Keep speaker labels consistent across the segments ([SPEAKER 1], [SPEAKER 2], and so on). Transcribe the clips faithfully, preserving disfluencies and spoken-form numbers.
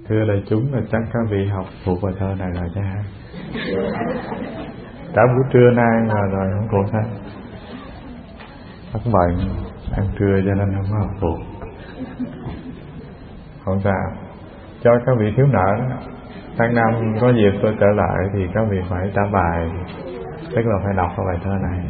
[SPEAKER 1] Thưa đại chúng, là chắc các vị học thuộc bài thơ này rồi chứ hả? Cả buổi trưa nay mà rồi không thuộc sao? Các bạn ăn trưa cho nên không có học thuộc. Không sao. Cho các vị thiếu nợ đó, tháng năm có dịp tôi trở lại thì các vị phải trả bài, tức là phải đọc cái bài thơ này.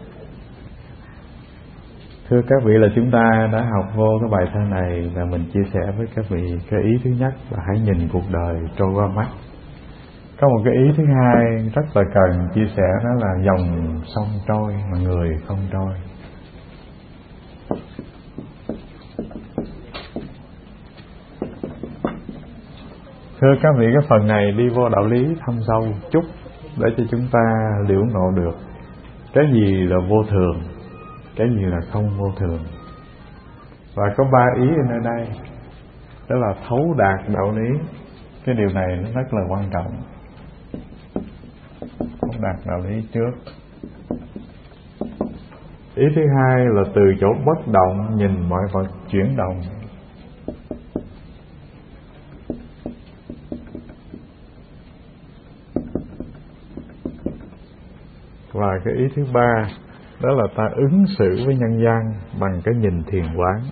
[SPEAKER 1] Thưa các vị, là chúng ta đã học vô cái bài thơ này và mình chia sẻ với các vị cái ý thứ nhất là hãy nhìn cuộc đời trôi qua mắt. Có một cái ý thứ hai rất là cần chia sẻ, đó là dòng sông trôi mà người không trôi. Thưa các vị, cái phần này đi vô đạo lý thâm sâu chút để cho chúng ta liễu ngộ được cái gì là vô thường, cái gì là không vô thường. Và có ba ý ở nơi đây, đó là thấu đạt đạo lý. Cái điều này nó rất là quan trọng. Thấu đạt đạo lý trước. Ý thứ hai là từ chỗ bất động nhìn mọi vật chuyển động. Và cái ý thứ ba, đó là ta ứng xử với nhân gian bằng cái nhìn thiền quán.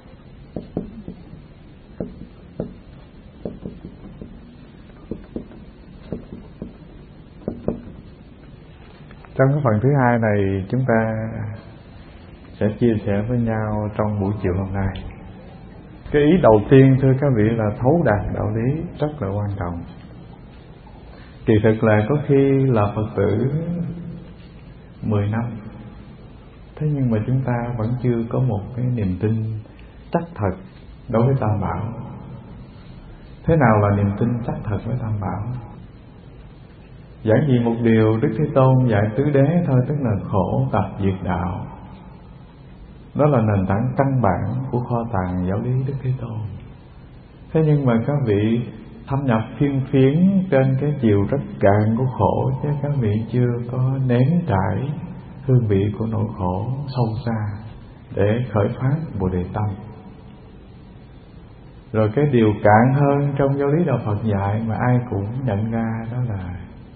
[SPEAKER 1] Trong cái phần thứ hai này chúng ta sẽ chia sẻ với nhau trong buổi chiều hôm nay. Cái ý đầu tiên thưa các vị là thấu đạt đạo lý rất là quan trọng. Kỳ thực là có khi là Phật tử mười năm, thế nhưng mà chúng ta vẫn chưa có một cái niềm tin chắc thật đối với Tam Bảo. Thế nào là niềm tin chắc thật với Tam Bảo? Giản dị một điều, Đức Thế Tôn dạy tứ đế thôi, tức là khổ tập diệt đạo. Đó là nền tảng căn bản của kho tàng giáo lý Đức Thế Tôn. Thế nhưng mà các vị thâm nhập phiên phiến trên cái chiều rất cạn của khổ, chứ các vị chưa có nếm trải hương vị của nỗi khổ sâu xa để khởi phát Bồ Đề tâm. Rồi cái điều cạn hơn trong giáo lý đạo Phật dạy mà ai cũng nhận ra, đó là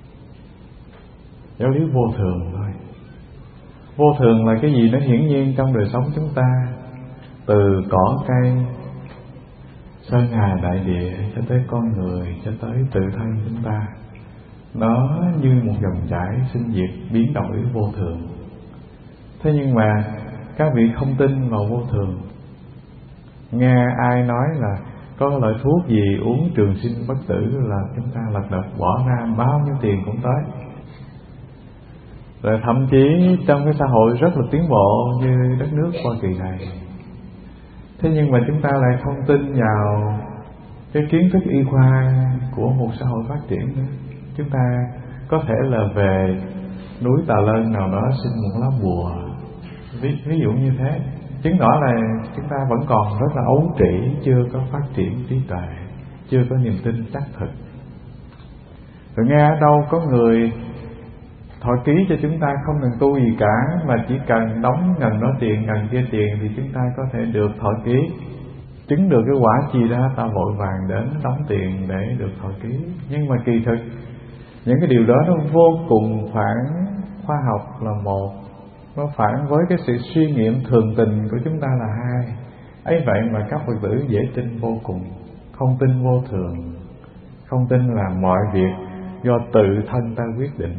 [SPEAKER 1] giáo lý vô thường thôi. Vô thường là cái gì nó hiển nhiên trong đời sống chúng ta, từ cỏ cây, sơn hà đại địa cho tới con người, cho tới tự thân chúng ta. Nó như một dòng chảy sinh diệt biến đổi vô thường. Thế nhưng mà các vị không tin vào vô thường. Nghe ai nói là có loại thuốc gì uống trường sinh bất tử là chúng ta lật đật bỏ ra bao nhiêu tiền cũng tới. Rồi thậm chí trong cái xã hội rất là tiến bộ như đất nước Hoa Kỳ này, thế nhưng mà chúng ta lại không tin vào cái kiến thức y khoa của một xã hội phát triển nữa. Chúng ta có thể là về núi Tà Lơn nào đó xin một lá bùa, ví, ví dụ như thế, chứng tỏ là chúng ta vẫn còn rất là ấu trĩ, chưa có phát triển trí tuệ, chưa có niềm tin chắc thực. Rồi nghe ở đâu có người thọ ký cho chúng ta không cần tu gì cả, mà chỉ cần đóng ngần đó tiền, ngần kia tiền thì chúng ta có thể được thọ ký. Chứng được cái quả gì đó ta vội vàng đến đóng tiền để được thọ ký. Nhưng mà kỳ thực những cái điều đó nó vô cùng phản khoa học là một, nó phản với cái sự suy nghiệm thường tình của chúng ta là hai. Ấy vậy mà các Phật tử dễ tin vô cùng, không tin vô thường, không tin là mọi việc do tự thân ta quyết định.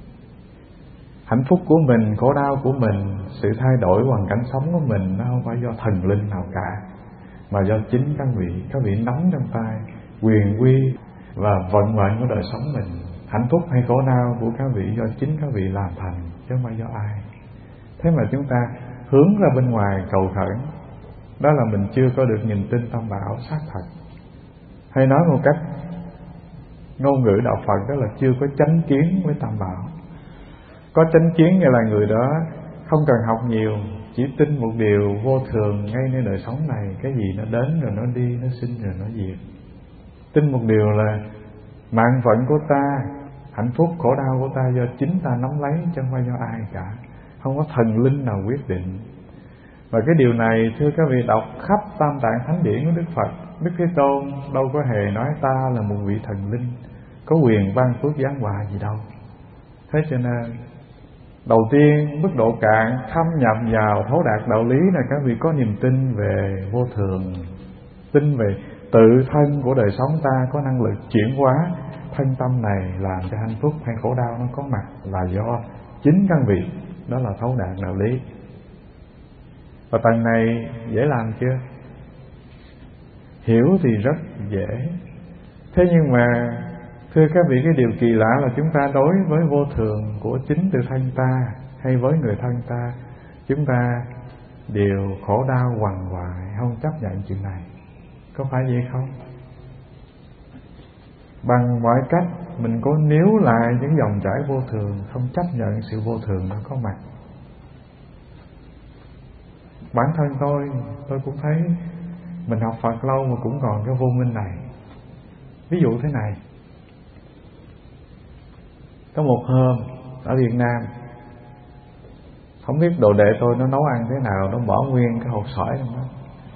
[SPEAKER 1] Hạnh phúc của mình, khổ đau của mình, sự thay đổi hoàn cảnh sống của mình nó không phải do thần linh nào cả, mà do chính các vị. Các vị nắm trong tay quyền quy và vận mệnh của đời sống mình. Hạnh phúc hay khổ đau của các vị do chính các vị làm thành, chứ không phải do ai. Thế mà chúng ta hướng ra bên ngoài cầu khẩn, đó là mình chưa có được nhìn tin Tam Bảo xác thật. Hay nói một cách ngôn ngữ đạo Phật, đó là chưa có chánh kiến với Tam Bảo. Có chánh kiến nghĩa là người đó không cần học nhiều, chỉ tin một điều vô thường ngay nơi đời sống này. Cái gì nó đến rồi nó đi, nó sinh rồi nó diệt. Tin một điều là mạng phận của ta, hạnh phúc khổ đau của ta do chính ta nắm lấy, chứ không phải do ai cả. Không có thần linh nào quyết định. Và cái điều này thưa các vị đọc khắp Tam Tạng Thánh Điển của Đức Phật, Đức Thế Tôn đâu có hề nói ta là một vị thần linh có quyền ban phước giáng hòa gì đâu. Thế cho nên đầu tiên mức độ cạn thâm nhập vào thấu đạt đạo lý là các vị có niềm tin về vô thường, tin về tự thân của đời sống ta có năng lực chuyển hóa thân tâm này làm cho hạnh phúc hay khổ đau nó có mặt là do chính căn vị, đó là thấu đạt đạo lý. Và tầng này dễ làm chưa? Hiểu thì rất dễ. Thế nhưng mà thưa các vị, cái điều kỳ lạ là chúng ta đối với vô thường của chính tự thân ta hay với người thân ta, chúng ta đều khổ đau quằn quại, không chấp nhận chuyện này. Có phải vậy không? Bằng mọi cách mình cố níu lại những dòng chảy vô thường, không chấp nhận sự vô thường nó có mặt. Bản thân tôi, tôi cũng thấy mình học Phật lâu mà cũng còn cái vô minh này. Ví dụ thế này, có một hôm ở Việt Nam, không biết đồ đệ tôi nó nấu ăn thế nào, nó bỏ nguyên cái hột sỏi trong đó.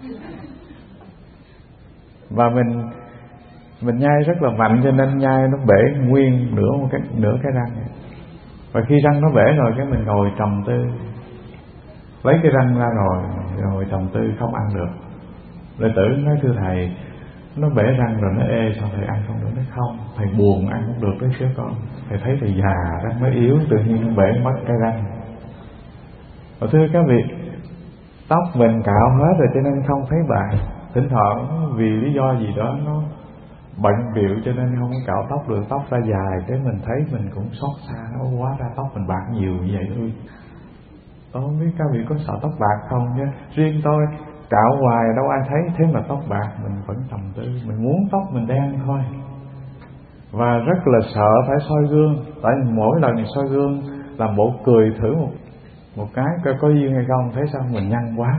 [SPEAKER 1] Và mình mình nhai rất là mạnh, cho nên nhai nó bể nguyên nửa một cái nửa cái răng. Và khi răng nó bể rồi, cái mình ngồi trầm tư, lấy cái răng ra rồi ngồi trầm tư không ăn được. Đệ tử nói thưa thầy, nó bể răng rồi nó ê, sao thầy ăn không được? Nói không, thầy buồn ăn không được đấy chứ con. Thầy thấy thầy già răng mới yếu, tự nhiên nó bể mất cái răng. Và thưa các vị, tóc mình cạo hết rồi cho nên không thấy bạc. Thỉnh thoảng vì lý do gì đó nó bận bịu cho nên không cạo tóc được, tóc ra dài, cái mình thấy mình cũng xót xa, nó quá ra tóc mình bạc nhiều như vậy thôi. Tôi không biết các vị có sợ tóc bạc không chứ riêng tôi cạo hoài đâu ai thấy, thế mà tóc bạc mình vẫn trầm tư, mình muốn tóc mình đen thôi. Và rất là sợ phải soi gương, tại vì mỗi lần soi gương làm bộ cười thử một một cái coi có duyên hay không, thấy sao mình nhăn quá.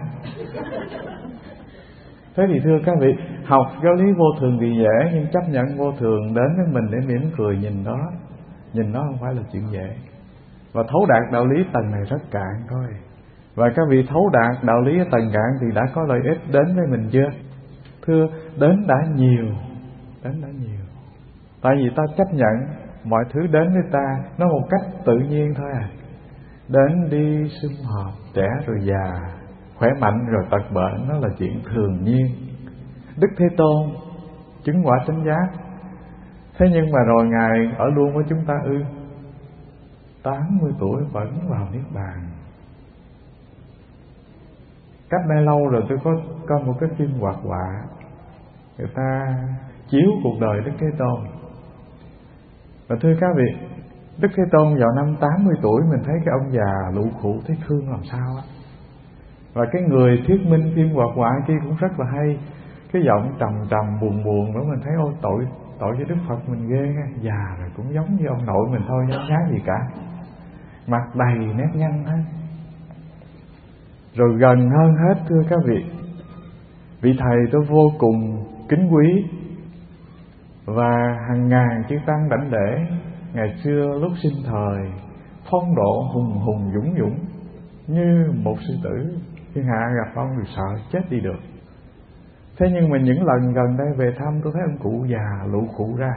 [SPEAKER 1] Thế thì thưa các vị, học giáo lý vô thường thì dễ, nhưng chấp nhận vô thường đến với mình để mỉm cười nhìn đó, nhìn nó không phải là chuyện dễ. Và thấu đạt đạo lý tầng này rất cạn thôi. Và các vị thấu đạt đạo lý ở tầng cạn thì đã có lợi ích đến với mình chưa? Thưa, đến đã nhiều, đến đã nhiều. Tại vì ta chấp nhận mọi thứ đến với ta nó một cách tự nhiên thôi à. Đến đi sum họp, trẻ rồi già, khỏe mạnh rồi tật bệnh, nó là chuyện thường nhiên. Đức Thế Tôn chứng quả chánh giác, thế nhưng mà rồi Ngài ở luôn với chúng ta ư? tám mươi tuổi vẫn vào Niết Bàn. Cách đây lâu rồi tôi có coi một cái phim hoạt họa, người ta chiếu cuộc đời Đức Thế Tôn. Và thưa các vị, Đức Thế Tôn vào năm tám mươi tuổi mình thấy cái ông già lụ khụ thấy thương làm sao á. Và cái người thuyết minh phim hoạt họa kia cũng rất là hay, cái giọng trầm trầm buồn buồn đó, mình thấy ôi tội tội cho Đức Phật mình ghê nghe, già rồi cũng giống như ông nội mình thôi, nhát nhát gì cả, mặt đầy nét nhăn hết. Rồi gần hơn hết thưa các vị, vị thầy tôi vô cùng kính quý và hàng ngàn chư tăng đảnh lễ. Ngày xưa lúc sinh thời phong độ hùng hùng dũng dũng như một sư tử, thiên hạ gặp ông thì sợ chết đi được. Thế nhưng mà những lần gần đây về thăm, tôi thấy ông cụ già lụ khụ ra,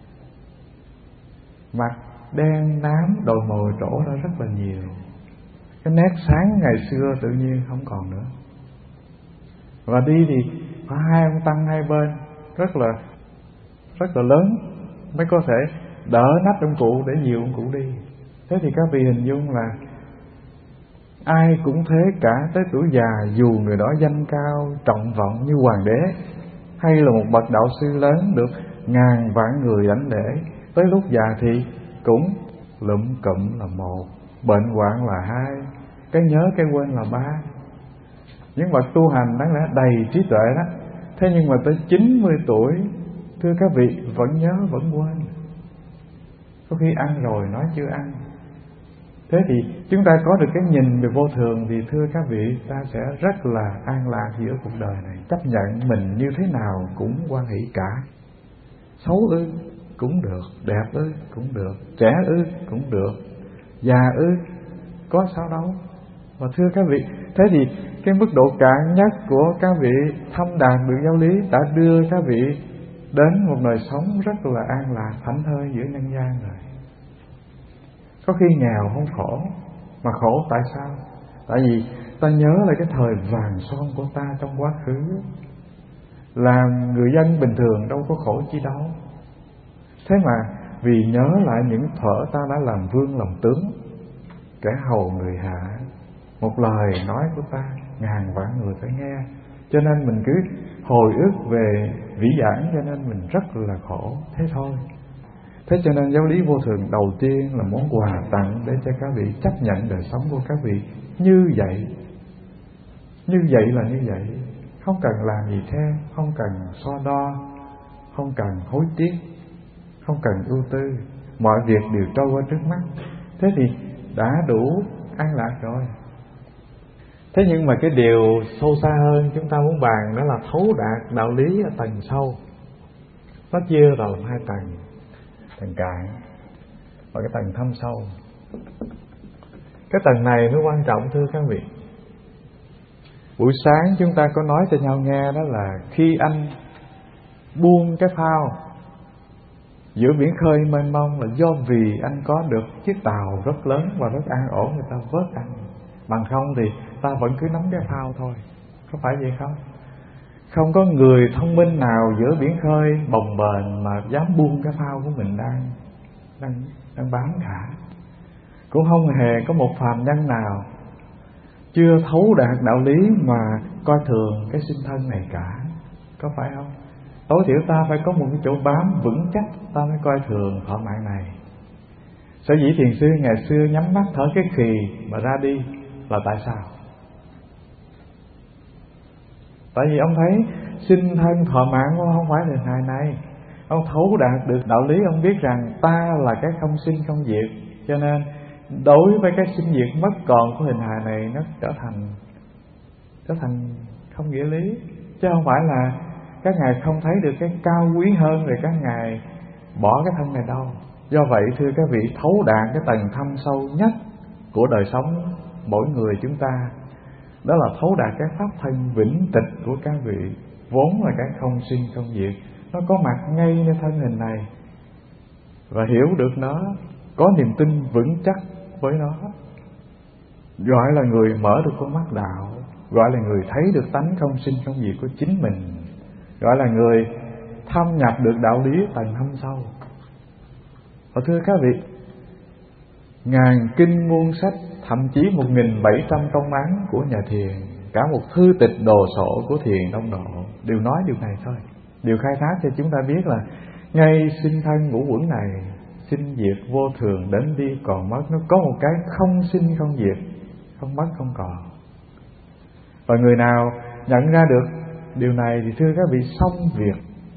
[SPEAKER 1] mặt đen nám, đồi mồi trổ ra rất là nhiều. Cái nét sáng ngày xưa tự nhiên không còn nữa. Và đi thì có hai ông tăng hai bên rất là rất là lớn mới có thể đỡ nách ông cụ để dìu ông cụ đi. Thế thì các vị hình dung là ai cũng thế cả, tới tuổi già dù người đó danh cao trọng vọng như hoàng đế hay là một bậc đạo sư lớn được ngàn vạn người đảnh lễ, tới lúc già thì cũng lụm cụm là một, bệnh hoạn là hai, cái nhớ cái quên là ba. Những bậc tu hành đáng lẽ đầy trí tuệ đó, thế nhưng mà tới chín mươi tuổi thưa các vị vẫn nhớ vẫn quên, có khi ăn rồi nói chưa ăn. Thế thì chúng ta có được cái nhìn về vô thường thì thưa các vị, ta sẽ rất là an lạc giữa cuộc đời này, chấp nhận mình như thế nào cũng hoan hỷ cả. Xấu ư cũng được, đẹp ư cũng được, trẻ ư cũng được, già ư có sao đâu. Và thưa các vị, thế thì cái mức độ cạn nhất của các vị thâm đạt được giáo lý đã đưa các vị đến một đời sống rất là an lạc, thảnh thơi giữa nhân gian rồi. Có khi nghèo không khổ, mà khổ tại sao? Tại vì ta nhớ lại cái thời vàng son của ta trong quá khứ. Làm người dân bình thường đâu có khổ chi đâu. Thế mà vì nhớ lại những thuở ta đã làm vương làm tướng, kẻ hầu người hạ, một lời nói của ta ngàn vạn người phải nghe, cho nên mình cứ hồi ức về vĩ giảng, cho nên mình rất là khổ. Thế thôi. Thế cho nên giáo lý vô thường đầu tiên là món quà tặng để cho các vị chấp nhận đời sống của các vị như vậy. Như vậy là như vậy, không cần làm gì thêm, không cần so đo, không cần hối tiếc, không cần ưu tư, mọi việc đều trôi qua trước mắt. Thế thì đã đủ an lạc rồi. Thế nhưng mà cái điều sâu xa hơn chúng ta muốn bàn đó là thấu đạt đạo lý ở tầng sâu. Nó chia ra làm hai tầng, tầng cạn và cái tầng thâm sâu. Cái tầng này mới quan trọng thưa các vị. Buổi sáng chúng ta có nói cho nhau nghe đó là khi anh buông cái phao giữa biển khơi mênh mông là do vì anh có được chiếc tàu rất lớn và rất an ổn, người ta vớt anh. Bằng không thì ta vẫn cứ nắm cái phao thôi. Có phải vậy không? Không có người thông minh nào giữa biển khơi bồng bềnh mà dám buông cái phao của mình đang đang đang bám cả. Cũng không hề có một phàm nhân nào chưa thấu đạt đạo lý mà coi thường cái sinh thân này cả. Có phải không? Tối thiểu ta phải có một cái chỗ bám vững chắc, ta mới coi thường thọ mạng này. Sở dĩ thiền sư ngày xưa nhắm mắt thở cái khì mà ra đi là tại sao? Tại vì ông thấy sinh thân thọ mạng của ông không phải hình hài này. Ông thấu đạt được đạo lý, ông biết rằng ta là cái không sinh không diệt, cho nên đối với cái sinh diệt mất còn của hình hài này, nó trở thành trở thành không nghĩa lý. Chứ không phải là các ngài không thấy được cái cao quý hơn rồi các ngài bỏ cái thân này đâu. Do vậy thưa các vị, thấu đạt cái tầng thâm sâu nhất của đời sống mỗi người chúng ta, đó là thấu đạt cái pháp thân vĩnh tịch của các vị, vốn là cái không sinh không diệt. Nó có mặt ngay nơi thân hình này, và hiểu được nó, có niềm tin vững chắc với nó, gọi là người mở được con mắt đạo, gọi là người thấy được tánh không sinh không diệt của chính mình, gọi là người thâm nhập được đạo lý tầng thâm sâu. Và thưa các vị, ngàn kinh muôn sách, thậm chí một nghìn bảy trăm công án của nhà thiền, cả một thư tịch đồ sộ của thiền đông độ đều nói điều này thôi, đều khai thác cho chúng ta biết là ngay sinh thân ngũ uẩn này, sinh diệt vô thường, đến đi còn mất, nó có một cái không sinh không diệt, không mất không còn. Và người nào nhận ra được điều này thì thưa các vị, xong việc.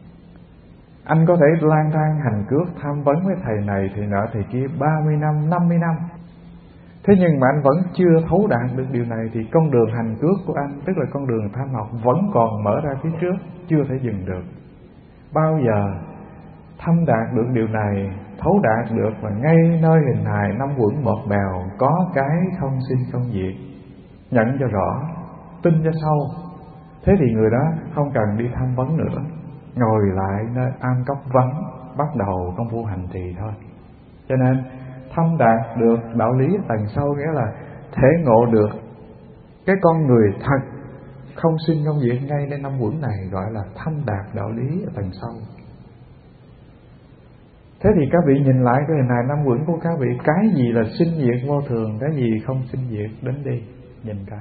[SPEAKER 1] Anh có thể lang thang hành cước tham vấn với thầy này thầy nọ thầy kia ba mươi năm, năm mươi năm, thế nhưng mà anh vẫn chưa thấu đạt được điều này, thì con đường hành cước của anh, tức là con đường tham học, vẫn còn mở ra phía trước, chưa thể dừng được. Bao giờ thâm đạt được điều này, thấu đạt được và ngay nơi hình hài năm uẩn một bèo có cái không sinh không diệt, nhận cho rõ, tin cho sâu, thế thì người đó không cần đi tham vấn nữa, ngồi lại nơi am cốc vắng, bắt đầu công phu hành trì thôi. Cho nên thâm đạt được đạo lý tầng sâu nghĩa là thể ngộ được cái con người thật không sinh không diệt ngayในnăm uẩn này, gọi là thâm đạt đạo lý ở tầng sâu. Thế thì các vị nhìn lại cái hình hài năm uẩn của các vị, cái gì là sinh diệt vô thường, cái gì không sinh diệt đến đi, nhìn coi.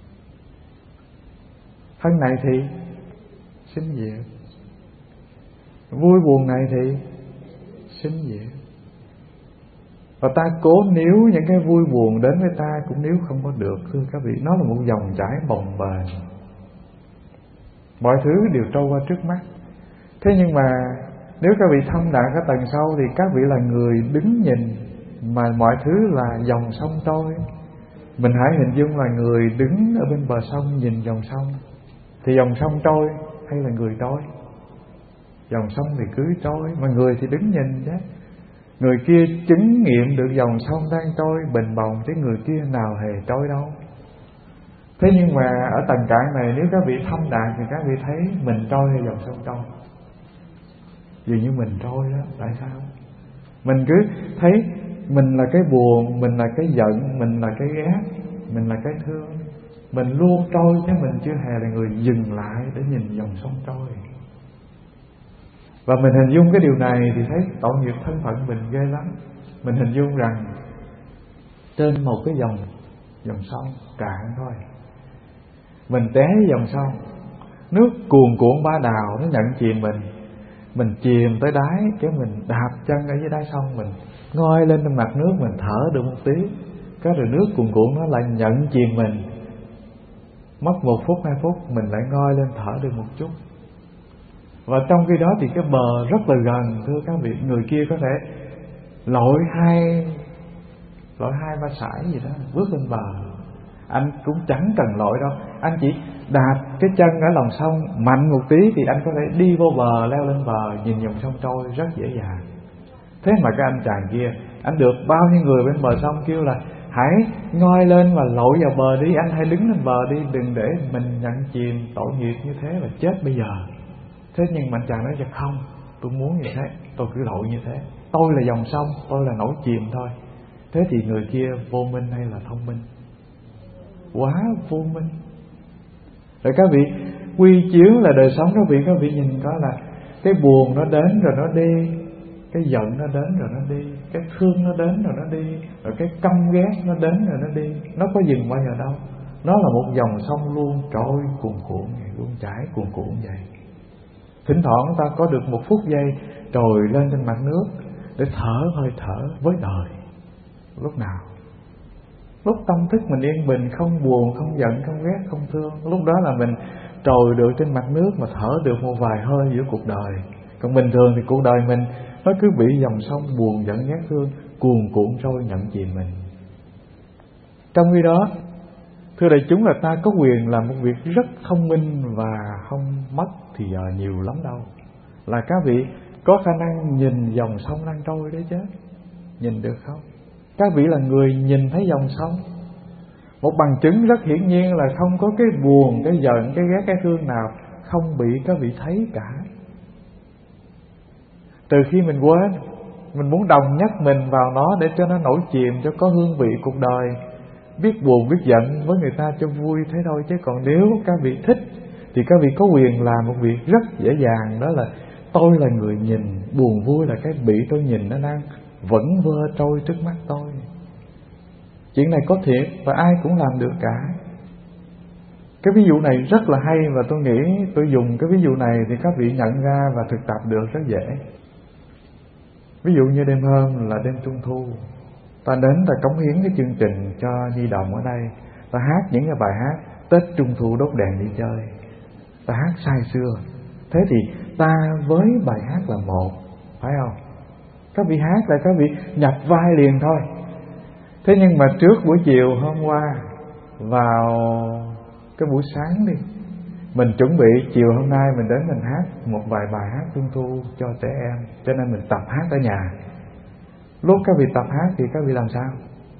[SPEAKER 1] Thân này thì sinh diệt, vui buồn này thì sinh diệt. Và ta cố níu những cái vui buồn đến với ta cũng níu không có được, thưa các vị. Nó là một dòng chảy bồng bềnh, mọi thứ đều trôi qua trước mắt. Thế nhưng mà nếu các vị thâm đạt cái tầng sâu thì các vị là người đứng nhìn, mà mọi thứ là dòng sông trôi. Mình hãy hình dung là người đứng ở bên bờ sông nhìn dòng sông, thì dòng sông trôi hay là người trôi? Dòng sông thì cứ trôi, mà người thì đứng nhìn chứ. Người kia chứng nghiệm được dòng sông đang trôi bình bồng, chứ người kia nào hề trôi đâu. Thế nhưng mà ở tầng cạn này, nếu các vị thâm đạt thì các vị thấy mình trôi hay dòng sông trôi? Dường như mình trôi đó. Tại sao? Mình cứ thấy mình là cái buồn, mình là cái giận, mình là cái ghét, mình là cái thương. Mình luôn trôi chứ mình chưa hề là người dừng lại để nhìn dòng sông trôi. Và mình hình dung cái điều này thì thấy tội nghiệp thân phận mình ghê lắm. Mình hình dung rằng trên một cái dòng dòng sông cạn thôi, mình té dòng sông, nước cuồn cuộn ba đào nó nhận chìm mình. Mình chìm tới đáy, cái mình đạp chân ở dưới đáy sông, mình ngoi lên trên mặt nước, mình thở được một tí, cái rồi nước cuồn cuộn nó lại nhận chìm mình. Mất một phút hai phút mình lại ngoi lên thở được một chút. Và trong khi đó thì cái bờ rất là gần, thưa các vị. Người kia có thể lội hai lội hai ba sải gì đó bước lên bờ, anh cũng chẳng cần lội đâu, anh chỉ đạp cái chân ở lòng sông mạnh một tí thì anh có thể đi vô bờ, leo lên bờ, nhìn dòng sông trôi rất dễ dàng. Thế mà cái anh chàng kia, anh được bao nhiêu người bên bờ sông kêu là hãy ngoi lên và lội vào bờ đi, anh hãy đứng lên bờ đi, đừng để mình nhận chìm, tội nghiệp như thế là chết bây giờ. Thế nhưng mà anh chàng nói rằng không, tôi muốn như thế, tôi cứ lội như thế, tôi là dòng sông, tôi là nổi chìm thôi. Thế thì người kia vô minh hay là thông minh? Quá vô minh. Rồi các vị quy chiếu là đời sống các vị, các vị nhìn có là cái buồn nó đến rồi nó đi, cái giận nó đến rồi nó đi, cái thương nó đến rồi nó đi, rồi cái căm ghét nó đến rồi nó đi. Nó có dừng bao giờ đâu. Nó là một dòng sông luôn trôi cuồn cuộn vậy, luôn chảy cuồn cuộn vậy. Thỉnh thoảng ta có được một phút giây trồi lên trên mặt nước để thở hơi thở với đời. Lúc nào? Lúc tâm thức mình yên bình, không buồn, không giận, không ghét, không thương, lúc đó là mình trồi được trên mặt nước mà thở được một vài hơi giữa cuộc đời. Còn bình thường thì cuộc đời mình nó cứ bị dòng sông buồn, giận, ghét, thương cuồn cuộn trôi nhận chìm mình. Trong khi đó, thưa đại chúng, là ta có quyền làm một việc rất thông minh và không mất thì giờ nhiều lắm đâu. Là các vị có khả năng nhìn dòng sông đang trôi đấy chứ. Nhìn được không? Các vị là người nhìn thấy dòng sông. Một bằng chứng rất hiển nhiên là không có cái buồn, cái giận, cái ghét, cái thương nào không bị các vị thấy cả. Từ khi mình quên, mình muốn đồng nhất mình vào nó để cho nó nổi chìm, cho có hương vị cuộc đời, biết buồn biết giận với người ta cho vui thế thôi. Chứ còn nếu các vị thích thì các vị có quyền làm một việc rất dễ dàng, đó là tôi là người nhìn, buồn vui là cái bị tôi nhìn nó đang vẫn vơ trôi trước mắt tôi. Chuyện này có thiệt và ai cũng làm được cả. Cái ví dụ này rất là hay, và tôi nghĩ tôi dùng cái ví dụ này thì các vị nhận ra và thực tập được rất dễ. Ví dụ như đêm hôm là đêm Trung Thu, ta đến ta cống hiến cái chương trình cho Nhi đồng ở đây, ta hát những cái bài hát Tết Trung Thu đốt đèn đi chơi, ta hát say xưa. Thế thì ta với bài hát là một, phải không? Các vị hát là các vị nhập vai liền thôi. Thế nhưng mà trước buổi chiều hôm qua, vào cái buổi sáng đi, mình chuẩn bị chiều hôm nay mình đến mình hát một vài bài hát Trung Thu cho trẻ em, cho nên mình tập hát ở nhà. Lúc các vị tập hát thì các vị làm sao?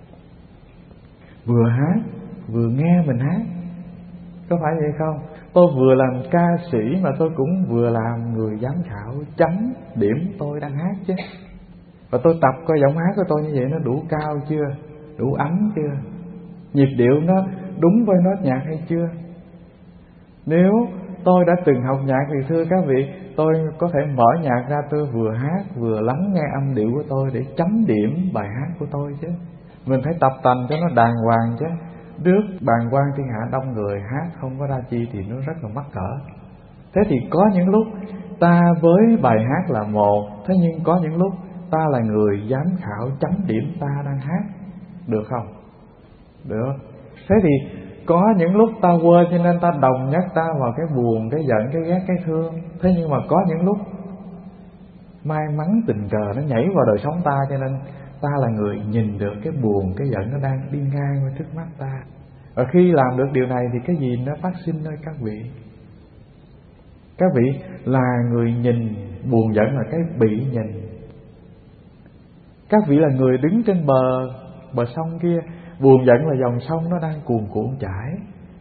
[SPEAKER 1] Vừa hát vừa nghe mình hát, có phải vậy không? Tôi vừa làm ca sĩ mà tôi cũng vừa làm người giám khảo chấm điểm tôi đang hát chứ. Và tôi tập coi giọng hát của tôi như vậy nó đủ cao chưa, đủ ấm chưa, nhịp điệu nó đúng với nốt nhạc hay chưa. Nếu tôi đã từng học nhạc thì thưa các vị, tôi có thể mở nhạc ra, tôi vừa hát vừa lắng nghe âm điệu của tôi để chấm điểm bài hát của tôi chứ. Mình phải tập tành cho nó đàng hoàng chứ. Trước bàn quan thiên hạ đông người, hát không có ra chi thì nó rất là mắc cỡ. Thế thì có những lúc ta với bài hát là một, thế nhưng có những lúc ta là người giám khảo chấm điểm ta đang hát, được không? Được. Thế thì có những lúc ta quên cho nên ta đồng nhất ta vào cái buồn, cái giận, cái ghét, cái thương. Thế nhưng mà có những lúc may mắn tình cờ nó nhảy vào đời sống ta, cho nên ta là người nhìn được cái buồn, cái giận nó đang đi ngang qua trước mắt ta. Và khi làm được điều này thì cái gì nó phát sinh nơi các vị? Các vị là người nhìn, buồn giận là cái bị nhìn. Các vị là người đứng trên bờ bờ sông kia, buồn giận là dòng sông nó đang cuồn cuộn chảy.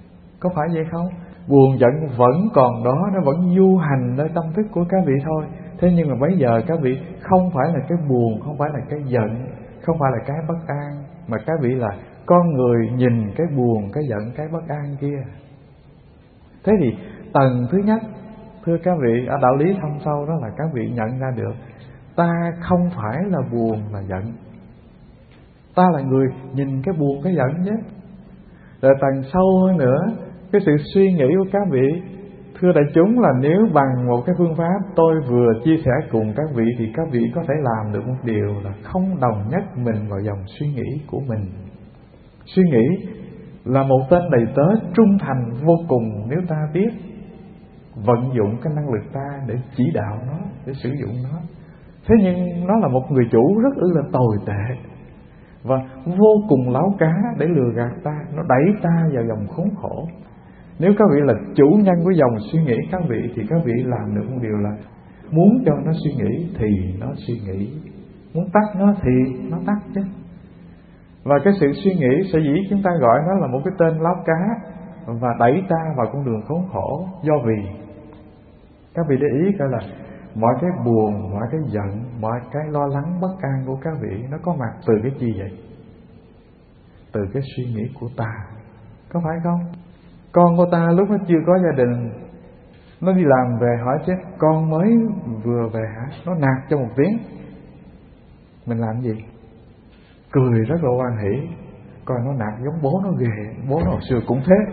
[SPEAKER 1] Có phải vậy không? Buồn giận vẫn còn đó, nó vẫn du hành nơi tâm thức của các vị thôi. Thế nhưng mà bây giờ các vị không phải là cái buồn, không phải là cái giận, không phải là cái bất an, mà các vị là con người nhìn cái buồn, cái giận, cái bất an kia. Thế thì tầng thứ nhất, thưa các vị, ở đạo lý thâm sâu đó là các vị nhận ra được ta không phải là buồn là giận. Ta là người nhìn cái buồn cái giận chứ. Rồi tầng sâu hơn nữa, cái sự suy nghĩ của các vị, thưa đại chúng, là nếu bằng một cái phương pháp tôi vừa chia sẻ cùng các vị thì các vị có thể làm được một điều là không đồng nhất mình vào dòng suy nghĩ của mình. Suy nghĩ là một tên đầy tớ trung thành vô cùng nếu ta biết vận dụng cái năng lực ta để chỉ đạo nó, để sử dụng nó. Thế nhưng nó là một người chủ rất ư là tồi tệ và vô cùng láo cá để lừa gạt ta, nó đẩy ta vào dòng khốn khổ. Nếu các vị là chủ nhân của dòng suy nghĩ các vị thì các vị làm được một điều là muốn cho nó suy nghĩ thì nó suy nghĩ, muốn tắt nó thì nó tắt chứ. Và cái sự suy nghĩ sở dĩ chúng ta gọi nó là một cái tên láo cá và đẩy ta vào con đường khốn khổ, do vì các vị để ý coi là mọi cái buồn, mọi cái giận, mọi cái lo lắng bất an của các vị nó có mặt từ cái gì vậy? Từ cái suy nghĩ của ta, có phải không? Con của ta lúc nó chưa có gia đình, nó đi làm về hỏi chứ con mới vừa về hả? Nó nạt cho một tiếng, mình làm gì? Cười rất là hoan hỉ, coi nó nạt giống bố nó ghê, bố nó hồi xưa cũng thế.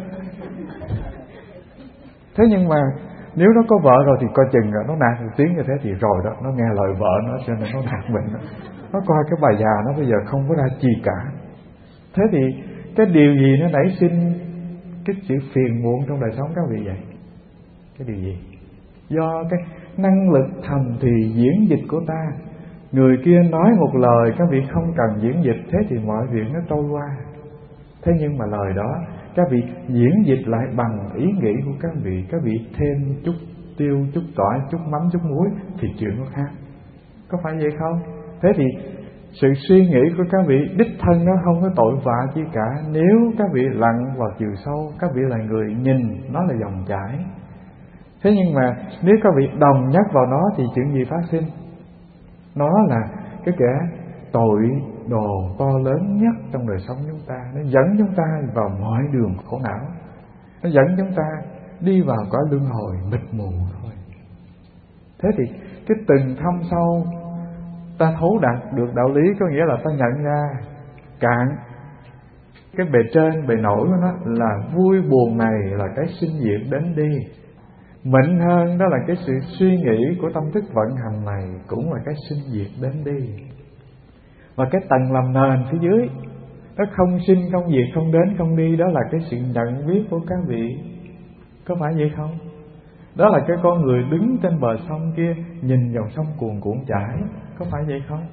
[SPEAKER 1] Thế nhưng mà nếu nó có vợ rồi thì coi chừng rồi, nó nạt một tiếng như thế thì rồi đó, nó nghe lời vợ nó cho nên nó nạt mình. Nó coi cái bà già nó bây giờ không có ra chi cả. Thế thì cái điều gì nó nảy sinh cái sự phiền muộn trong đời sống các vị vậy? Cái điều gì? Do cái năng lực thầm thì diễn dịch của ta. Người kia nói một lời các vị không cần diễn dịch, thế thì mọi việc nó trôi qua. Thế nhưng mà lời đó các vị diễn dịch lại bằng ý nghĩ của các vị, các vị thêm chút tiêu, chút tỏi, chút mắm, chút muối thì chuyện nó khác. Có phải vậy không? Thế thì sự suy nghĩ của các vị đích thân nó không có tội vạ chi cả. Nếu các vị lặn vào chiều sâu, các vị là người nhìn nó là dòng chảy. Thế nhưng mà nếu các vị đồng nhất vào nó thì chuyện gì phát sinh? Nó là cái kẻ tội đồ to lớn nhất trong đời sống chúng ta. Nó dẫn chúng ta vào mọi đường khổ não, nó dẫn chúng ta đi vào cõi luân hồi mịt mù thôi. Thế thì cái từng thâm sâu ta thấu đạt được đạo lý, có nghĩa là ta nhận ra cạn cái bề trên bề nổi của nó là vui buồn này là cái sinh diệt đến đi. Mịn hơn đó là cái sự suy nghĩ của tâm thức vận hành này cũng là cái sinh diệt đến đi. Và cái tầng làm nền phía dưới, nó không sinh không diệt, không đến không đi, đó là cái sự nhận biết của các vị. Có phải vậy không? Đó là cái con người đứng trên bờ sông kia nhìn dòng sông cuồn cuộn chảy. Có phải vậy không?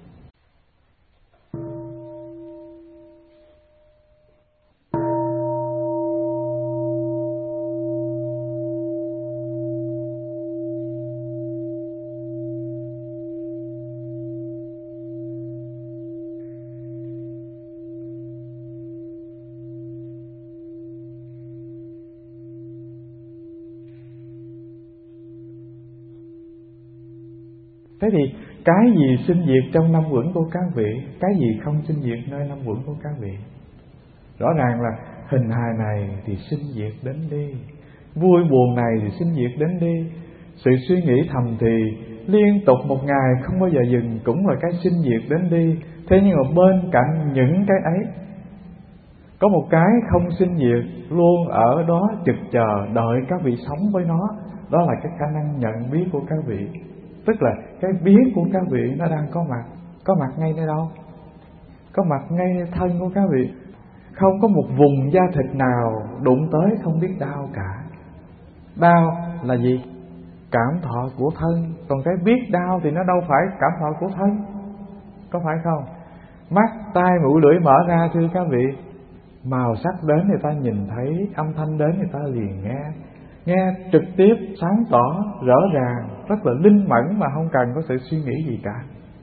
[SPEAKER 1] Thế thì cái gì sinh diệt trong năm uẩn của các vị, cái gì không sinh diệt nơi năm uẩn của các vị? Rõ ràng là hình hài này thì sinh diệt đến đi, vui buồn này thì sinh diệt đến đi. Sự suy nghĩ thầm thì liên tục một ngày không bao giờ dừng cũng là cái sinh diệt đến đi. Thế nhưng mà bên cạnh những cái ấy có một cái không sinh diệt luôn ở đó chực chờ đợi các vị sống với nó. Đó là cái khả năng nhận biết của các vị. Tức là cái biết của các vị nó đang có mặt. Có mặt ngay nơi đâu? Có mặt ngay nơi thân của các vị. Không có một vùng da thịt nào đụng tới không biết đau cả. Đau là gì? Cảm thọ của thân. Còn cái biết đau thì nó đâu phải cảm thọ của thân. Có phải không? Mắt, tai, mũi, lưỡi mở ra thưa các vị. Màu sắc đến thì ta nhìn thấy, âm thanh đến thì ta liền nghe. Nghe trực tiếp, sáng tỏ, rõ ràng, rất là linh mẫn mà không cần có sự suy nghĩ gì cả.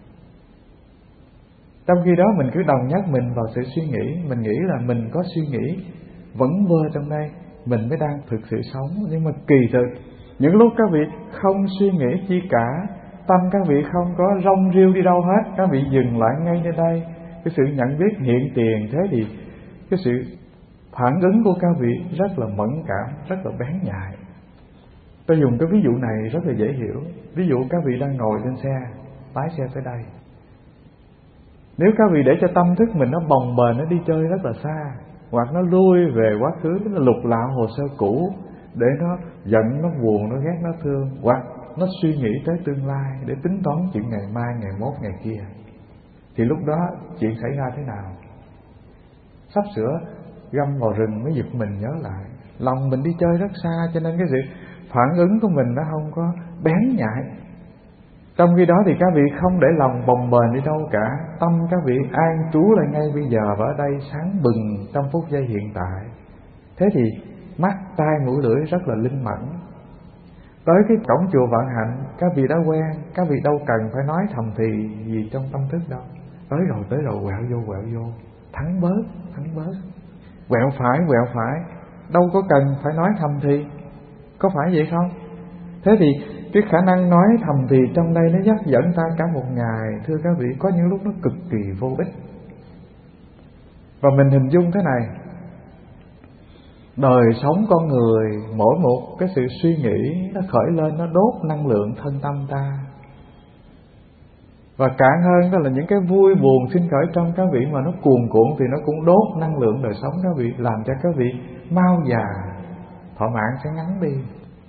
[SPEAKER 1] Trong khi đó mình cứ đồng nhắc mình vào sự suy nghĩ, mình nghĩ là mình có suy nghĩ vẩn vơ trong đây. mình mới đang thực sự sống. Nhưng mà kỳ thực những lúc các vị không suy nghĩ chi cả, tâm các vị không có rong riêu đi đâu hết, các vị dừng lại ngay nơi đây, cái sự nhận biết hiện tiền, thế thì cái sự phản ứng của các vị rất là mẫn cảm, rất là bén nhạy. Tôi dùng cái ví dụ này rất là dễ hiểu. Ví dụ các vị đang ngồi trên xe, lái xe tới đây. Nếu các vị để cho tâm thức mình nó bồng bềnh, nó đi chơi rất là xa, hoặc nó lui về quá khứ, nó lục lạo hồ sơ cũ để nó giận, nó buồn, nó ghét, nó thương, hoặc nó suy nghĩ tới tương lai để tính toán chuyện ngày mai, ngày mốt, ngày kia, thì lúc đó chuyện xảy ra thế nào? Sắp sửa găm vào rừng mới giật mình nhớ lại. Lòng mình đi chơi rất xa, cho nên cái sự phản ứng của mình nó không có bén nhạy. Trong khi đó thì các vị không để lòng bồng bềnh đi đâu cả, tâm các vị an trú lại ngay bây giờ và ở đây sáng bừng trong phút giây hiện tại. Thế thì mắt, tai, mũi, lưỡi rất là linh mẫn. Tới cái cổng chùa Vạn Hạnh, các vị đã quen, các vị đâu cần phải nói thầm thì gì trong tâm thức đâu. Tới rồi, tới rồi, quẹo vô, quẹo vô, thắng bớt, thắng bớt, quẹo phải, quẹo phải, đâu có cần phải nói thầm thì, có phải vậy không? Thế thì cái khả năng nói thầm thì trong đây nó dắt dẫn ta cả một ngày. Thưa các vị, có những lúc nó cực kỳ vô ích. Và mình hình dung thế này, đời sống con người, mỗi một cái sự suy nghĩ nó khởi lên, nó đốt năng lượng thân tâm ta. Và cạn hơn đó là những cái vui buồn sinh khởi trong các vị mà nó cuồn cuộn thì nó cũng đốt năng lượng đời sống các vị, làm cho các vị mau già, thọ mạng sẽ ngắn đi.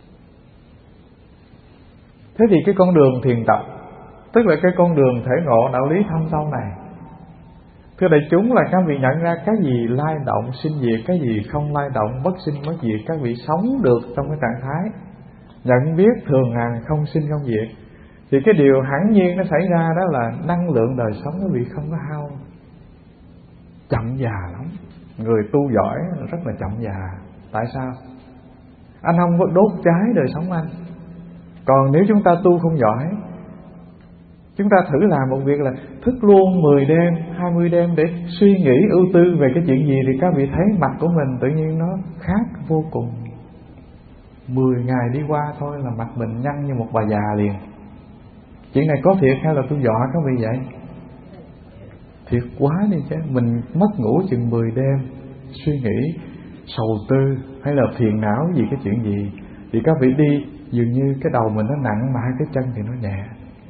[SPEAKER 1] Thế thì cái con đường thiền tập, tức là cái con đường thể ngộ đạo lý thâm sâu này, thưa đại chúng, là các vị nhận ra cái gì lai động sinh diệt, cái gì không lai động bất sinh bất diệt. Các vị sống được trong cái trạng thái nhận biết thường hằng không sinh không diệt, thì cái điều hẳn nhiên nó xảy ra đó là năng lượng đời sống các vị không có hao, chậm già lắm. Người tu giỏi rất là chậm già. Tại sao? Anh không có đốt cháy đời sống anh. Còn nếu chúng ta tu không giỏi, chúng ta thử làm một việc là thức luôn mười đêm, hai mươi đêm để suy nghĩ ưu tư về cái chuyện gì, thì các vị thấy mặt của mình tự nhiên nó khác vô cùng. Mười ngày đi qua thôi là mặt mình nhăn như một bà già liền. Chuyện này có thiệt hay là tôi dọa các vị vậy? Thiệt quá đi chứ. Mình mất ngủ chừng mười đêm, suy nghĩ sầu tư hay là phiền não gì cái chuyện gì, thì các vị đi dường như cái đầu mình nó nặng mà hai cái chân thì nó nhẹ.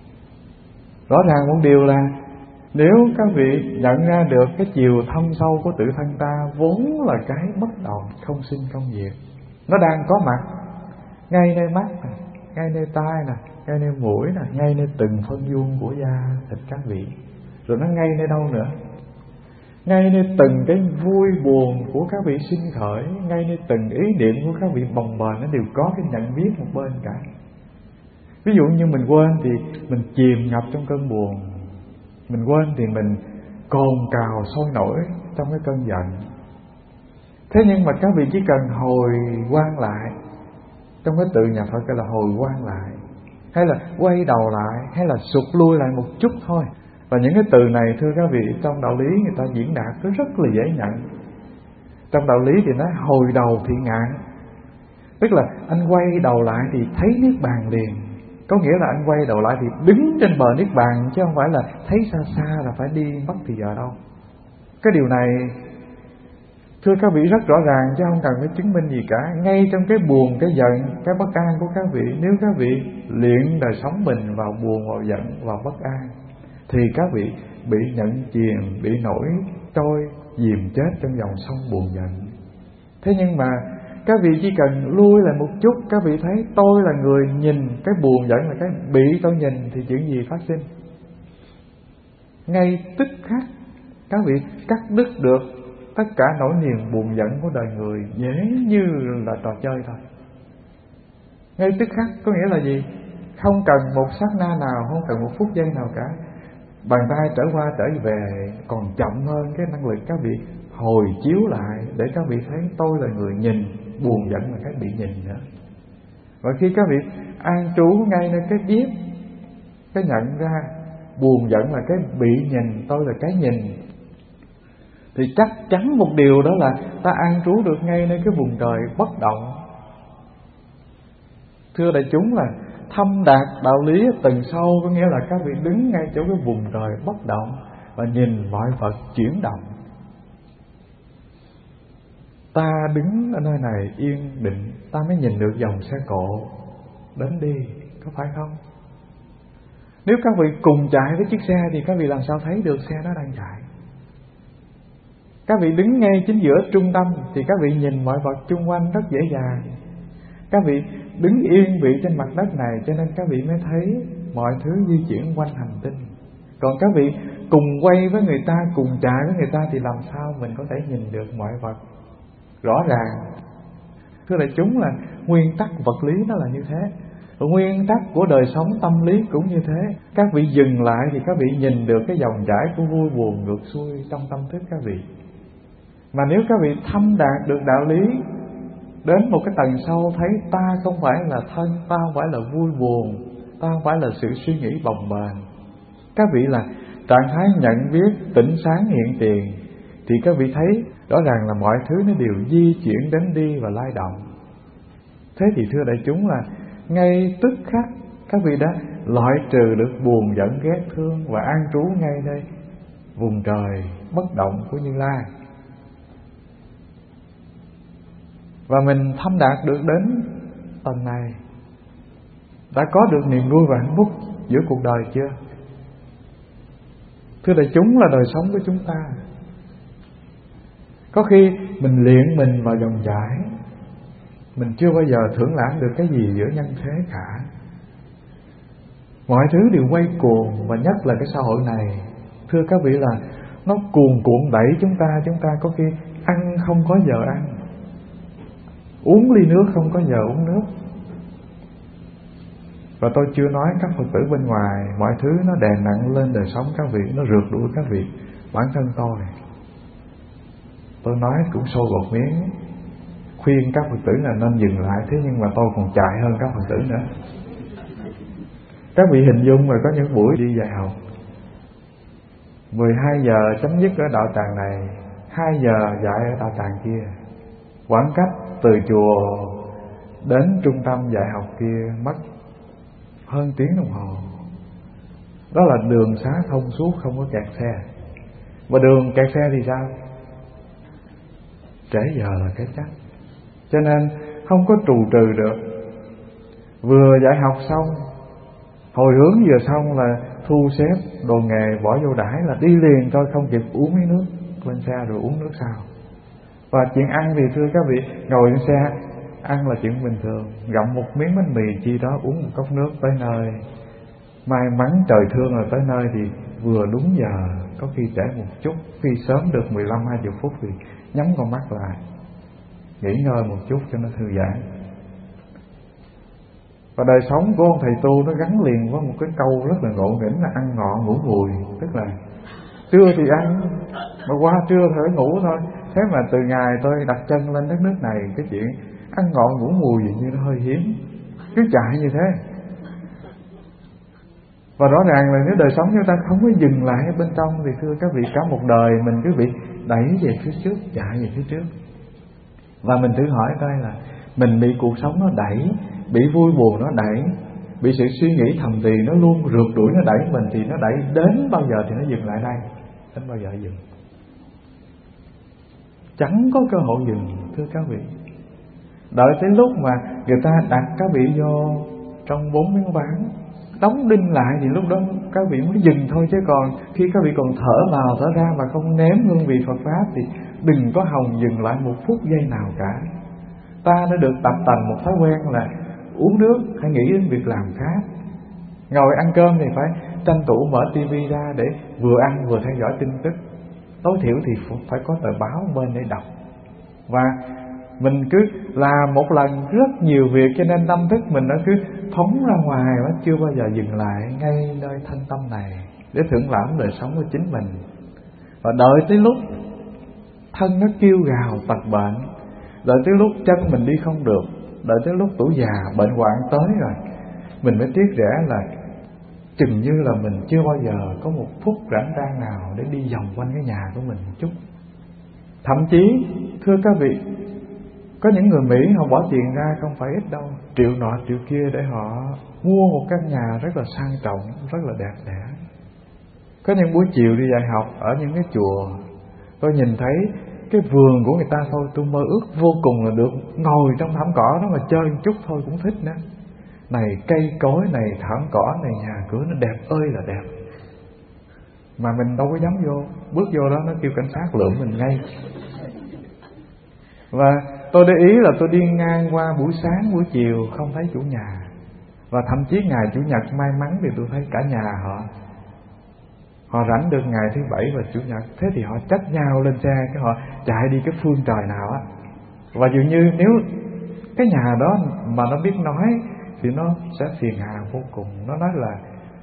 [SPEAKER 1] Rõ ràng một điều là nếu các vị nhận ra được cái chiều thâm sâu của tự thân ta vốn là cái bất động, không sinh không diệt, nó đang có mặt ngay nơi mắt nè, ngay nơi tai nè, ngay nơi mũi nè, ngay nơi từng phân vuông của da thịt các vị. Rồi nó ngay nơi đâu nữa? Ngay nơi từng cái vui buồn của các vị sinh khởi, ngay nơi từng ý niệm của các vị bồng bềnh, nó đều có cái nhận biết một bên cả. Ví dụ như mình quên thì mình chìm ngập trong cơn buồn, mình quên thì mình cồn cào sôi nổi trong cái cơn giận. Thế nhưng mà các vị chỉ cần hồi quang lại, trong cái từ nhà Phật gọi là hồi quang lại, hay là quay đầu lại, hay là sụt lui lại một chút thôi. Và những cái từ này thưa các vị, trong đạo lý người ta diễn đạt nó rất là dễ nhận. Trong đạo lý thì nói hồi đầu thị ngạn, tức là anh quay đầu lại thì thấy niết bàn liền. Có nghĩa là anh quay đầu lại thì đứng trên bờ niết bàn, chứ không phải là thấy xa xa là phải đi mất thì giờ đâu. Cái điều này thưa các vị rất rõ ràng, chứ không cần phải chứng minh gì cả. Ngay trong cái buồn, cái giận, cái bất an của các vị, nếu các vị luyện đời sống mình vào buồn, vào giận, vào bất an, thì các vị bị nhận chìm, bị nổi trôi, dìm chết trong dòng sông buồn giận. Thế nhưng mà các vị chỉ cần lui lại một chút, các vị thấy tôi là người nhìn cái buồn giận là cái bị tôi nhìn, thì chuyện gì phát sinh? Ngay tức khắc các vị cắt đứt được tất cả nỗi niềm buồn giận của đời người, dễ như là trò chơi thôi. Ngay tức khắc có nghĩa là gì? Không cần một sát na nào, không cần một phút giây nào cả. Bàn tay trở qua trở về, còn chậm hơn cái năng lực các vị hồi chiếu lại để các vị thấy tôi là người nhìn, buồn giận là cái bị nhìn nữa. Và khi các vị an trú ngay nơi cái biết, cái nhận ra buồn giận là cái bị nhìn, tôi là cái nhìn, thì chắc chắn một điều đó là ta an trú được ngay nơi cái vùng trời bất động. Thưa đại chúng, là thâm đạt đạo lý tầng sâu có nghĩa là các vị đứng ngay chỗ cái vùng trời bất động và nhìn mọi vật chuyển động. Ta đứng ở nơi này yên định, ta mới nhìn được dòng xe cộ đến đi, có phải không? Nếu các vị cùng chạy với chiếc xe thì các vị làm sao thấy được xe nó đang chạy? Các vị đứng ngay chính giữa trung tâm thì các vị nhìn mọi vật chung quanh rất dễ dàng. Các vị đứng yên vị trên mặt đất này cho nên các vị mới thấy mọi thứ di chuyển quanh hành tinh. Còn các vị cùng quay với người ta, cùng chạy với người ta thì làm sao mình có thể nhìn được mọi vật rõ ràng? Thưa đại chúng, là nguyên tắc vật lý nó là như thế. Nguyên tắc của đời sống tâm lý cũng như thế. Các vị dừng lại thì các vị nhìn được cái dòng chảy của vui buồn ngược xuôi trong tâm thức các vị. Mà nếu các vị thâm đạt được đạo lý đến một cái tầng sâu, thấy ta không phải là thân, ta không phải là vui buồn, ta không phải là sự suy nghĩ bồng bềnh, các vị là trạng thái nhận biết tỉnh sáng hiện tiền, thì các vị thấy rõ ràng là mọi thứ nó đều di chuyển đến đi và lay động. Thế thì thưa đại chúng, là ngay tức khắc các vị đã loại trừ được buồn giận ghét thương và an trú ngay đây vùng trời bất động của Như Lai. Và mình thâm đạt được đến tầng này, đã có được niềm vui và hạnh phúc giữa cuộc đời chưa? Thưa đại chúng, là đời sống của chúng ta có khi mình luyện mình vào dòng chảy, mình chưa bao giờ thưởng lãm được cái gì giữa nhân thế cả. Mọi thứ đều quay cuồng, và nhất là cái xã hội này, thưa các vị, là nó cuồn cuộn đẩy chúng ta. Chúng ta có khi ăn không có giờ ăn, uống ly nước không có giờ uống nước. Và tôi chưa nói các Phật tử bên ngoài, mọi thứ nó đè nặng lên đời sống các vị, nó rượt đuổi các vị. Bản thân tôi Tôi nói cũng sôi bọt miếng, khuyên các Phật tử là nên dừng lại. Thế nhưng mà tôi còn chạy hơn các Phật tử nữa. Các vị hình dung rồi, có những buổi đi dạy học mười hai giờ chấm dứt ở đạo tràng này, hai giờ dạy ở đạo tràng kia. Khoảng cách từ chùa đến trung tâm dạy học kia mất hơn tiếng đồng hồ. Đó là đường xá thông suốt, không có kẹt xe. Và đường kẹt xe thì sao? Trễ giờ là cái chắc. Cho nên không có trù trừ được. Vừa dạy học xong, hồi hướng vừa xong là thu xếp đồ nghề bỏ vô đãi là đi liền thôi, không kịp uống miếng nước, lên xe rồi uống nước sau. Và chuyện ăn thì thưa các vị, ngồi trên xe ăn là chuyện bình thường, gặm một miếng bánh mì chi đó, uống một cốc nước tới nơi. May mắn trời thương là tới nơi thì vừa đúng giờ, có khi trễ một chút, khi sớm được mười lăm hai mươi phút thì nhắm con mắt lại, nghỉ ngơi một chút cho nó thư giãn. Và đời sống của ông thầy tu nó gắn liền với một cái câu rất là ngộ nghĩnh là ăn ngọ ngủ vùi. Tức là trưa thì ăn, mà qua trưa thì phải ngủ thôi. Thế mà từ ngày tôi đặt chân lên đất nước này, cái chuyện ăn ngọ ngủ mùi gì như nó hơi hiếm, cứ chạy như thế. Và rõ ràng là nếu đời sống chúng ta không có dừng lại ở bên trong thì thưa các vị, cả một đời mình cứ bị đẩy về phía trước, chạy về phía trước. Và mình thử hỏi coi là mình bị cuộc sống nó đẩy, bị vui buồn nó đẩy, bị sự suy nghĩ thầm thì nó luôn rượt đuổi nó đẩy mình, thì nó đẩy đến bao giờ thì nó dừng lại đây? Đến bao giờ dừng? Chẳng có cơ hội dừng thưa các vị. Đợi tới lúc mà người ta đặt các vị vô trong bốn miếng ván, đóng đinh lại, thì lúc đó các vị mới dừng thôi. Chứ còn khi các vị còn thở vào thở ra mà không nếm hương vị Phật Pháp thì đừng có hòng dừng lại một phút giây nào cả. Ta đã được tập tành một thói quen là uống nước hay nghĩ đến việc làm khác. Ngồi ăn cơm thì phải tranh thủ mở tivi ra để vừa ăn vừa theo dõi tin tức. Tối thiểu thì phải có tờ báo bên để đọc. Và mình cứ làm một lần rất nhiều việc, cho nên tâm thức mình nó cứ phóng ra ngoài, nó chưa bao giờ dừng lại ngay nơi thanh tâm này để thưởng lãm đời sống của chính mình. Và đợi tới lúc thân nó kêu gào tật bệnh, đợi tới lúc chân mình đi không được, đợi tới lúc tuổi già bệnh hoạn tới rồi, mình mới tiếc rẻ là chừng như là mình chưa bao giờ có một phút rảnh rang nào để đi vòng quanh cái nhà của mình một chút. Thậm chí thưa các vị, có những người Mỹ họ bỏ tiền ra không phải ít đâu, triệu nọ triệu kia để họ mua một căn nhà rất là sang trọng, rất là đẹp đẽ. Có những buổi chiều đi dạy học ở những cái chùa, tôi nhìn thấy cái vườn của người ta thôi, tôi mơ ước vô cùng là được ngồi trong thảm cỏ đó mà chơi một chút thôi cũng thích nữa. Này cây cối này, thảm cỏ này, nhà cửa nó đẹp ơi là đẹp. Mà mình đâu có dám vô, bước vô đó nó kêu cảnh sát lượm mình ngay. Và tôi để ý là tôi đi ngang qua buổi sáng, buổi chiều không thấy chủ nhà. Và thậm chí ngày Chủ nhật may mắn thì tôi thấy cả nhà họ Họ rảnh được ngày thứ bảy và Chủ nhật. Thế thì họ trách nhau lên xe, cái họ chạy đi cái phương trời nào á. Và dường như nếu cái nhà đó mà nó biết nói thì nó sẽ phiền hà vô cùng. Nó nói là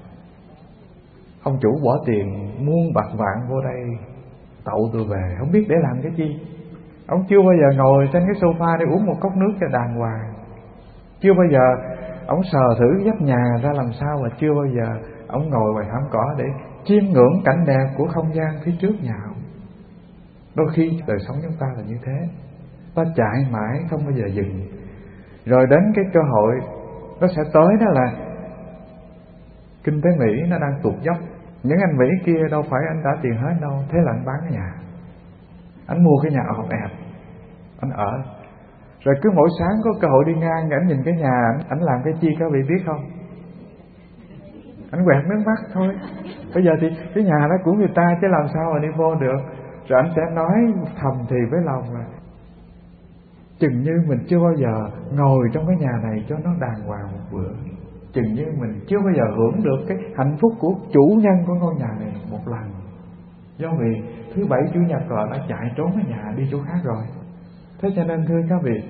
[SPEAKER 1] ông chủ bỏ tiền muôn bạc vạn vô đây tậu tôi về, không biết để làm cái gì. Ông chưa bao giờ ngồi trên cái sofa để uống một cốc nước cho đàng hoàng. Chưa bao giờ ông sờ thử vách nhà ra làm sao, và chưa bao giờ ông ngồi ngoài thảm cỏ để chiêm ngưỡng cảnh đẹp của không gian phía trước nhà ông. Đôi khi đời sống chúng ta là như thế, ta chạy mãi không bao giờ dừng. Rồi đến cái cơ hội nó sẽ tới, đó là kinh tế Mỹ nó đang tụt dốc. Những anh Mỹ kia đâu phải anh đã tiền hết đâu, thế là anh bán cái nhà, anh mua cái nhà ọp ẹp, anh ở. Rồi cứ mỗi sáng có cơ hội đi ngang, anh nhìn cái nhà, anh, anh làm cái chi các vị biết không? Anh quẹt nước mắt thôi. Bây giờ thì cái nhà đó của người ta chứ làm sao mà đi vô được. Rồi anh sẽ nói thầm thì với lòng là chừng như mình chưa bao giờ ngồi trong cái nhà này cho nó đàng hoàng một bữa, chừng như mình chưa bao giờ hưởng được cái hạnh phúc của chủ nhân của ngôi nhà này một lần. Do vì thứ bảy chủ nhật họ đã chạy trốn cái nhà đi chỗ khác rồi. Thế cho nên thưa các vị,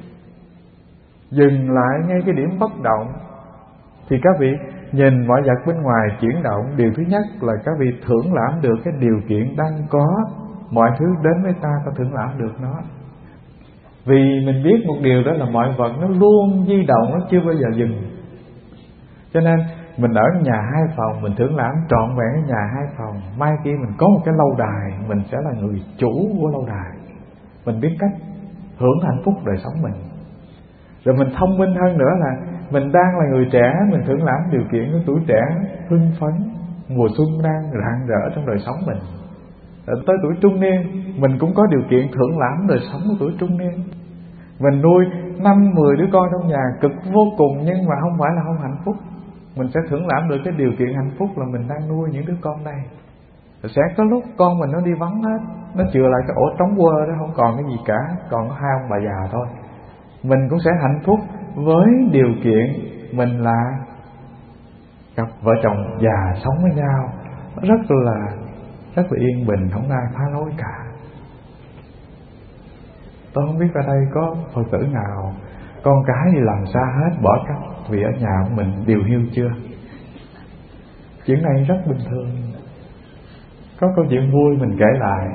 [SPEAKER 1] dừng lại ngay cái điểm bất động thì các vị nhìn mọi vật bên ngoài chuyển động. Điều thứ nhất là các vị thưởng lãm được cái điều kiện đang có. Mọi thứ đến với ta, ta thưởng lãm được nó. Vì mình biết một điều đó là mọi vật nó luôn di động, nó chưa bao giờ dừng. Cho nên mình ở nhà hai phòng, mình thưởng lãm trọn vẹn cái nhà hai phòng. Mai kia mình có một cái lâu đài, mình sẽ là người chủ của lâu đài. Mình biết cách hưởng hạnh phúc đời sống mình. Rồi mình thông minh hơn nữa là mình đang là người trẻ, mình thưởng lãm điều kiện của tuổi trẻ hưng phấn, mùa xuân đang rạng rỡ trong đời sống mình. Rồi tới tuổi trung niên, mình cũng có điều kiện thưởng lãm đời sống của tuổi trung niên. Mình nuôi năm, mười đứa con trong nhà cực vô cùng, nhưng mà không phải là không hạnh phúc. Mình sẽ thưởng lãm được cái điều kiện hạnh phúc là mình đang nuôi những đứa con đây. Rồi sẽ có lúc con mình nó đi vắng hết, nó chừa lại cái ổ trống quơ đó, không còn cái gì cả, còn có hai ông bà già thôi. Mình cũng sẽ hạnh phúc với điều kiện mình là cặp vợ chồng già sống với nhau rất là rất là yên bình, không ai phá rối cả. Tôi không biết ở đây có Phật tử nào con cái đi làm xa hết, bỏ cách vì ở nhà của mình điều hiu chưa? Chuyện này rất bình thường. Có câu chuyện vui mình kể lại.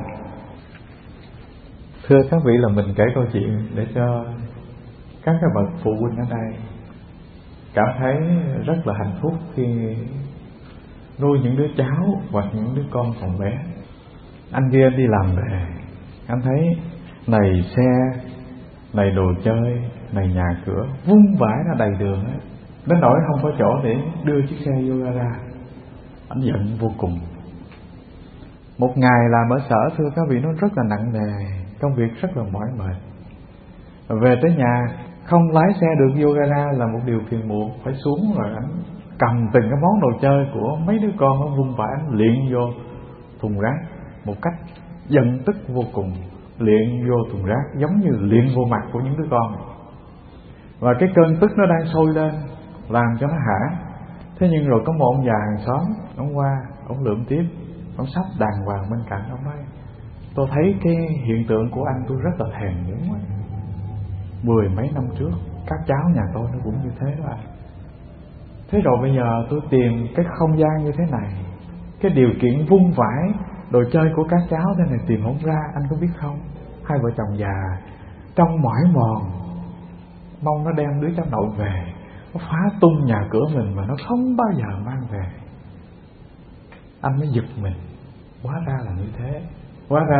[SPEAKER 1] Thưa các vị, là mình kể câu chuyện để cho các cái bậc phụ huynh ở đây cảm thấy rất là hạnh phúc khi nuôi những đứa cháu hoặc những đứa con còn bé. Anh kia đi làm về, anh thấy này xe, này đồ chơi, này nhà cửa vung vãi ra đầy đường ấy, đến nỗi không có chỗ để đưa chiếc xe vô gara. Anh giận vô cùng. Một ngày làm ở sở, thưa các vị, nó rất là nặng nề, công việc rất là mỏi mệt. Về tới nhà không lái xe được vô gara là một điều phiền muộn. Phải xuống rồi anh cầm từng cái món đồ chơi của mấy đứa con nó vung vãi, anh liệng vô thùng rác một cách giận tức vô cùng. Liệng vô thùng rác giống như liệng vô mặt của những đứa con. Và cái cơn tức nó đang sôi lên làm cho nó hả. Thế nhưng rồi có một ông già hàng xóm, ông qua, ông lượm tiếp, ông sắp đàng hoàng bên cạnh. Ông nói: tôi thấy cái hiện tượng của anh tôi rất là thèm muốn ấy. Mười mấy năm trước các cháu nhà tôi nó cũng như thế đó anh. Thế rồi bây giờ tôi tìm cái không gian như thế này, cái điều kiện vung vãi đồ chơi của các cháu thế này tìm không ra, anh có biết không? Hai vợ chồng già trong mỏi mòn mong nó đem đứa cháu nội về, nó phá tung nhà cửa mình mà nó không bao giờ mang về. Anh mới giật mình, hóa ra là như thế. Hóa ra là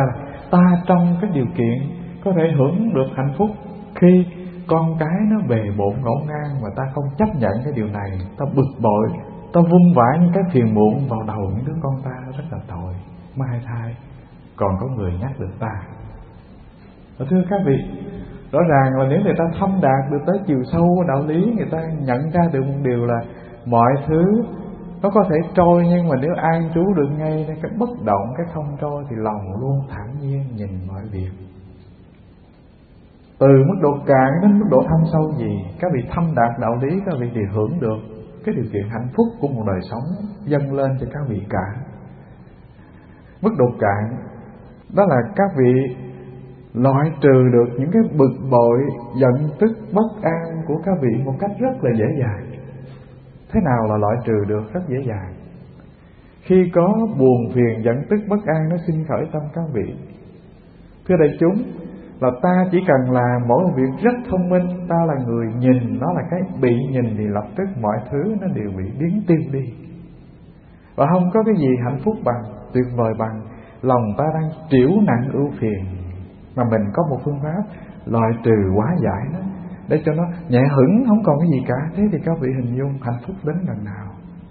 [SPEAKER 1] ta trong cái điều kiện có thể hưởng được hạnh phúc khi con cái nó bề bộn ngổn ngang mà ta không chấp nhận cái điều này, ta bực bội, ta vung vãi những cái phiền muộn vào đầu những đứa con ta, rất là tội. Mai thai còn có người nhắc được ta. Và thưa các vị, rõ ràng là nếu người ta thâm đạt được tới chiều sâu của đạo lý, người ta nhận ra được một điều là mọi thứ nó có thể trôi, nhưng mà nếu an trú được ngayในcái bất động, cái không trôi, thì lòng luôn thản nhiên nhìn mọi việc. Từ mức độ cạn đến mức độ thâm sâu gì, các vị thâm đạt đạo lý, các vị thì hưởng được cái điều kiện hạnh phúc của một đời sống dâng lên cho các vị cả. Mức độ cạn đó là các vị loại trừ được những cái bực bội, giận tức, bất an của các vị một cách rất là dễ dàng. Thế nào là loại trừ được? Rất dễ dàng. Khi có buồn phiền, giận tức, bất an nó sinh khởi tâm các vị, thưa đại chúng, là ta chỉ cần làm mỗi một việc rất thông minh, ta là người nhìn, nó là cái bị nhìn, thì lập tức mọi thứ nó đều bị biến tiêu đi. Và không có cái gì hạnh phúc bằng, tuyệt vời bằng lòng ta đang triểu nặng ưu phiền, mà mình có một phương pháp loại trừ hóa giải nó, để cho nó nhẹ hững, không còn cái gì cả. Thế thì các vị hình dung hạnh phúc đến lần nào.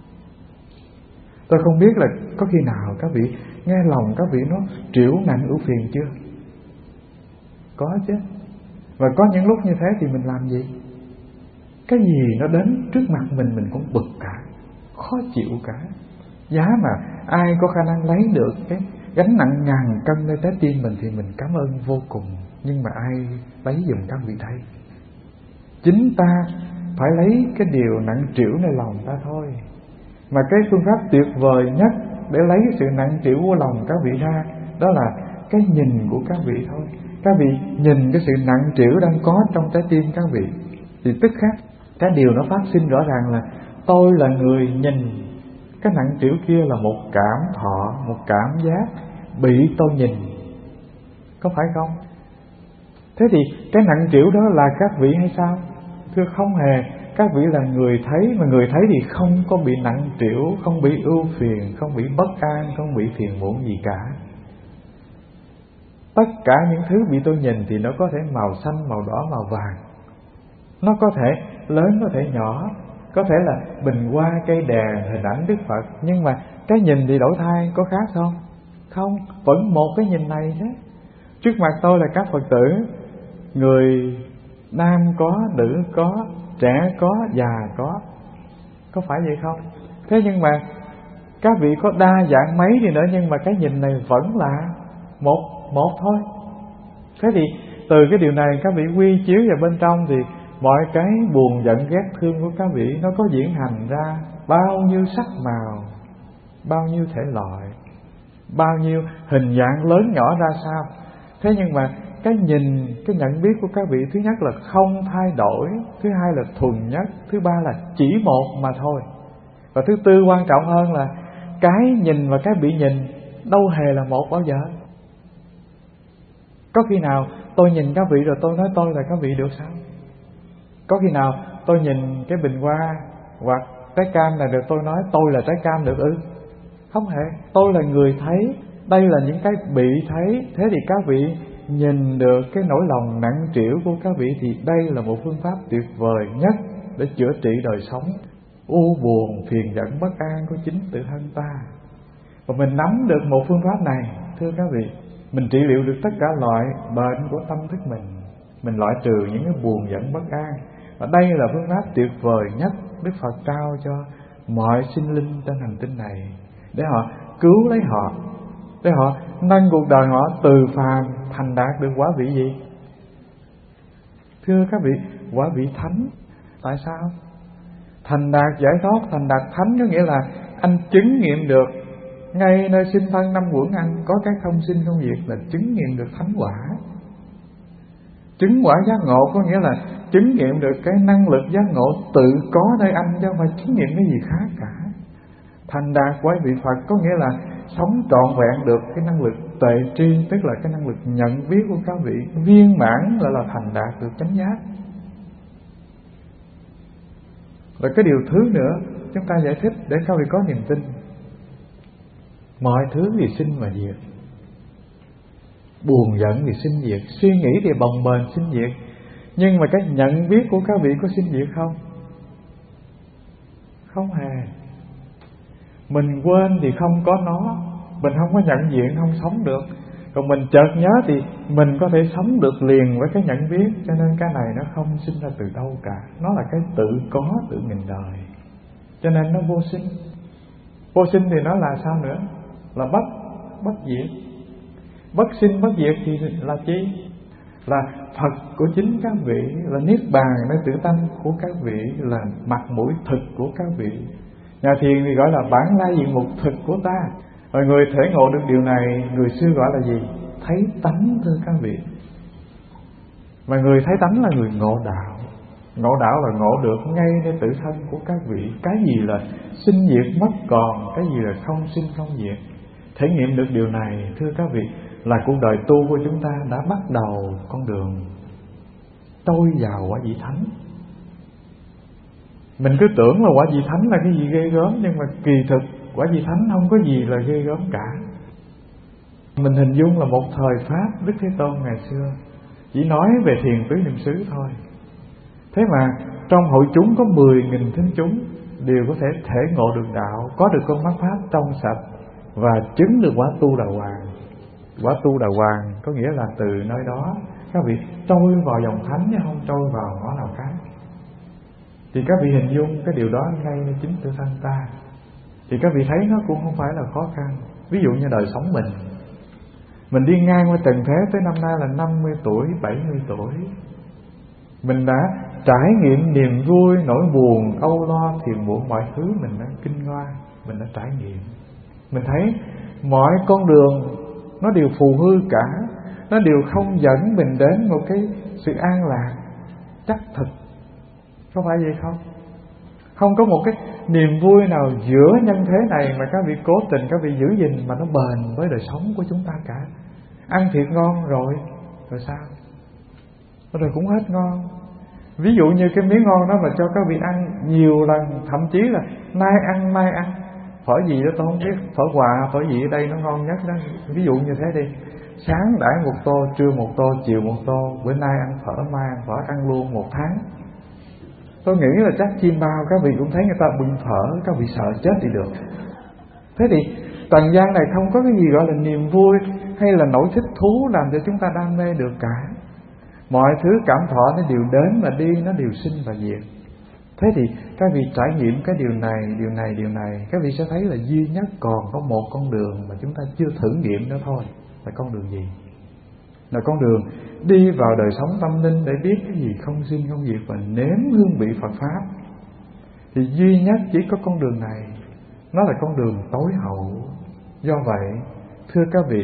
[SPEAKER 1] Tôi không biết là có khi nào các vị nghe lòng các vị nó triểu nặng ưu phiền chưa? Có chứ. Và có những lúc như thế thì mình làm gì? Cái gì nó đến trước mặt mình mình cũng bực cả, khó chịu cả. Giá mà ai có khả năng lấy được cái gánh nặng ngàn cân nơi trái tim mình thì mình cảm ơn vô cùng. Nhưng mà ai lấy giùm các vị đây? Chính ta phải lấy cái điều nặng trĩu nơi lòng ta thôi. Mà cái phương pháp tuyệt vời nhất để lấy sự nặng trĩu của lòng các vị ra, đó là cái nhìn của các vị thôi. Các vị nhìn cái sự nặng trĩu đang có trong trái tim các vị, thì tức khắc cái điều nó phát sinh rõ ràng là tôi là người nhìn. Cái nặng trĩu kia là một cảm thọ, một cảm giác bị tôi nhìn, có phải không? Thế thì cái nặng trĩu đó là các vị hay sao? Thưa không hề. Các vị là người thấy, mà người thấy thì không có bị nặng trĩu, không bị ưu phiền, không bị bất an, không bị phiền muộn gì cả. Tất cả những thứ bị tôi nhìn thì nó có thể màu xanh, màu đỏ, màu vàng. Nó có thể lớn, có thể nhỏ, có thể là bình hoa, cây đèn, hình ảnh Đức Phật. Nhưng mà cái nhìn thì đổi thay, có khác không? Không, vẫn một cái nhìn này nhé. Trước mặt tôi là các Phật tử, người nam có, nữ có, trẻ có, già có. Có phải vậy không? Thế nhưng mà các vị có đa dạng mấy đi nữa, nhưng mà cái nhìn này vẫn là một, một thôi. Thế thì từ cái điều này các vị quy chiếu vào bên trong, thì mọi cái buồn giận ghét thương của các vị nó có diễn hành ra bao nhiêu sắc màu, bao nhiêu thể loại, bao nhiêu hình dạng lớn nhỏ ra sao. Thế nhưng mà cái nhìn, cái nhận biết của các vị, thứ nhất là không thay đổi, thứ hai là thuần nhất, thứ ba là chỉ một mà thôi. Và thứ tư quan trọng hơn là cái nhìn và cái bị nhìn đâu hề là một bao giờ. Có khi nào tôi nhìn các vị rồi tôi nói tôi là các vị được sao? Có khi nào tôi nhìn cái bình hoa hoặc trái cam này được tôi nói tôi là trái cam được ư? Không hề. Tôi là người thấy, đây là những cái bị thấy. Thế thì các vị nhìn được cái nỗi lòng nặng trĩu của các vị, thì đây là một phương pháp tuyệt vời nhất để chữa trị đời sống u buồn, phiền giận, bất an của chính tự thân ta. Và mình nắm được một phương pháp này, thưa các vị, mình trị liệu được tất cả loại bệnh của tâm thức mình. Mình loại trừ những cái buồn giận bất an. Và đây là phương pháp tuyệt vời nhất Đức Phật trao cho mọi sinh linh trên hành tinh này, để họ cứu lấy họ, để họ nâng cuộc đời họ từ phàm thành đạt được quả vị gì? Thưa các vị, quả vị thánh. Tại sao? Thành đạt giải thoát, thành đạt thánh có nghĩa là anh chứng nghiệm được ngay nơi sinh thân năm uẩn anh có cái không sinh không diệt, là chứng nghiệm được thánh quả. Chứng quả giác ngộ có nghĩa là chứng nghiệm được cái năng lực giác ngộ tự có nơi anh, chứ không phải chứng nghiệm cái gì khác cả. Thành đạt quả vị Phật có nghĩa là sống trọn vẹn được cái năng lực tuệ tri, tức là cái năng lực nhận biết của các vị viên mãn, là là thành đạt được chánh giác. Và cái điều thứ nữa chúng ta giải thích để các vị có niềm tin. Mọi thứ thì sinh và diệt. buồn giận thì sinh diệt, suy nghĩ thì bồng bềnh sinh diệt. Nhưng mà cái nhận biết của các vị có sinh diệt không? Không hề. Mình quên thì không có nó, mình không có nhận diện, không sống được. Còn mình chợt nhớ thì mình có thể sống được liền với cái nhận biết. Cho nên cái này nó không sinh ra từ đâu cả, nó là cái tự có, tự nghìn đời. Cho nên nó vô sinh. Vô sinh thì nó là sao nữa? Là bất, bất diệt. Bất sinh bất diệt thì là chi? Là Phật của chính các vị, là Niết Bàn nơi tự tánh của các vị, là mặt mũi thực của các vị. Nhà thiền thì gọi là bản lai diện mục thực của ta. Rồi người thể ngộ được điều này, người xưa gọi là gì? Thấy tánh, thưa các vị. Mà người thấy tánh là người ngộ đạo. Ngộ đạo là ngộ được ngay nơi tự thân của các vị. Cái gì là sinh diệt mất còn, cái gì là không sinh không diệt. Thể nghiệm được điều này, thưa các vị, là cuộc đời tu của chúng ta đã bắt đầu con đường trôi vào quả vị thánh. Mình cứ tưởng là quả vị thánh là cái gì ghê gớm, nhưng mà kỳ thực quả vị thánh không có gì là ghê gớm cả. Mình hình dung là một thời Pháp Đức Thế Tôn ngày xưa chỉ nói về thiền tứ niệm xứ thôi. Thế mà trong hội chúng có mười nghìn thính chúng đều có thể thể ngộ được đạo, có được con mắt pháp trong sạch và chứng được quả tu đà hoàng. Quả tu đà hoàng có nghĩa là từ nơi đó các vị trôi vào dòng thánh chứ không trôi vào ngõ nào khác. Thì các vị hình dung cái điều đó ngayในchính tự thân ta, thì các vị thấy nó cũng không phải là khó khăn. Ví dụ như đời sống mình, mình đi ngang qua trần thế tới năm nay là năm mươi tuổi, bảy mươi tuổi, mình đã trải nghiệm niềm vui, nỗi buồn, âu lo, phiền muộn, mọi thứ mình đã kinh hoa, mình đã trải nghiệm. Mình thấy mọi con đường nó đều phù hư cả, nó đều không dẫn mình đến một cái sự an lạc chắc thực. Có phải vậy không? Không có một cái niềm vui nào giữa nhân thế này mà các vị cố tình các vị giữ gìn mà nó bền với đời sống của chúng ta cả. Ăn thiệt ngon rồi, rồi sao? Rồi cũng hết ngon. Ví dụ như cái miếng ngon đó mà cho các vị ăn nhiều lần, thậm chí là nay ăn mai ăn. Phở gì đó tôi không biết, phở quà, phở gì ở đây nó ngon nhất đó. Ví dụ như thế đi. Sáng đãi một tô, trưa một tô, chiều một tô, bữa nay ăn phở, mai ăn phở, ăn luôn một tháng. Tôi nghĩ là chắc chim bao các vị cũng thấy người ta bưng phở, các vị sợ chết đi được. Thế thì trần gian này không có cái gì gọi là niềm vui hay là nỗi thích thú làm cho chúng ta đam mê được cả. Mọi thứ cảm thọ nó đều đến và đi, nó đều sinh và diệt. Thế thì các vị trải nghiệm cái điều này, điều này, điều này, các vị sẽ thấy là duy nhất còn có một con đường mà chúng ta chưa thử nghiệm nữa thôi. Là con đường gì? Là con đường đi vào đời sống tâm linh để biết cái gì không sinh không diệt và nếm hương vị Phật Pháp. Thì duy nhất chỉ có con đường này, nó là con đường tối hậu. Do vậy, thưa các vị,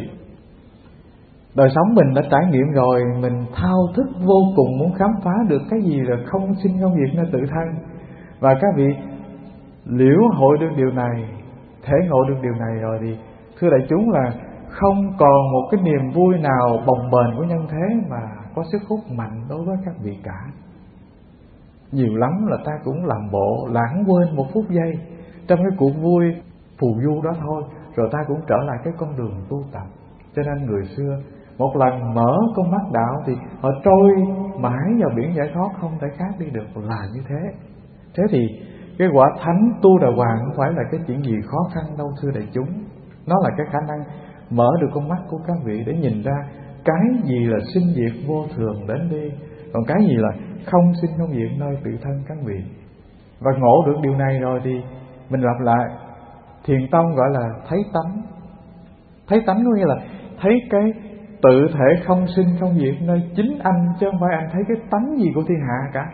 [SPEAKER 1] đời sống mình đã trải nghiệm rồi, mình thao thức vô cùng muốn khám phá được cái gì là không sinh không diệt nơi tự thân. Và các vị liễu hội được điều này, thể ngộ được điều này rồi thì thưa đại chúng là không còn một cái niềm vui nào bồng bềnh của nhân thế mà có sức hút mạnh đối với các vị cả. Nhiều lắm là ta cũng làm bộ lãng quên một phút giây trong cái cuộc vui phù du đó thôi, rồi ta cũng trở lại cái con đường tu tập. Cho nên người xưa một lần mở con mắt đạo thì họ trôi mãi vào biển giải thoát, không thể khác đi được, là như thế. Thế thì cái quả thánh tu đà hoàng không phải là cái chuyện gì khó khăn đâu thưa đại chúng. Nó là cái khả năng mở được con mắt của các vị để nhìn ra cái gì là sinh diệt vô thường đến đi, còn cái gì là không sinh không diệt nơi tự thân các vị. Và ngộ được điều này rồi thì mình lặp lại, thiền tông gọi là thấy tánh. Thấy tánh có nghĩa là thấy cái tự thể không sinh không diệt nơi chính anh, chứ không phải anh thấy cái tánh gì của thiên hạ cả.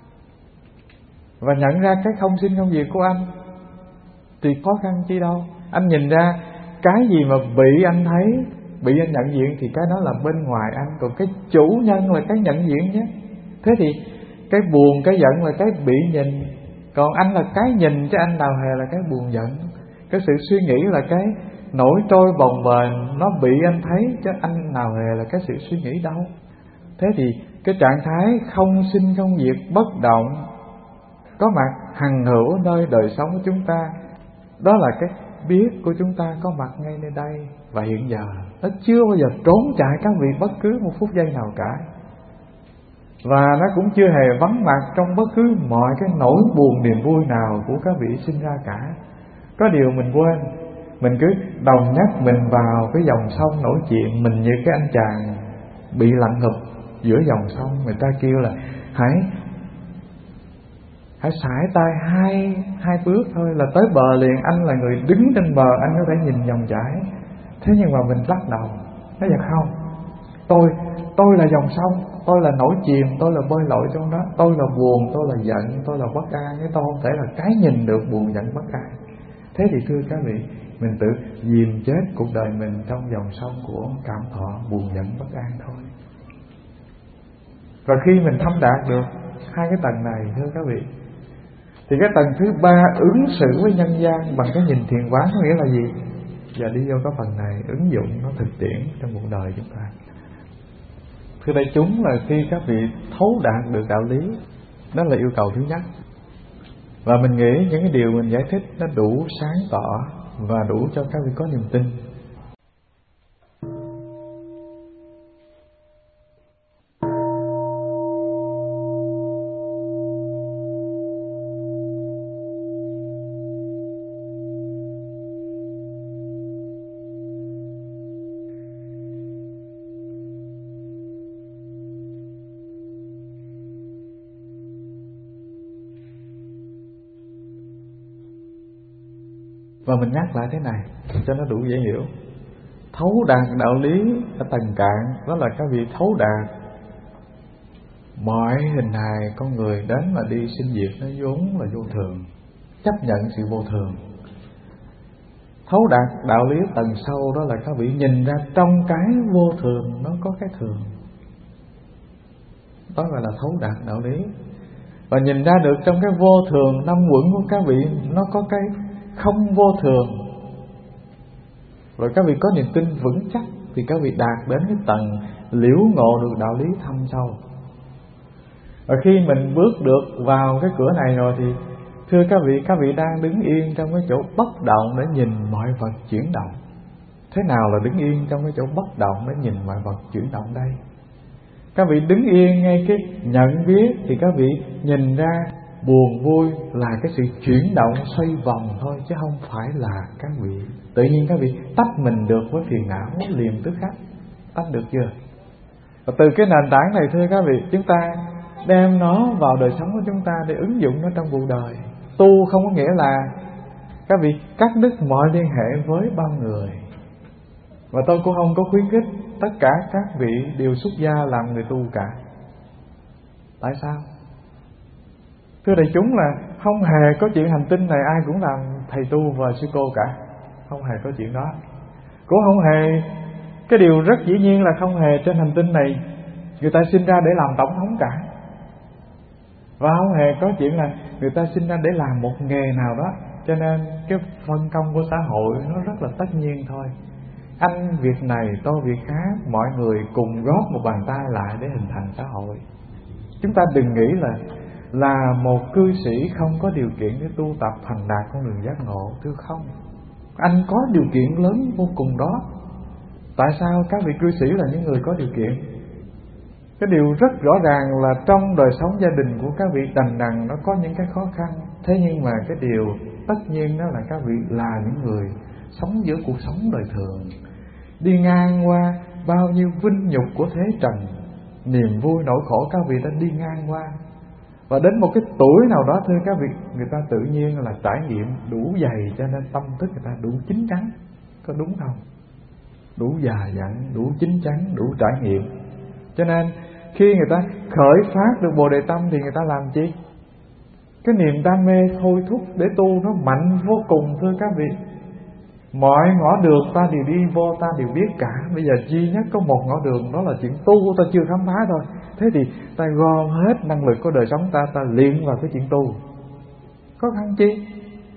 [SPEAKER 1] Và nhận ra cái không sinh không diệt của anh thì khó khăn chi đâu. Anh nhìn ra cái gì mà bị anh thấy, bị anh nhận diện thì cái đó là bên ngoài anh, còn cái chủ nhân là cái nhận diện nhé. Thế thì cái buồn, cái giận là cái bị nhìn, còn anh là cái nhìn, chứ anh nào hề là cái buồn giận. Cái sự suy nghĩ là cái nổi trôi bồng bềnh, nó bị anh thấy, chứ anh nào hề là cái sự suy nghĩ đâu. Thế thì cái trạng thái không sinh không diệt, bất động, có mặt hằng hữu nơi đời sống của chúng ta, đó là cái biết của chúng ta có mặt ngay nơi đây và hiện giờ. Nó chưa bao giờ trốn chạy các vị bất cứ một phút giây nào cả. Và nó cũng chưa hề vắng mặt trong bất cứ mọi cái nỗi buồn niềm vui nào của các vị sinh ra cả. Có điều mình quên, mình cứ đồng nhắc mình vào cái dòng sông nổi chuyện. Mình như cái anh chàng bị lặn ngụp giữa dòng sông. Người ta kêu là hãy Hãy sải tay hai hai bước thôi là tới bờ liền. Anh là người đứng trên bờ, anh có thể nhìn dòng chảy. Thế nhưng mà mình lắc đầu, nói rằng không, Tôi tôi là dòng sông, tôi là nổi chìm, tôi là bơi lội trong đó. Tôi là buồn, tôi là giận, tôi là bất an. Cái tôi không thể là cái nhìn được buồn giận bất an. Thế thì thưa các vị, mình tự dìm chết cuộc đời mình trong dòng sông của cảm thọ buồn giận bất an thôi. Và khi mình thâm đạt được hai cái tầng này thưa các vị, thì cái tầng thứ ba ứng xử với nhân gian bằng cái nhìn thiền quán có nghĩa là gì? Giờ đi vô cái phần này ứng dụng nó thực tiễn trong cuộc đời chúng ta. Thưa đại chúng, là khi các vị thấu đạt được đạo lý, đó là yêu cầu thứ nhất. Và mình nghĩ những cái điều mình giải thích nó đủ sáng tỏ và đủ cho các vị có niềm tin. Và mình nhắc lại thế này cho nó đủ dễ hiểu. Thấu đạt đạo lý ở tầng cạn, đó là các vị thấu đạt mọi hình hài con người đến mà đi sinh diệt nó vốn là vô thường, chấp nhận sự vô thường. Thấu đạt đạo lý tầng sâu, đó là các vị nhìn ra trong cái vô thường nó có cái thường, đó gọi là thấu đạt đạo lý. Và nhìn ra được trong cái vô thường năm uẩn của các vị nó có cái không vô thường, rồi các vị có niềm tin vững chắc, thì các vị đạt đến cái tầng liễu ngộ được đạo lý thâm sâu. Và khi mình bước được vào cái cửa này rồi thì thưa các vị, các vị đang đứng yên trong cái chỗ bất động để nhìn mọi vật chuyển động. Thế nào là đứng yên trong cái chỗ bất động để nhìn mọi vật chuyển động đây? Các vị đứng yên ngay cái nhận biết thì các vị nhìn ra buồn vui là cái sự chuyển động xoay vòng thôi, chứ không phải là các vị tự nhiên các vị tách mình được với phiền não liền tức khắc. Tách được chưa? Và từ cái nền tảng này thưa các vị, chúng ta đem nó vào đời sống của chúng ta để ứng dụng nó trong cuộc đời. Tu không có nghĩa là các vị cắt đứt mọi liên hệ với bao người. Và tôi cũng không có khuyến khích tất cả các vị đều xuất gia làm người tu cả. Tại sao? Thưa đại chúng, là không hề có chuyện hành tinh này ai cũng làm thầy tu và sư cô cả. Không hề có chuyện đó. Cũng không hề, cái điều rất dĩ nhiên là không hề trên hành tinh này người ta sinh ra để làm tổng thống cả. Và không hề có chuyện là người ta sinh ra để làm một nghề nào đó. Cho nên cái phân công của xã hội nó rất là tất nhiên thôi. Anh việc này, tôi việc khác, mọi người cùng góp một bàn tay lại để hình thành xã hội. Chúng ta đừng nghĩ là là một cư sĩ không có điều kiện để tu tập thành đạt con đường giác ngộ. Thưa không, anh có điều kiện lớn vô cùng đó. Tại sao các vị cư sĩ là những người có điều kiện? Cái điều rất rõ ràng là trong đời sống gia đình của các vị đằng đằng nó có những cái khó khăn. Thế nhưng mà cái điều tất nhiên đó là các vị là những người sống giữa cuộc sống đời thường, đi ngang qua bao nhiêu vinh nhục của thế trần, niềm vui nỗi khổ các vị đã đi ngang qua. Và đến một cái tuổi nào đó thưa các vị, người ta tự nhiên là trải nghiệm đủ dày, cho nên tâm thức người ta đủ chín chắn. Có đúng không? Đủ già dặn, đủ chín chắn, đủ trải nghiệm. Cho nên khi người ta khởi phát được Bồ Đề Tâm thì người ta làm chi? Cái niềm đam mê thôi thúc để tu nó mạnh vô cùng thưa các vị. Mọi ngõ đường ta đều đi vô, ta đều biết cả. Bây giờ duy nhất có một ngõ đường, đó là chuyện tu ta chưa khám phá thôi. Thế thì ta gom hết năng lực của đời sống ta, ta luyện vào cái chuyện tu. Khó khăn chi?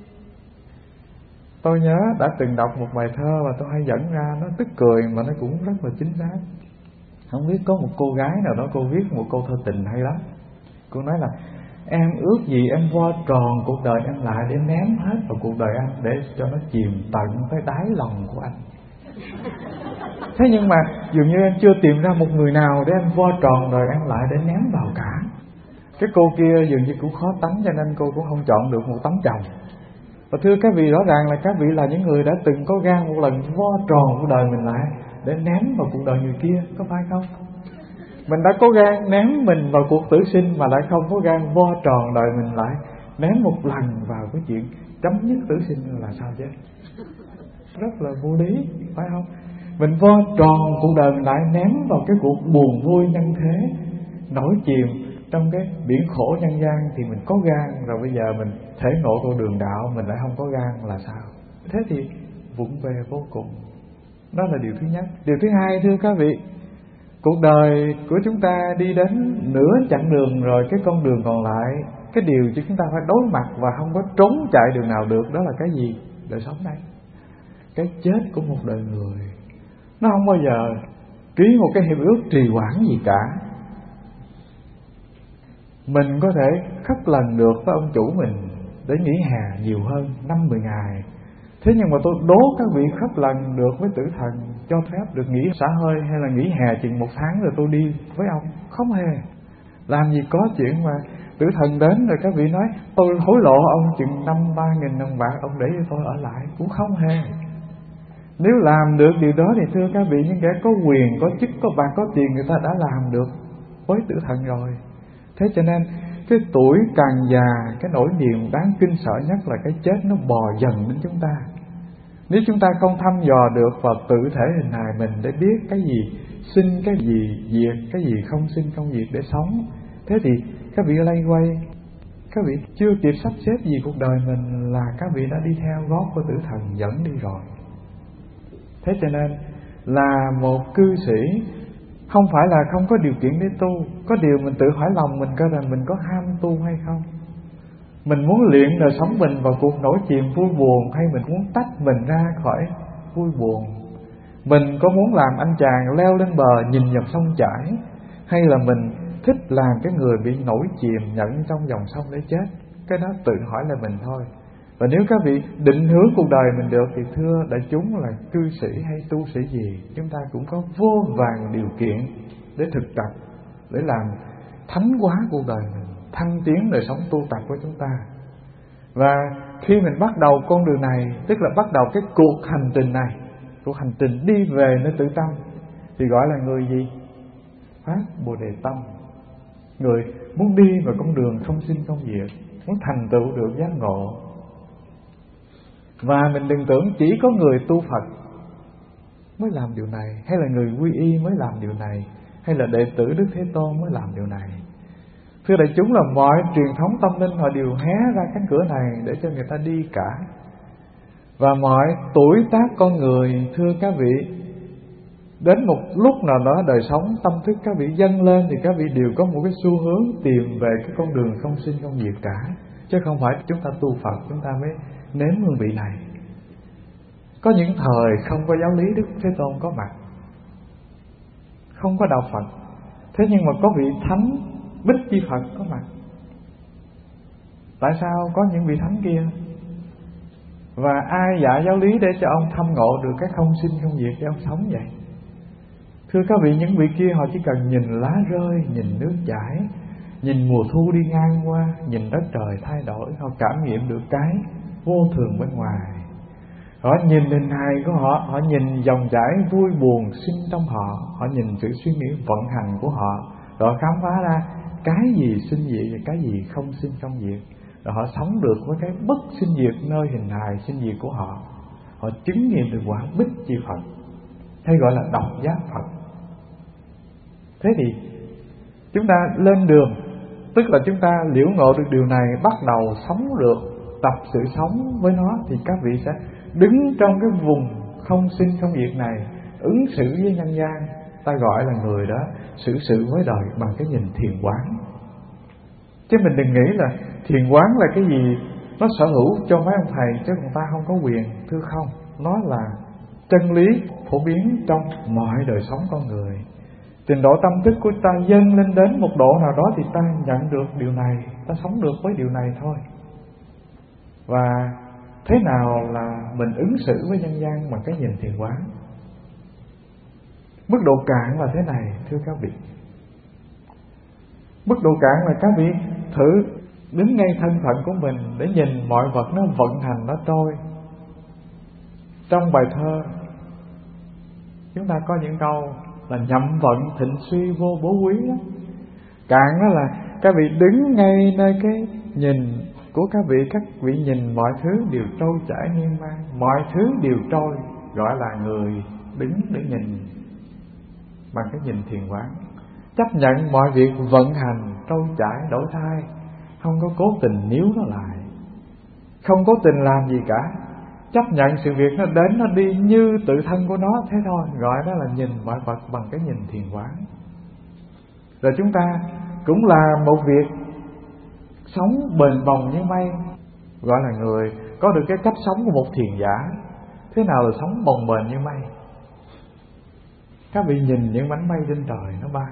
[SPEAKER 1] Tôi nhớ đã từng đọc một bài thơ mà tôi hay dẫn ra, nó tức cười mà nó cũng rất là chính xác. Không biết có một cô gái nào đó cô viết một câu thơ tình hay lắm. Cô nói là Em ước gì em vo tròn cuộc đời em lại để ném hết vào cuộc đời anh, để cho nó chìm tận tới đáy lòng của anh. Thế nhưng mà dường như em chưa tìm ra một người nào để em vo tròn đời em lại để ném vào cả. Cái cô kia dường như cũng khó tánh, cho nên cô cũng không chọn được một tấm chồng. Và thưa các vị, rõ ràng là các vị là những người đã từng có gan một lần vo tròn cuộc đời mình lại để ném vào cuộc đời người kia, có phải không? Mình đã có gan ném mình vào cuộc tử sinh mà lại không có gan vo tròn đời mình lại ném một lần vào cái chuyện chấm dứt tử sinh là sao chứ? Rất là vô lý, phải không? Mình vo tròn cuộc đời mình lại ném vào cái cuộc buồn vui nhân thế, nổi chìm trong cái biển khổ nhân gian thì mình có gan, rồi bây giờ mình thể ngộ con đường đạo mình lại không có gan là sao? Thế thì vụng về vô cùng. Đó là điều thứ nhất. Điều thứ hai, thưa các vị, cuộc đời của chúng ta đi đến nửa chặng đường rồi, cái con đường còn lại, cái điều cho chúng ta phải đối mặt và không có trốn chạy đường nào được, đó là cái gì? Đời sống này, cái chết của một đời người. Nó không bao giờ ký một cái hiệp ước trì hoãn gì cả. Mình có thể khất lần được với ông chủ mình để nghỉ hè nhiều hơn năm mười ngày. Thế nhưng mà tôi đố các vị khất lần được với tử thần cho phép được nghỉ xả hơi hay là nghỉ hè chừng một tháng rồi tôi đi với ông? Không hề. Làm gì có chuyện mà tử thần đến rồi các vị nói tôi hối lộ ông chừng năm ba nghìn đồng bạc, ông để cho tôi ở lại. Cũng không hề. Nếu làm được điều đó thì thưa các vị, những kẻ có quyền, có chức, có bạc, có tiền, người ta đã làm được với tử thần rồi. Thế cho nên cái tuổi càng già, cái nỗi niềm đáng kinh sợ nhất là cái chết nó bò dần đến chúng ta. Nếu chúng ta không thăm dò được vào tự thể hình hài mình để biết cái gì sinh, cái gì diệt, cái gì không sinh không diệt để sống, thế thì các vị lay quay, các vị chưa kịp sắp xếp gì cuộc đời mình là các vị đã đi theo gót của tử thần dẫn đi rồi. Thế cho nên là một cư sĩ không phải là không có điều kiện để tu. Có điều mình tự hỏi lòng mình coi rằng mình có ham tu hay không. Mình muốn luyện đời sống mình vào cuộc nổi chìm vui buồn, hay mình muốn tách mình ra khỏi vui buồn. Mình có muốn làm anh chàng leo lên bờ nhìn dòng sông chảy, hay là mình thích làm cái người bị nổi chìm nhận trong dòng sông để chết. Cái đó tự hỏi là mình thôi. Và nếu các vị định hướng cuộc đời mình được thì thưa đại chúng là cư sĩ hay tu sĩ gì, chúng ta cũng có vô vàn điều kiện để thực tập, để làm thánh hóa cuộc đời mình, thăng tiến đời sống tu tập của chúng ta. Và khi mình bắt đầu con đường này, tức là bắt đầu cái cuộc hành trình này, cuộc hành trình đi về nơi tự tâm, thì gọi là người gì? Phát Bồ Đề Tâm. Người muốn đi vào con đường không sinh không diệt, muốn thành tựu được giác ngộ. Và mình đừng tưởng chỉ có người tu Phật mới làm điều này, hay là người quy y mới làm điều này, hay là đệ tử Đức Thế Tôn mới làm điều này. Thưa đại chúng là mọi truyền thống tâm linh họ đều hé ra cánh cửa này để cho người ta đi cả. Và mọi tuổi tác con người, thưa các vị, đến một lúc nào đó đời sống tâm thức các vị dâng lên thì các vị đều có một cái xu hướng tìm về cái con đường không sinh không diệt cả. Chứ không phải chúng ta tu Phật chúng ta mới nếm hương vị này. Có những thời không có giáo lý Đức Thế Tôn có mặt, không có đạo Phật, thế nhưng mà có vị thánh Bích Chi Phật có mặt. Tại sao có những vị thánh kia? Và ai dạy giáo lý để cho ông thâm ngộ được cái không sinh không diệt để ông sống vậy? Thưa các vị, những vị kia họ chỉ cần nhìn lá rơi, nhìn nước chảy, nhìn mùa thu đi ngang qua, nhìn đất trời thay đổi, họ cảm nghiệm được cái vô thường bên ngoài. Họ nhìn hình hài của họ, họ nhìn dòng chảy vui buồn sinh trong họ, họ nhìn sự suy nghĩ vận hành của họ, rồi khám phá ra cái gì sinh diệt và cái gì không sinh không diệt. Rồi họ sống được với cái bất sinh diệt nơi hình hài sinh diệt của họ. Họ chứng nghiệm được quả Bích Chi Phật, hay gọi là độc giác Phật. Thế thì chúng ta lên đường, tức là chúng ta liễu ngộ được điều này, bắt đầu sống được, tập sự sống với nó, thì các vị sẽ đứng trong cái vùng không sinh không diệt này, ứng xử với nhân gian. Ta gọi là người đó xử sự với đời bằng cái nhìn thiền quán. Chứ mình đừng nghĩ là thiền quán là cái gì nó sở hữu cho mấy ông thầy, chứ người ta không có quyền. Thưa không, nó là chân lý phổ biến trong mọi đời sống con người. Trình độ tâm thức của ta dâng lên đến một độ nào đó thì ta nhận được điều này, ta sống được với điều này thôi. Và thế nào là mình ứng xử với nhân gian bằng cái nhìn thiền quán? Mức độ cạn là thế này thưa các vị. Mức độ cạn là các vị thử đứng ngay thân phận của mình để nhìn mọi vật nó vận hành, nó trôi. Trong bài thơ chúng ta có những câu là nhậm vận thịnh suy vô bố quý đó. Cạn đó là các vị đứng ngay nơi cái nhìn của các vị. Các vị nhìn mọi thứ đều trôi chảy miên man, mọi thứ đều trôi, gọi là người đứng để nhìn bằng cái nhìn thiền quán. Chấp nhận mọi việc vận hành, trôi chảy, đổi thay, không có cố tình níu nó lại, không cố tình làm gì cả. Chấp nhận sự việc nó đến, nó đi như tự thân của nó, thế thôi. Gọi đó là nhìn mọi vật bằng cái nhìn thiền quán. Rồi chúng ta cũng là một việc sống bền bồng như mây, gọi là người có được cái cách sống của một thiền giả. Thế nào là sống bồng bềnh như mây? Các vị nhìn những bánh mây trên trời nó bay,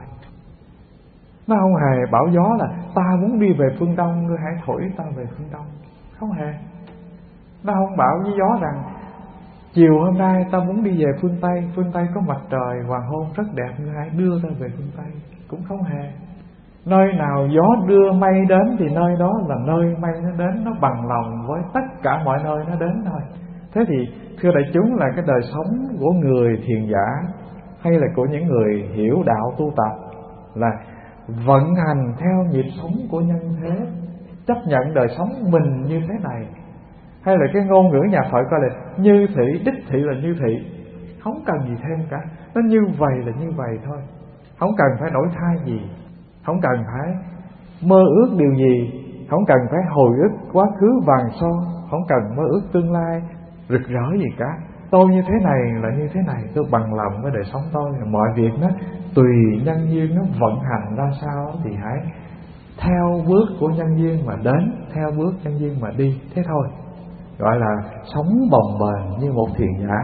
[SPEAKER 1] nó không hề bảo gió là ta muốn đi về phương Đông, ngươi hãy thổi ta về phương Đông. Không hề. Nó không bảo với gió rằng chiều hôm nay ta muốn đi về phương Tây, phương Tây có mặt trời hoàng hôn rất đẹp, ngươi hãy đưa ta về phương Tây. Cũng không hề. Nơi nào gió đưa mây đến thì nơi đó là nơi mây nó đến, nó bằng lòng với tất cả mọi nơi nó đến thôi. Thế thì thưa đại chúng, là cái đời sống của người thiền giả hay là của những người hiểu đạo tu tập là vận hành theo nhịp sống của nhân thế, chấp nhận đời sống mình như thế này. Hay là cái ngôn ngữ nhà Phật coi là như thị, đích thị là như thị, không cần gì thêm cả. Nó như vậy là như vậy thôi, không cần phải đổi thay gì, không cần phải mơ ước điều gì, không cần phải hồi ức quá khứ vàng son, không cần mơ ước tương lai rực rỡ gì cả. Tôi như thế này là như thế này, tôi bằng lòng với đời sống tôi. Mọi việc nó tùy nhân duyên nó vận hành ra sao thì hãy theo bước của nhân duyên mà đến, theo bước nhân duyên mà đi, thế thôi. Gọi là sống bồng bềnh như một thiền giả.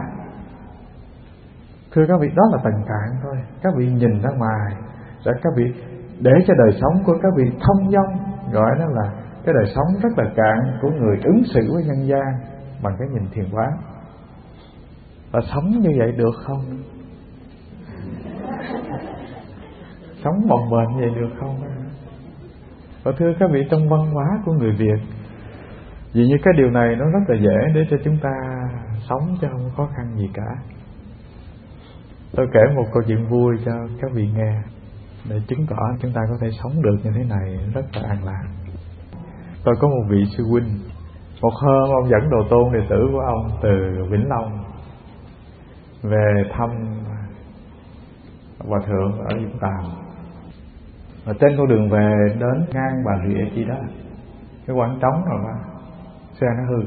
[SPEAKER 1] Thưa các vị, đó là tầng cạn thôi. Các vị nhìn ra ngoài, rồi các vị để cho đời sống của các vị thông dong. Gọi đó là cái đời sống rất là cạn của người ứng xử với nhân gian bằng cái nhìn thiền quán. Và sống như vậy được không? Sống bồng bềnh như vậy được không? Và thưa các vị, trong văn hóa của người Việt, vì như cái điều này nó rất là dễ để cho chúng ta sống cho không khó khăn gì cả. Tôi kể một câu chuyện vui cho các vị nghe để chứng tỏ chúng ta có thể sống được như thế này rất là an lạc. Tôi có một vị sư huynh, một hôm ông dẫn đồ tôn đệ tử của ông từ Vĩnh Long về thăm Hòa Thượng ở Vũng Tàu. Và trên con đường về đến ngang Bà Rịa chi đó, cái quảng trống rồi mà xe nó hư.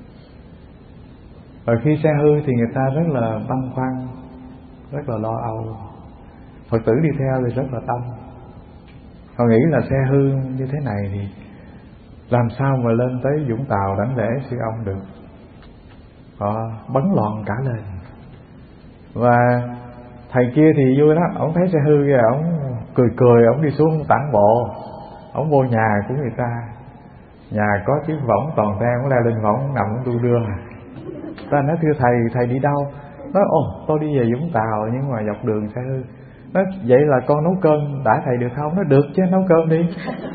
[SPEAKER 1] Và khi xe hư thì người ta rất là băn khoăn, rất là lo âu. Phật tử đi theo thì rất là tâm. Họ nghĩ là xe hư như thế này thì làm sao mà lên tới Vũng Tàu đảnh lễ sư ông được. Họ bấn loạn cả lên. Và thầy kia thì vui đó, ông thấy xe hư kìa, ông cười cười, ông đi xuống tản bộ, ông vô nhà của người ta. Nhà có chiếc võng toàn ten, ông leo lên võng nằm ông đu đưa. Ta nói thưa thầy, thầy đi đâu? Nói ồ, tôi đi về Vũng Tàu nhưng mà dọc đường xe hư. Nói vậy là con nấu cơm đãi thầy được không? Nó được chứ, nấu cơm đi.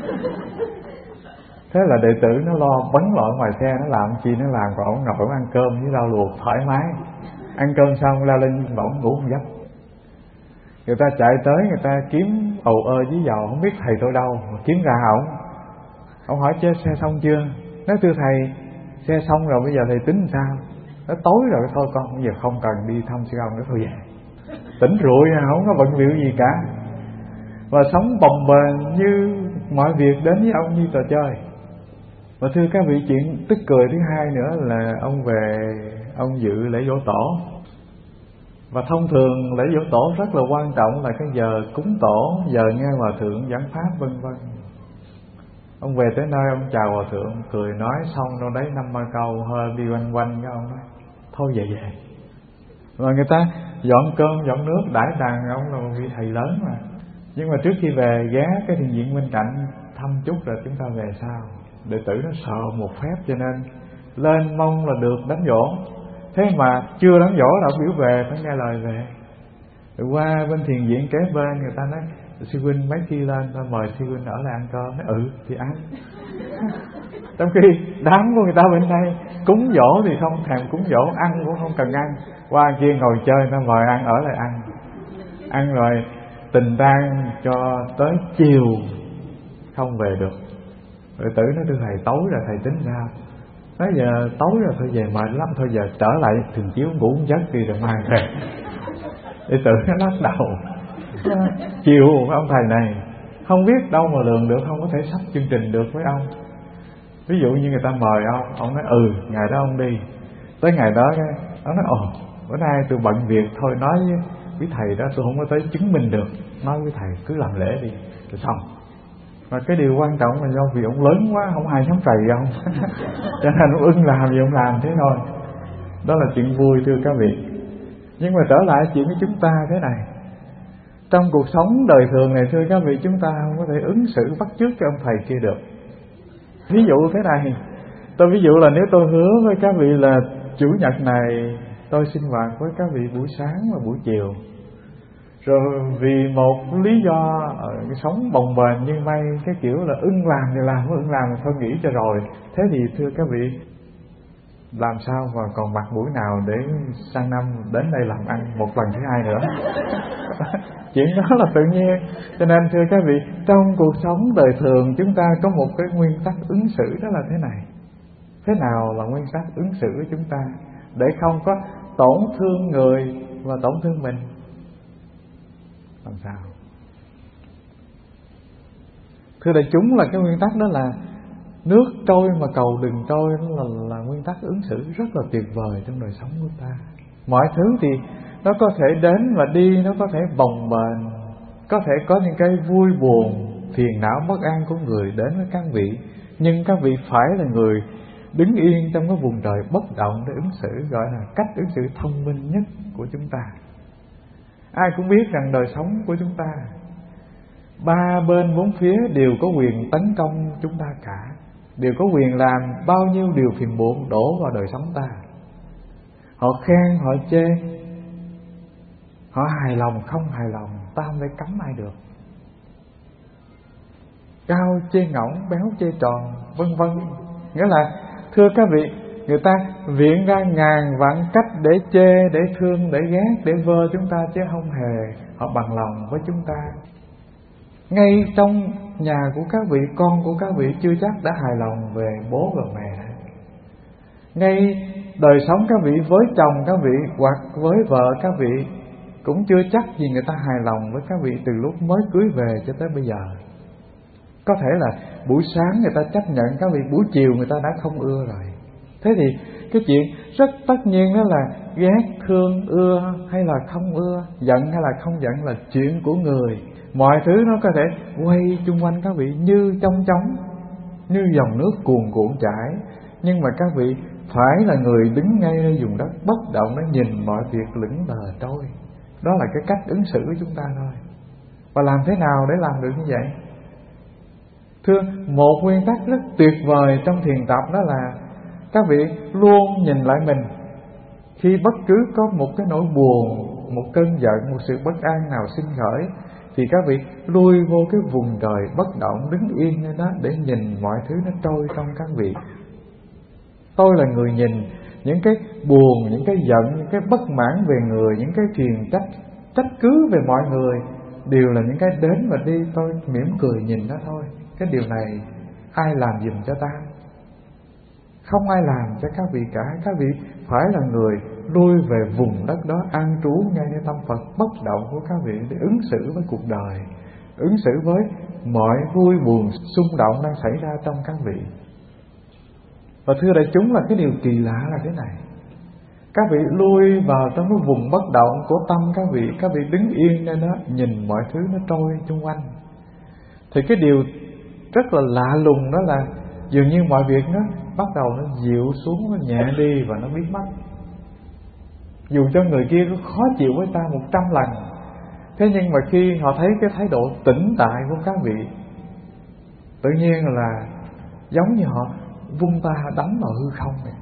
[SPEAKER 1] Thế là đệ tử nó lo bấn loạn ngoài xe, nó làm chi nó làm, còn ông ngồi ông ăn cơm với rau luộc thoải mái. Ăn cơm xong leo lên võng ngủ một giấc. Người ta chạy tới, người ta kiếm ầu ơ với dầu, không biết thầy tôi đâu, mà kiếm ra ổng. Ông hỏi chứ xe xong chưa? Nói thưa thầy, xe xong rồi, bây giờ thầy tính sao? Nó tối rồi, thôi con bây giờ không cần đi thăm sư ông nữa, thôi về. Tỉnh rụi, không có bận biểu gì cả. Và sống bồng bềnh như mọi việc đến với ông như trò chơi. Và thưa các vị, chuyện tức cười thứ hai nữa là ông về, ông dự lễ giỗ tổ. Và thông thường lễ giỗ tổ rất là quan trọng là cái giờ cúng tổ, giờ nghe hòa thượng giảng pháp vân vân. Ông về tới nơi, ông chào hòa thượng, cười nói xong đâu đấy năm ba câu, hơi đi quanh quanh cái ông nói thôi về về. Rồi người ta dọn cơm dọn nước đãi đàn, ông là một vị thầy lớn mà, Nhưng mà trước khi về ghé cái thiền viện bên cạnh thăm chút rồi chúng ta về sau. Đệ tử nó sợ một phép cho nên lên mong là được đánh dỗ. Thế mà chưa đánh dỗ là biểu về, phải nghe lời về. Rồi qua bên thiền viện kế bên người ta nói sư huynh mấy khi lên ta mời sư huynh ở lại ăn cơm. Nói ừ thì ăn. Trong khi đám của người ta bên đây cúng dỗ thì không thèm cúng dỗ, ăn cũng không cần ăn. Qua kia ngồi chơi ta mời ăn, ở lại ăn. Ăn rồi tình tang cho tới chiều không về được. Đệ tử nói thưa thầy tối rồi thầy tính sao? Nói giờ tối rồi thôi về mệt lắm, thôi giờ trở lại thường chiếu ngủ một giấc đi rồi mang về. Đệ tử nó lắc đầu. Chiều ông thầy này không biết đâu mà lường được, không có thể sắp chương trình được với ông. Ví dụ như người ta mời ông, ông nói ừ ngày đó ông đi. Tới ngày đó ông nói ồ bữa nay tôi bận việc, thôi nói với, với thầy đó tôi không có tới chứng minh được, nói với thầy cứ làm lễ đi rồi xong. Mà cái điều quan trọng là do vì ông lớn quá, không ai dám cày ông. Cho nên ông ưng làm gì ông làm thế thôi. Đó là chuyện vui thưa các vị. Nhưng mà trở lại chuyện với chúng ta thế này. Trong cuộc sống đời thường này thưa các vị, chúng ta không có thể ứng xử bắt chước cho ông thầy kia được. Ví dụ thế này, tôi ví dụ là nếu tôi hứa với các vị là chủ nhật này tôi sinh hoạt với các vị buổi sáng và buổi chiều, rồi vì một lý do sống bồng bềnh như mây, cái kiểu là ưng làm thì làm, ưng làm thì thôi nghỉ cho rồi. Thế thì thưa các vị, làm sao mà còn mặt mũi nào để sang năm đến đây làm ăn một lần thứ hai nữa. Chuyện đó là tự nhiên. Cho nên thưa các vị, trong cuộc sống đời thường chúng ta có một cái nguyên tắc ứng xử, đó là thế này. Thế nào là nguyên tắc ứng xử của chúng ta để không có tổn thương người và tổn thương mình? Làm sao? Thưa đại chúng, là cái nguyên tắc đó là nước trôi mà cầu đừng trôi, đó là, là nguyên tắc ứng xử rất là tuyệt vời trong đời sống của ta. Mọi thứ thì nó có thể đến và đi, nó có thể bồng bềnh, có thể có những cái vui buồn, phiền não bất an của người đến với các vị. Nhưng các vị phải là người đứng yên trong cái vùng trời bất động để ứng xử, gọi là cách ứng xử thông minh nhất của chúng ta. Ai cũng biết rằng đời sống của chúng ta, ba bên bốn phía đều có quyền tấn công chúng ta cả, đều có quyền làm bao nhiêu điều phiền muộn đổ vào đời sống ta. Họ khen, họ chê, họ hài lòng, không hài lòng, ta không thể cấm ai được. Cao chê ngỗng, béo chê tròn, vân vân. Nghĩa là thưa các vị, người ta viện ra ngàn vạn cách để chê, để thương, để ghét, để vơ chúng ta, chứ không hề họ bằng lòng với chúng ta. Ngay trong nhà của các vị, con của các vị chưa chắc đã hài lòng về bố và mẹ. Ngay đời sống các vị với chồng các vị hoặc với vợ các vị cũng chưa chắc gì người ta hài lòng với các vị từ lúc mới cưới về cho tới bây giờ. Có thể là buổi sáng người ta chấp nhận các vị, buổi chiều người ta đã không ưa rồi. Thế thì cái chuyện rất tất nhiên đó là ghét, thương, ưa hay là không ưa, giận hay là không giận là chuyện của người. Mọi thứ nó có thể quay chung quanh các vị như trong chóng, như dòng nước cuồn cuộn chảy. Nhưng mà các vị phải là người đứng ngay nơi vùng đất bất động để nhìn mọi việc lững lờ trôi. Đó là cái cách ứng xử của chúng ta thôi. Và làm thế nào để làm được như vậy? Thưa, một nguyên tắc rất tuyệt vời trong thiền tập đó là các vị luôn nhìn lại mình. Khi bất cứ có một cái nỗi buồn, một cơn giận, một sự bất an nào sinh khởi, thì các vị lui vô cái vùng trời bất động, đứng yên nơi đó để nhìn mọi thứ nó trôi trong các vị. Tôi là người nhìn những cái buồn, những cái giận, những cái bất mãn về người, những cái phiền trách, trách cứ về mọi người, đều là những cái đến và đi. Tôi mỉm cười nhìn nó thôi. Cái điều này ai làm giùm cho ta? Không ai làm cho các vị cả. Các vị phải là người lui về vùng đất đó, an trú ngayในtâm Phật bất động của các vị để ứng xử với cuộc đời, ứng xử với mọi vui buồn xung động đang xảy ra trong các vị. Và thưa đại chúng, là cái điều kỳ lạ là thế này. Các vị lui vào trong cái vùng bất động của tâm các vị, các vị đứng yên nơi đó nhìn mọi thứ nó trôi xung quanh. Thì cái điều rất là lạ lùng đó là dường như mọi việc nó bắt đầu nó dịu xuống, nó nhẹ đi và nó biến mất. Dù cho người kia có khó chịu với ta một trăm lần, Thế nhưng mà khi họ thấy cái thái độ tĩnh tại của các vị, tự nhiên là giống như họ vung ta đánh vào hư không này.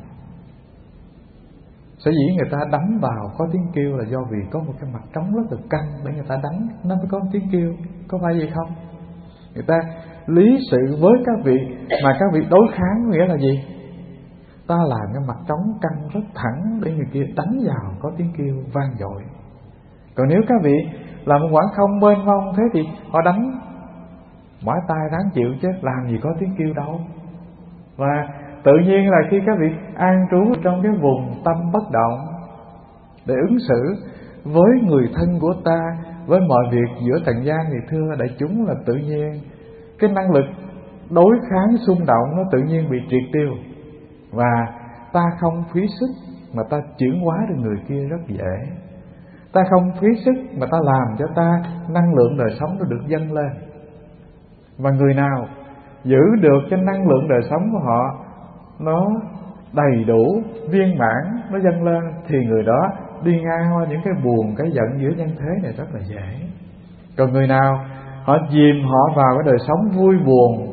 [SPEAKER 1] Sở dĩ người ta đánh vào có tiếng kêu là do vì có một cái mặt trống rất là căng để người ta đánh, nó mới có tiếng kêu, có phải vậy không? Người ta lý sự với các vị mà các vị đối kháng, nghĩa là gì? Ta làm cái mặt trống căng rất thẳng để người kia đánh vào có tiếng kêu vang dội. Còn nếu các vị làm một khoảng không mênh mông thế thì họ đánh mỏi tay ráng chịu chứ làm gì có tiếng kêu đâu. Và tự nhiên là khi các vị an trú trong cái vùng tâm bất động để ứng xử với người thân của ta, với mọi việc giữa trần gian, thì thưa đại chúng là tự nhiên cái năng lực đối kháng xung động nó tự nhiên bị triệt tiêu, và ta không phí sức mà ta chuyển hóa được người kia rất dễ. Ta không phí sức mà ta làm cho ta năng lượng đời sống nó được dâng lên. Và người nào giữ được cái năng lượng đời sống của họ nó đầy đủ, viên mãn, nó dâng lên, thì người đó đi ngang qua những cái buồn, cái giận giữa nhân thế này rất là dễ. Còn người nào họ chìm họ vào cái đời sống vui buồn,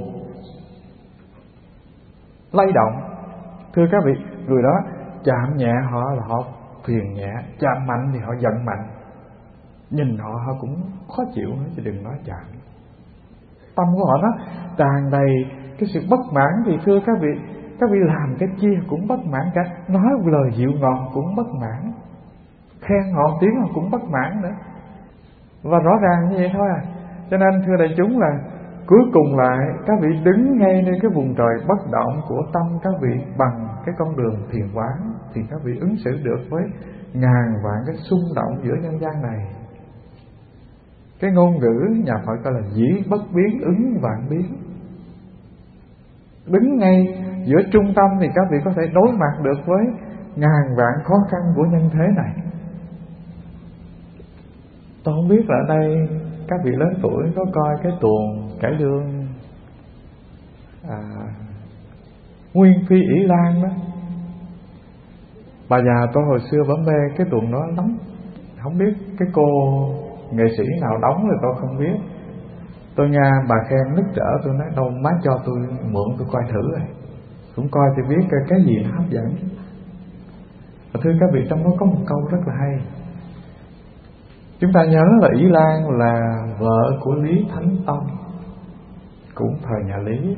[SPEAKER 1] lay động, thưa các vị, người đó chạm nhẹ họ là họ phiền nhẹ, chạm mạnh thì họ giận mạnh, nhìn họ họ cũng khó chịu nữa chứ đừng nói chạm. Tâm của họ nó tràn đầy cái sự bất mãn, thì thưa các vị, các vị làm cái chia cũng bất mãn cả, nói một lời dịu ngọt cũng bất mãn, khen họ tiếng họ cũng bất mãn nữa. Và rõ ràng như vậy thôi à. Cho nên thưa đại chúng là cuối cùng lại các vị đứng ngay nơi cái vùng trời bất động của tâm các vị bằng cái con đường thiền quán, thì các vị ứng xử được với ngàn vạn cái xung động giữa nhân gian này. Cái ngôn ngữ nhà Phật gọi là dĩ bất biến ứng vạn biến. Đứng ngay giữa trung tâm thì các vị có thể đối mặt được với ngàn vạn khó khăn của nhân thế này. Tôi không biết là ở đây các vị lớn tuổi có coi cái tuồng cải lương à, Nguyên Phi ỷ Lan đó. Bà già tôi hồi xưa bấm mê cái tuồng đó lắm. Không biết cái cô nghệ sĩ nào đóng thì tôi không biết. Tôi nghe bà khen nức trở, tôi nói đâu má cho tôi mượn tôi coi thử rồi. Cũng coi thì biết cái, cái gì nó hấp dẫn. Và thưa các vị, trong đó có một câu rất là hay. Chúng ta nhớ là ỷ Lan là vợ của Lý Thánh Tông, cũng thời nhà Lý.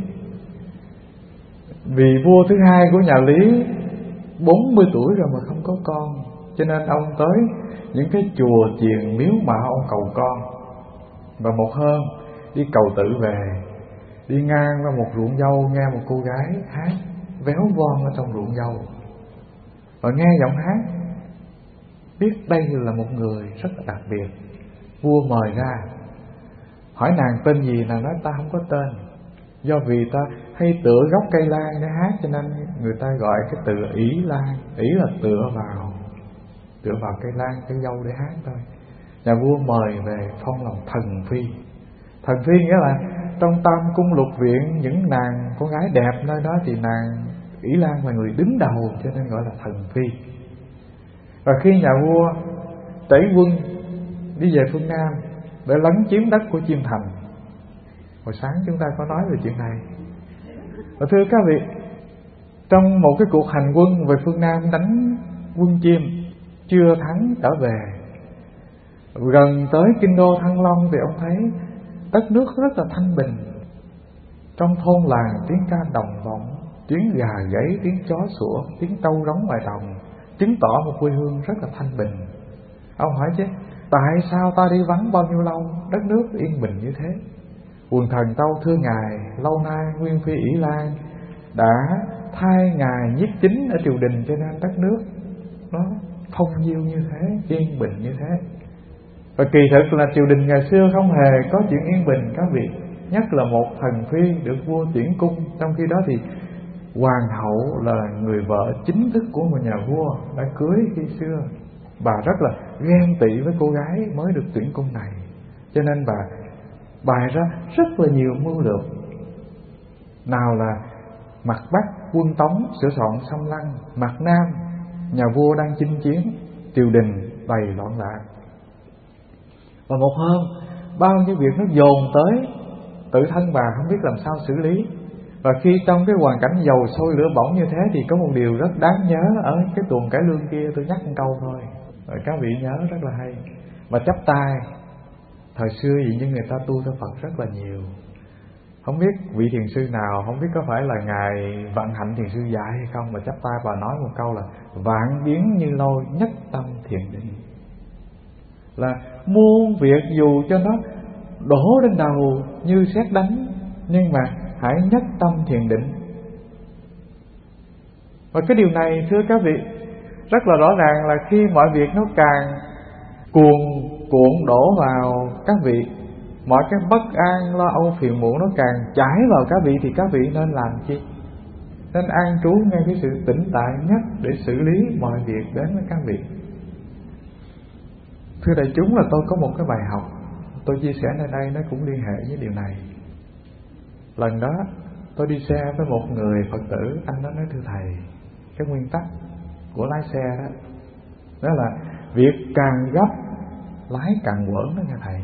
[SPEAKER 1] Vì vua thứ hai của nhà Lý bốn mươi tuổi rồi mà không có con, cho nên ông tới những cái chùa chiền miếu mạo ông cầu con. Và một hôm đi cầu tự về, đi ngang qua một ruộng dâu, nghe một cô gái hát véo von ở trong ruộng dâu. Và nghe giọng hát, biết đây là một người rất là đặc biệt. Vua mời ra, hỏi nàng tên gì, nàng nói ta không có tên. Do vì ta hay tựa gốc cây lan để hát, cho nên người ta gọi cái từ ỷ Lan. Ỷ là tựa vào, tựa vào cây lan, cây dâu để hát thôi. Nhà vua mời về phong làm thần phi. Thần phi nghĩa là trong tam cung lục viện, những nàng con gái đẹp nơi đó thì nàng ỷ Lan là người đứng đầu, cho nên gọi là thần phi. Và khi nhà vua tẩy quân đi về phương Nam để lấn chiếm đất của Chiêm Thành, hồi sáng chúng ta có nói về chuyện này. Và thưa các vị, trong một cái cuộc hành quân về phương Nam đánh quân Chiêm, chưa thắng trở về, gần tới kinh đô Thăng Long thì ông thấy đất nước rất là thanh bình. Trong thôn làng tiếng ca đồng vọng, tiếng gà gáy, tiếng chó sủa, tiếng trâu rống ngoài đồng, chứng tỏ một quê hương rất là thanh bình. Ông hỏi chứ, tại sao ta đi vắng bao nhiêu lâu, đất nước yên bình như thế? Quần thần tâu thưa ngài, lâu nay Nguyên Phi ỷ Lan đã thay ngài nhiếp chính ở triều đình, cho nên đất nước nó thông diêu như thế, yên bình như thế. Và kỳ thực là triều đình ngày xưa không hề có chuyện yên bình các vị. Nhất là một thần phi được vua tuyển cung, trong khi đó thì hoàng hậu là người vợ chính thức của một nhà vua đã cưới khi xưa. Bà rất là ghen tị với cô gái mới được tuyển cung này, cho nên bà bày ra rất là nhiều mưu lược. Nào là mặt Bắc quân Tống sửa soạn xâm lăng, mặt Nam nhà vua đang chinh chiến, triều đình đầy loạn lạc. Và một hôm bao nhiêu việc nó dồn tới, tự thân bà không biết làm sao xử lý. Và khi trong cái hoàn cảnh dầu sôi lửa bỏng như thế thì có một điều rất đáng nhớ ở cái tuồng cải lương kia, tôi nhắc một câu thôi, rồi các vị nhớ rất là hay. Mà chắp tay, thời xưa gì như người ta tu theo Phật rất là nhiều. Không biết vị thiền sư nào, không biết có phải là ngài Vận Hạnh thiền sư dạy hay không, mà chắp tay và nói một câu là vạn biến như lôi, nhất tâm thiền định. Là muôn việc dù cho nó đổ lên đầu như sét đánh, nhưng mà hãy nhất tâm thiền định. Và cái điều này thưa các vị, rất là rõ ràng là khi mọi việc nó càng cuồn cuộn đổ vào các vị, mọi cái bất an, lo âu, phiền muộn nó càng chảy vào các vị, thì các vị nên làm chi? Nên an trú ngay cái sự tĩnh tại nhất để xử lý mọi việc đến với các vị. Thưa đại chúng, là tôi có một cái bài học tôi chia sẻ nơi đây, nó cũng liên hệ với điều này. Lần đó tôi đi xe với một người Phật tử, anh đó nói thưa thầy, cái nguyên tắc của lái xe đó, đó là việc càng gấp lái càng quởn đó nha thầy.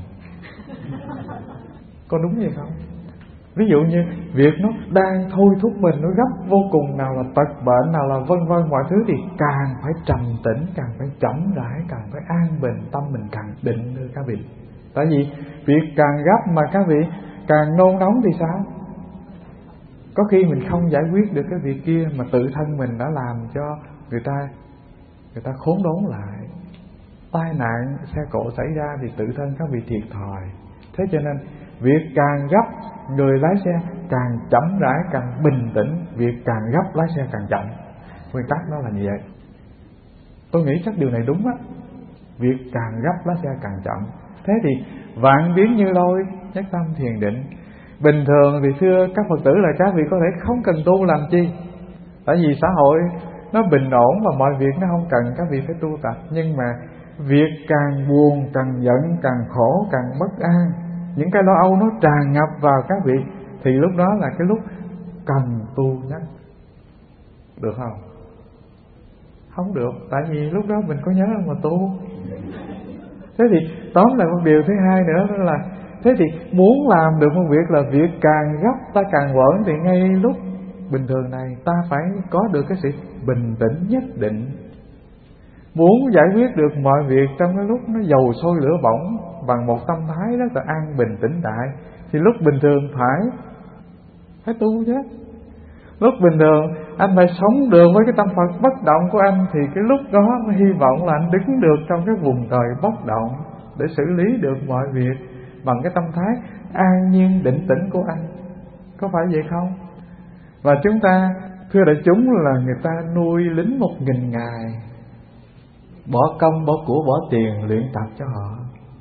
[SPEAKER 1] Có đúng vậy không? Ví dụ như việc nó đang thôi thúc mình, nó gấp vô cùng, nào là tật bệnh, nào là vân vân mọi thứ, thì càng phải trầm tĩnh, càng phải chậm rãi, càng phải an bình, tâm mình càng định thưa các vị. Tại vì việc càng gấp mà các vị càng nôn nóng thì sao? Có khi mình không giải quyết được cái việc kia mà tự thân mình đã làm cho người ta người ta khốn đốn lại. Tai nạn xe cộ xảy ra thì tự thân các vị thiệt thòi. Thế cho nên việc càng gấp, người lái xe càng chậm rãi, càng bình tĩnh. Việc càng gấp, lái xe càng chậm. Nguyên tắc nó là như vậy. Tôi nghĩ chắc điều này đúng á. Việc càng gấp, lái xe càng chậm. Thế thì vạn biến như lôi, nhất tâm thiền định. Bình thường thì thưa các Phật tử là các vị có thể không cần tu làm chi, tại vì xã hội nó bình ổn và mọi việc nó không cần các vị phải tu tập. Nhưng mà việc càng buồn, càng giận, càng khổ, càng bất an, những cái lo âu nó tràn ngập vào các vị, thì lúc đó là cái lúc cần tu nhất. Được không? Không được, tại vì lúc đó mình có nhớ mà tu. Thế thì tóm lại một điều thứ hai nữa, đó là thế thì muốn làm được một việc là việc càng gấp ta càng quởn, thì ngay lúc bình thường này ta phải có được cái sự bình tĩnh nhất định. Muốn giải quyết được mọi việc trong cái lúc nó dầu sôi lửa bỏng bằng một tâm thái rất là an bình tĩnh tại, thì lúc bình thường phải phải tu chứ. Lúc bình thường anh phải sống được với cái tâm Phật bất động của anh, thì cái lúc đó mới hy vọng là anh đứng được trong cái vùng trời bất động để xử lý được mọi việc bằng cái tâm thái an nhiên định tĩnh của anh. Có phải vậy không? Và chúng ta, thưa đại chúng, là người ta nuôi lính một nghìn ngày, bỏ công, bỏ của, bỏ tiền luyện tập cho họ.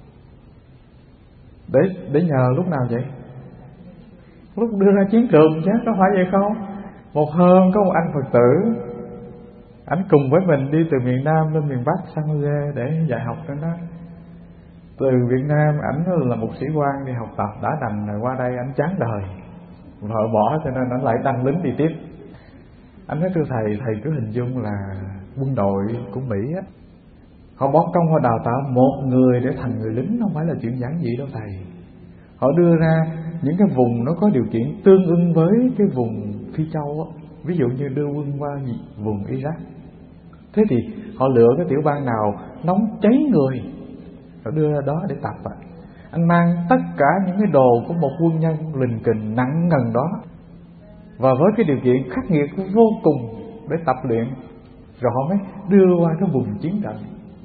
[SPEAKER 1] Để để nhờ lúc nào vậy? Lúc đưa ra chiến trường chứ, có phải vậy không? Một hôm có một anh Phật tử, anh cùng với mình đi từ miền Nam lên miền Bắc San Jose để dạy học cho nó. Từ Việt Nam ảnh là một sĩ quan đi học tập đã đành rồi, qua đây ảnh chán đời, vợ bỏ, cho nên ảnh lại đăng lính đi tiếp. Anh nói thưa thầy, thầy cứ hình dung là quân đội của Mỹ á, họ bỏ công họ đào tạo một người để thành người lính, không phải là chuyện giản dị đâu thầy. Họ đưa ra những cái vùng nó có điều kiện tương ưng với cái vùng Phi Châu á, ví dụ như đưa quân qua vùng Iraq. Thế thì họ lựa cái tiểu bang nào nóng cháy người, họ đưa ra đó để tập ạ. Anh mang tất cả những cái đồ của một quân nhân lình kình nặng ngần đó, và với cái điều kiện khắc nghiệt vô cùng để tập luyện, rồi họ mới đưa qua cái vùng chiến trận.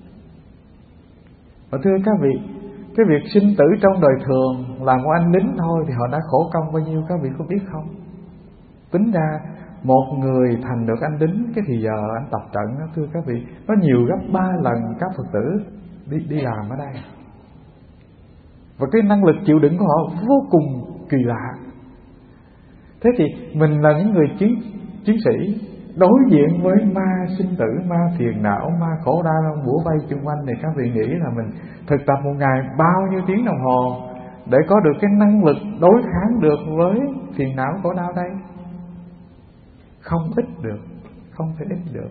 [SPEAKER 1] Và thưa các vị, cái việc sinh tử trong đời thường làm một anh lính thôi thì họ đã khổ công bao nhiêu các vị có biết không? Tính ra một người thành được anh lính, cái thì giờ anh tập trận đó, thưa các vị, nó nhiều gấp ba lần các Phật tử đi đi làm ở đây. Và cái năng lực chịu đựng của họ vô cùng kỳ lạ. Thế thì mình là những người chiến chiến sĩ đối diện với ma sinh tử, ma phiền não, ma khổ đau bủa vây chung quanh, thì các vị nghĩ là mình thực tập một ngày bao nhiêu tiếng đồng hồ để có được cái năng lực đối kháng được với phiền não khổ đau đây? Không ít được, không thể ít được.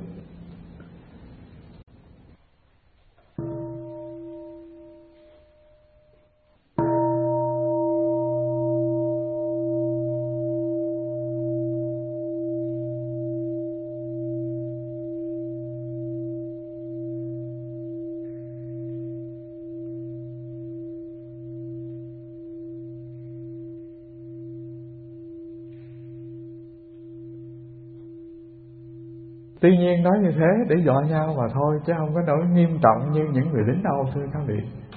[SPEAKER 1] Tuy nhiên nói như thế để dọa nhau mà thôi, chứ không có nỗi nghiêm trọng như những người lính đâu thưa các vị.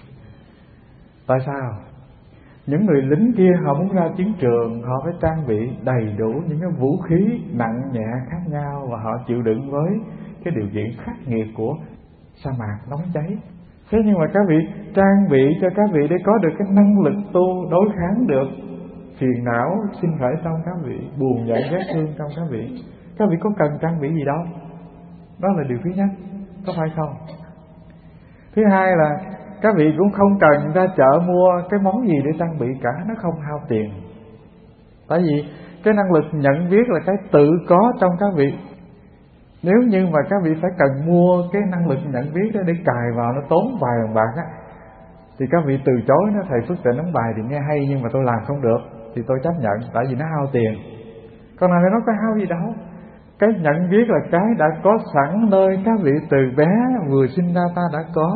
[SPEAKER 1] Tại sao? Những người lính kia họ muốn ra chiến trường, họ phải trang bị đầy đủ những cái vũ khí nặng nhẹ khác nhau, và họ chịu đựng với cái điều kiện khắc nghiệt của sa mạc nóng cháy. Thế nhưng mà các vị trang bị cho các vị để có được cái năng lực tu đối kháng được phiền não sinh khởi trong các vị, buồn giận ghét thương trong các vị. Các vị có cần trang bị gì đâu. Đó là điều thứ nhất, có phải không? Thứ hai là các vị cũng không cần ra chợ mua cái món gì để trang bị cả, nó không hao tiền. Tại vì cái năng lực nhận biết là cái tự có trong các vị. Nếu như mà các vị phải cần mua cái năng lực nhận biết đó để cài vào, nó tốn vài đồng bạc á, thì các vị từ chối nó: thầy Phước Tịnh ấn bài thì nghe hay nhưng mà tôi làm không được, thì tôi chấp nhận, tại vì nó hao tiền. Còn này nó có hao gì đâu. Cái nhận biết là cái đã có sẵn nơi các vị từ bé vừa sinh ra ta đã có.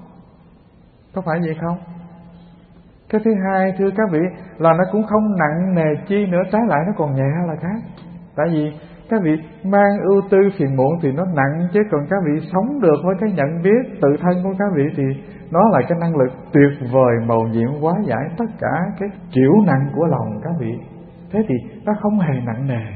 [SPEAKER 1] Có phải vậy không? Cái thứ hai thưa các vị là nó cũng không nặng nề chi nữa, trái lại nó còn nhẹ là khác. Tại vì các vị mang ưu tư phiền muộn thì nó nặng, chứ còn các vị sống được với cái nhận biết tự thân của các vị thì nó là cái năng lực tuyệt vời mầu nhiệm hóa giải tất cả cái chịu nặng của lòng các vị. Thế thì nó không hề nặng nề.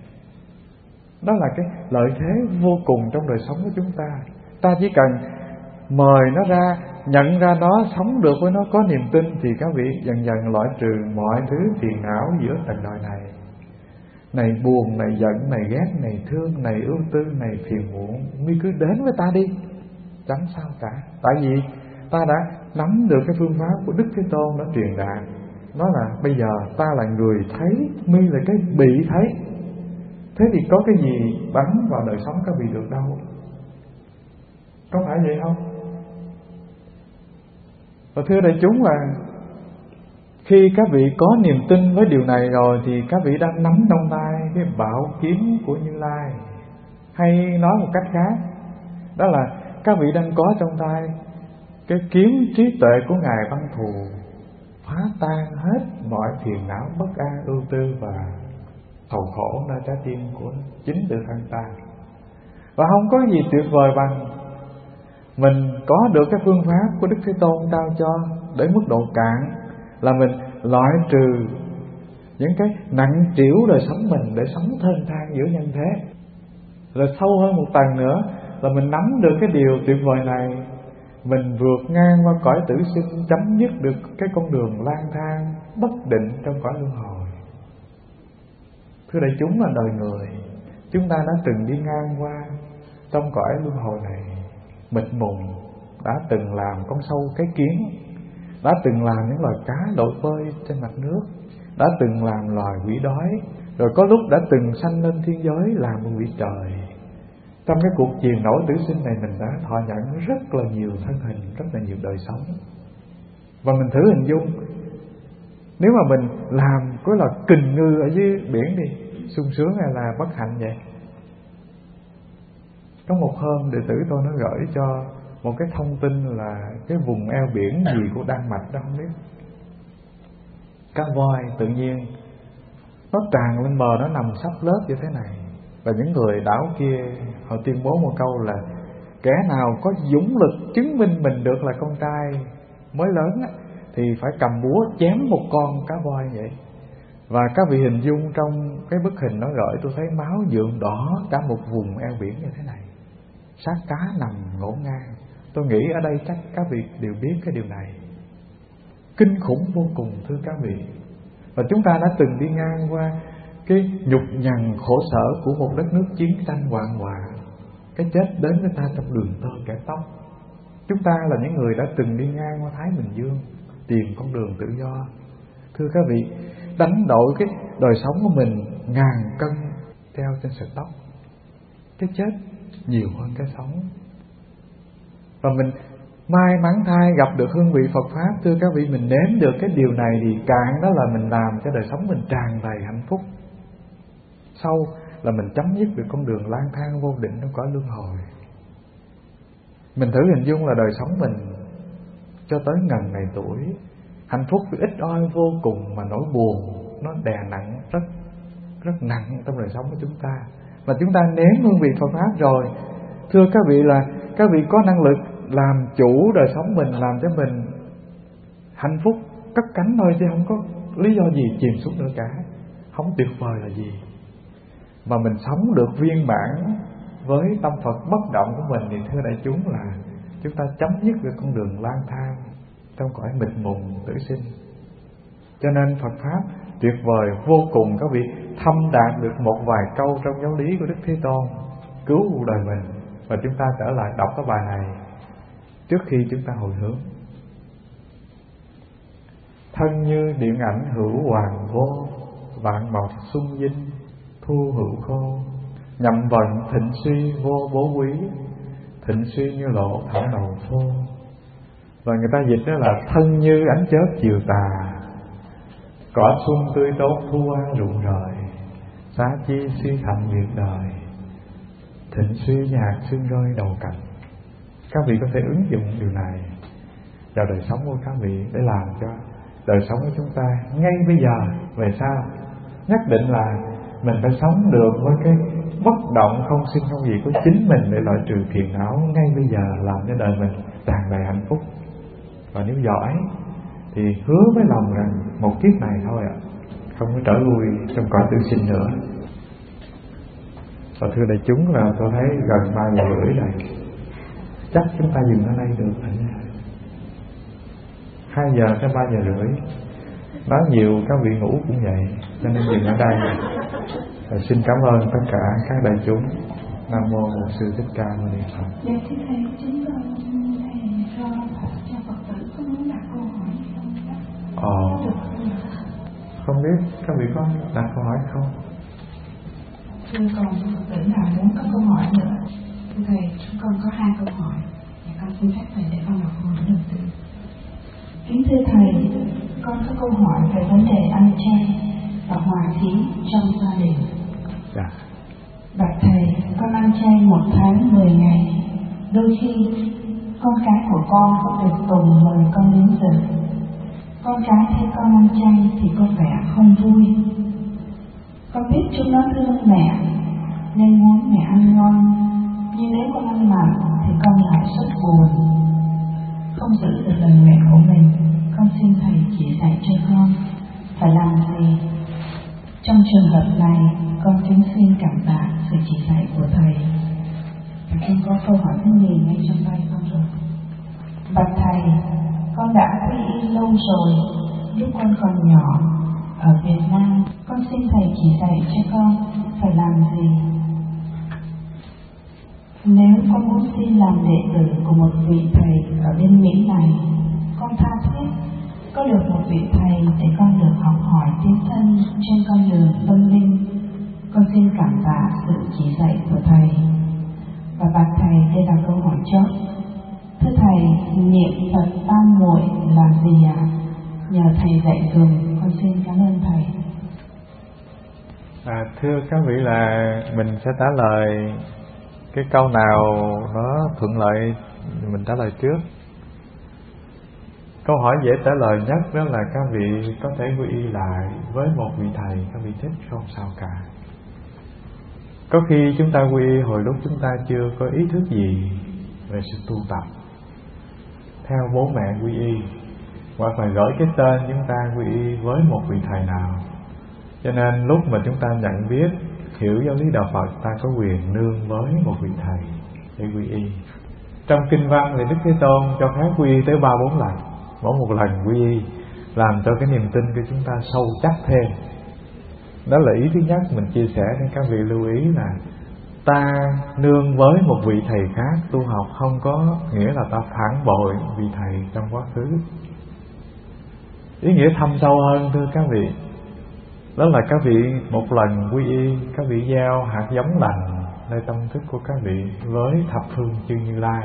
[SPEAKER 1] Đó là cái lợi thế vô cùng trong đời sống của chúng ta. Ta chỉ cần mời nó ra, nhận ra nó, sống được với nó, có niềm tin, thì các vị dần dần loại trừ mọi thứ phiền não giữa trần đời này. Này buồn, này giận, này ghét, này thương, này ưu tư, này phiền muộn, ngươi cứ đến với ta đi, chẳng sao cả. Tại vì ta đã nắm được cái phương pháp của Đức Thế Tôn đã truyền đạt. Nó là bây giờ ta là người thấy, mi là cái bị thấy. Thế thì có cái gì bắn vào đời sống các vị được đâu. Có phải vậy không? Và thưa đại chúng là khi các vị có niềm tin với điều này rồi thì các vị đang nắm trong tay cái bảo kiếm của Như Lai. Hay nói một cách khác, đó là các vị đang có trong tay cái kiếm trí tuệ của Ngài Văn Thù, phá tan hết mọi phiền não bất an, ưu tư và sầu khổ nơi trái tim của chính tự thân ta. Và không có gì tuyệt vời bằng mình có được cái phương pháp của Đức Thế Tôn trao cho, để mức độ cạn là mình loại trừ những cái nặng trĩu đời sống mình để sống thênh thang giữa nhân thế. Rồi sâu hơn một tầng nữa là mình nắm được cái điều tuyệt vời này, mình vượt ngang qua cõi tử sinh, chấm dứt được cái con đường lang thang bất định trong cõi luân hồi. Thưa đại chúng, là đời người chúng ta đã từng đi ngang qua trong cõi luân hồi này mịt mùng, đã từng làm con sâu cái kiến, đã từng làm những loài cá lội bơi trên mặt nước, đã từng làm loài quỷ đói, rồi có lúc đã từng sanh lên thiên giới làm một vị trời. Trong cái cuộc chiến nổi tử sinh này, mình đã thọ nhận rất là nhiều thân hình, rất là nhiều đời sống. Và mình thử hình dung, nếu mà mình làm cái loài kình ngư ở dưới biển đi, sung sướng hay là bất hạnh vậy? Có một hôm đệ tử tôi nó gửi cho một cái thông tin là cái vùng eo biển gì của Đan Mạch đó không biết, cá voi tự nhiên nó tràn lên bờ, nó nằm sắp lớp như thế này. Và những người đảo kia họ tuyên bố một câu là kẻ nào có dũng lực chứng minh mình được là con trai mới lớn thì phải cầm búa chém một con cá voi vậy. Và các vị hình dung trong cái bức hình nó gửi, tôi thấy máu nhuộm đỏ cả một vùng eo biển như thế này, xác cá nằm ngổn ngang. Tôi nghĩ ở đây chắc các vị đều biết cái điều này. Kinh khủng vô cùng thưa các vị. Và chúng ta đã từng đi ngang qua cái nhục nhằn khổ sở của một đất nước chiến tranh hoạn họa. Cái chết đến với ta trong đường tơ kẻ tóc. Chúng ta là những người đã từng đi ngang qua Thái Bình Dương, tìm con đường tự do. Thưa các vị, đánh đổi cái đời sống của mình ngàn cân treo trên sợi tóc. Cái chết nhiều hơn cái sống. Và mình may mắn thay gặp được hương vị Phật Pháp. Thưa các vị, mình nếm được cái điều này thì cạn đó là mình làm cho đời sống mình tràn đầy hạnh phúc. Sâu là mình chấm dứt được con đường lang thang vô định trong cõi luân hồi. Mình thử hình dung là đời sống mình cho tới ngần này tuổi, hạnh phúc ít oi vô cùng, mà nỗi buồn nó đè nặng rất rất nặng trong đời sống của chúng ta. Mà chúng ta nếm hương vị Phật Pháp rồi, thưa các vị, là các vị có năng lực làm chủ đời sống mình, làm cho mình hạnh phúc cất cánh thôi, chứ không có lý do gì chìm xuống nữa cả. Không tuyệt vời là gì. Mà mình sống được viên mãn với tâm Phật bất động của mình, thì thưa đại chúng là chúng ta chấm dứt được con đường lang thang trong cõi mịt mùng tử sinh. Cho nên Phật Pháp tuyệt vời vô cùng. Các vị thâm đạt được một vài câu trong giáo lý của Đức Thế Tôn cứu cuộc đời mình. Và chúng ta trở lại đọc cái bài này trước khi chúng ta hồi hướng. Thân như điện ảnh hữu hoàng vô, vạn mộc xuân vinh thu hữu khô. Nhậm vận thịnh suy vô bố quý, thịnh suy như lộ thảo đầu thô. Và người ta dịch đó là thân như ánh chớp chiều tà, cỏ xuân tươi tốt thu hoa rụng rời. Xá chi suy thành việc đời, thịnh suy như hạt sương rơi đầu cành. Các vị có thể ứng dụng điều này vào đời sống của các vị để làm cho đời sống của chúng ta ngay bây giờ về sau nhất định là mình phải sống được với cái bất động không sinh không diệt của chính mình, để loại trừ phiền não ngay bây giờ, làm cho đời mình tràn đầy hạnh phúc. Và nếu giỏi thì hứa với lòng rằng một kiếp này thôi ạ, không có trở lui trong cõi tử sinh nữa. Và thưa đại chúng, là tôi thấy gần ba giờ rưỡi rồi, chắc chúng ta dừng ở đây được. Hai giờ tới ba giờ rưỡi, nói nhiều các vị ngủ cũng vậy, cho nên dừng ở đây. Và xin cảm ơn tất cả các đại chúng. Nam mô Bổn Sư Thích Ca Mâu Ni Phật.
[SPEAKER 2] Dạ thưa thầy, chúng con thầy cho cho Phật tử có muốn đặt câu hỏi không?
[SPEAKER 1] Ờ, không biết các vị có đặt câu hỏi không?
[SPEAKER 2] Thưa con, Phật tử nào muốn có câu hỏi nữa? Thưa thầy, chúng con có hai câu hỏi. Dạ con xin phép thầy để con đọc câu hỏi đầu tiên. Kính thưa thầy, con có câu hỏi về vấn đề ăn chay và hòa khí trong gia đình.
[SPEAKER 1] Dạ.
[SPEAKER 2] Bạch thầy, con ăn chay một tháng mười ngày. Đôi khi con cái của con cũng được tùng lời con đến dự. Con cái thấy con ăn chay thì có vẻ không vui. Con biết chúng nó thương mẹ nên muốn mẹ ăn ngon, nhưng nếu con ăn mặn thì con lại rất buồn, không giữ được lời nguyện của mình. Con xin thầy chỉ dạy cho con phải làm gì. Trong trường hợp này, con kính xin cảm tạ sự chỉ dạy của thầy. Và con có câu hỏi thứ nhì ngay trong tay con rồi. Bạch thầy, con đã quy y lâu rồi, lúc con còn nhỏ ở Việt Nam. Con xin thầy chỉ dạy cho con phải làm gì. Nếu con muốn xin làm đệ tử của một vị thầy ở bên Mỹ này, con tha thiết có được một vị thầy để con được học hỏi tiến thân trên con đường tâm linh. Con xin cảm tạ sự chỉ dạy của thầy. Và bạch thầy, đây là câu hỏi chót. Thưa thầy, niệm Phật tam muội là gì ạ? À? Nhờ thầy dạy dùm, con xin cảm ơn thầy.
[SPEAKER 1] À, thưa các vị, là mình sẽ trả lời cái câu nào nó thuận lợi mình trả lời trước. Câu hỏi dễ trả lời nhất đó là các vị có thể quy y lại với một vị thầy các vị thích, không sao cả. Có khi chúng ta quy y hồi lúc chúng ta chưa có ý thức gì về sự tu tập, theo bố mẹ quy y, hoặc là gửi cái tên chúng ta quy y với một vị thầy nào. Cho nên lúc mà chúng ta nhận biết, hiểu giáo lý đạo Phật, ta có quyền nương với một vị thầy để quy y. Trong kinh văn thì Đức Thế Tôn cho phép quy y tới ba bốn lần, mỗi một lần quy y làm cho cái niềm tin của chúng ta sâu chắc thêm. Đó là ý thứ nhất mình chia sẻ để các vị lưu ý, là ta nương với một vị thầy khác tu học không có nghĩa là ta phản bội vị thầy trong quá khứ. Ý nghĩa thâm sâu hơn thưa các vị, đó là các vị một lần quy y, các vị gieo hạt giống lành nơi tâm thức của các vị với thập phương chư Như Lai.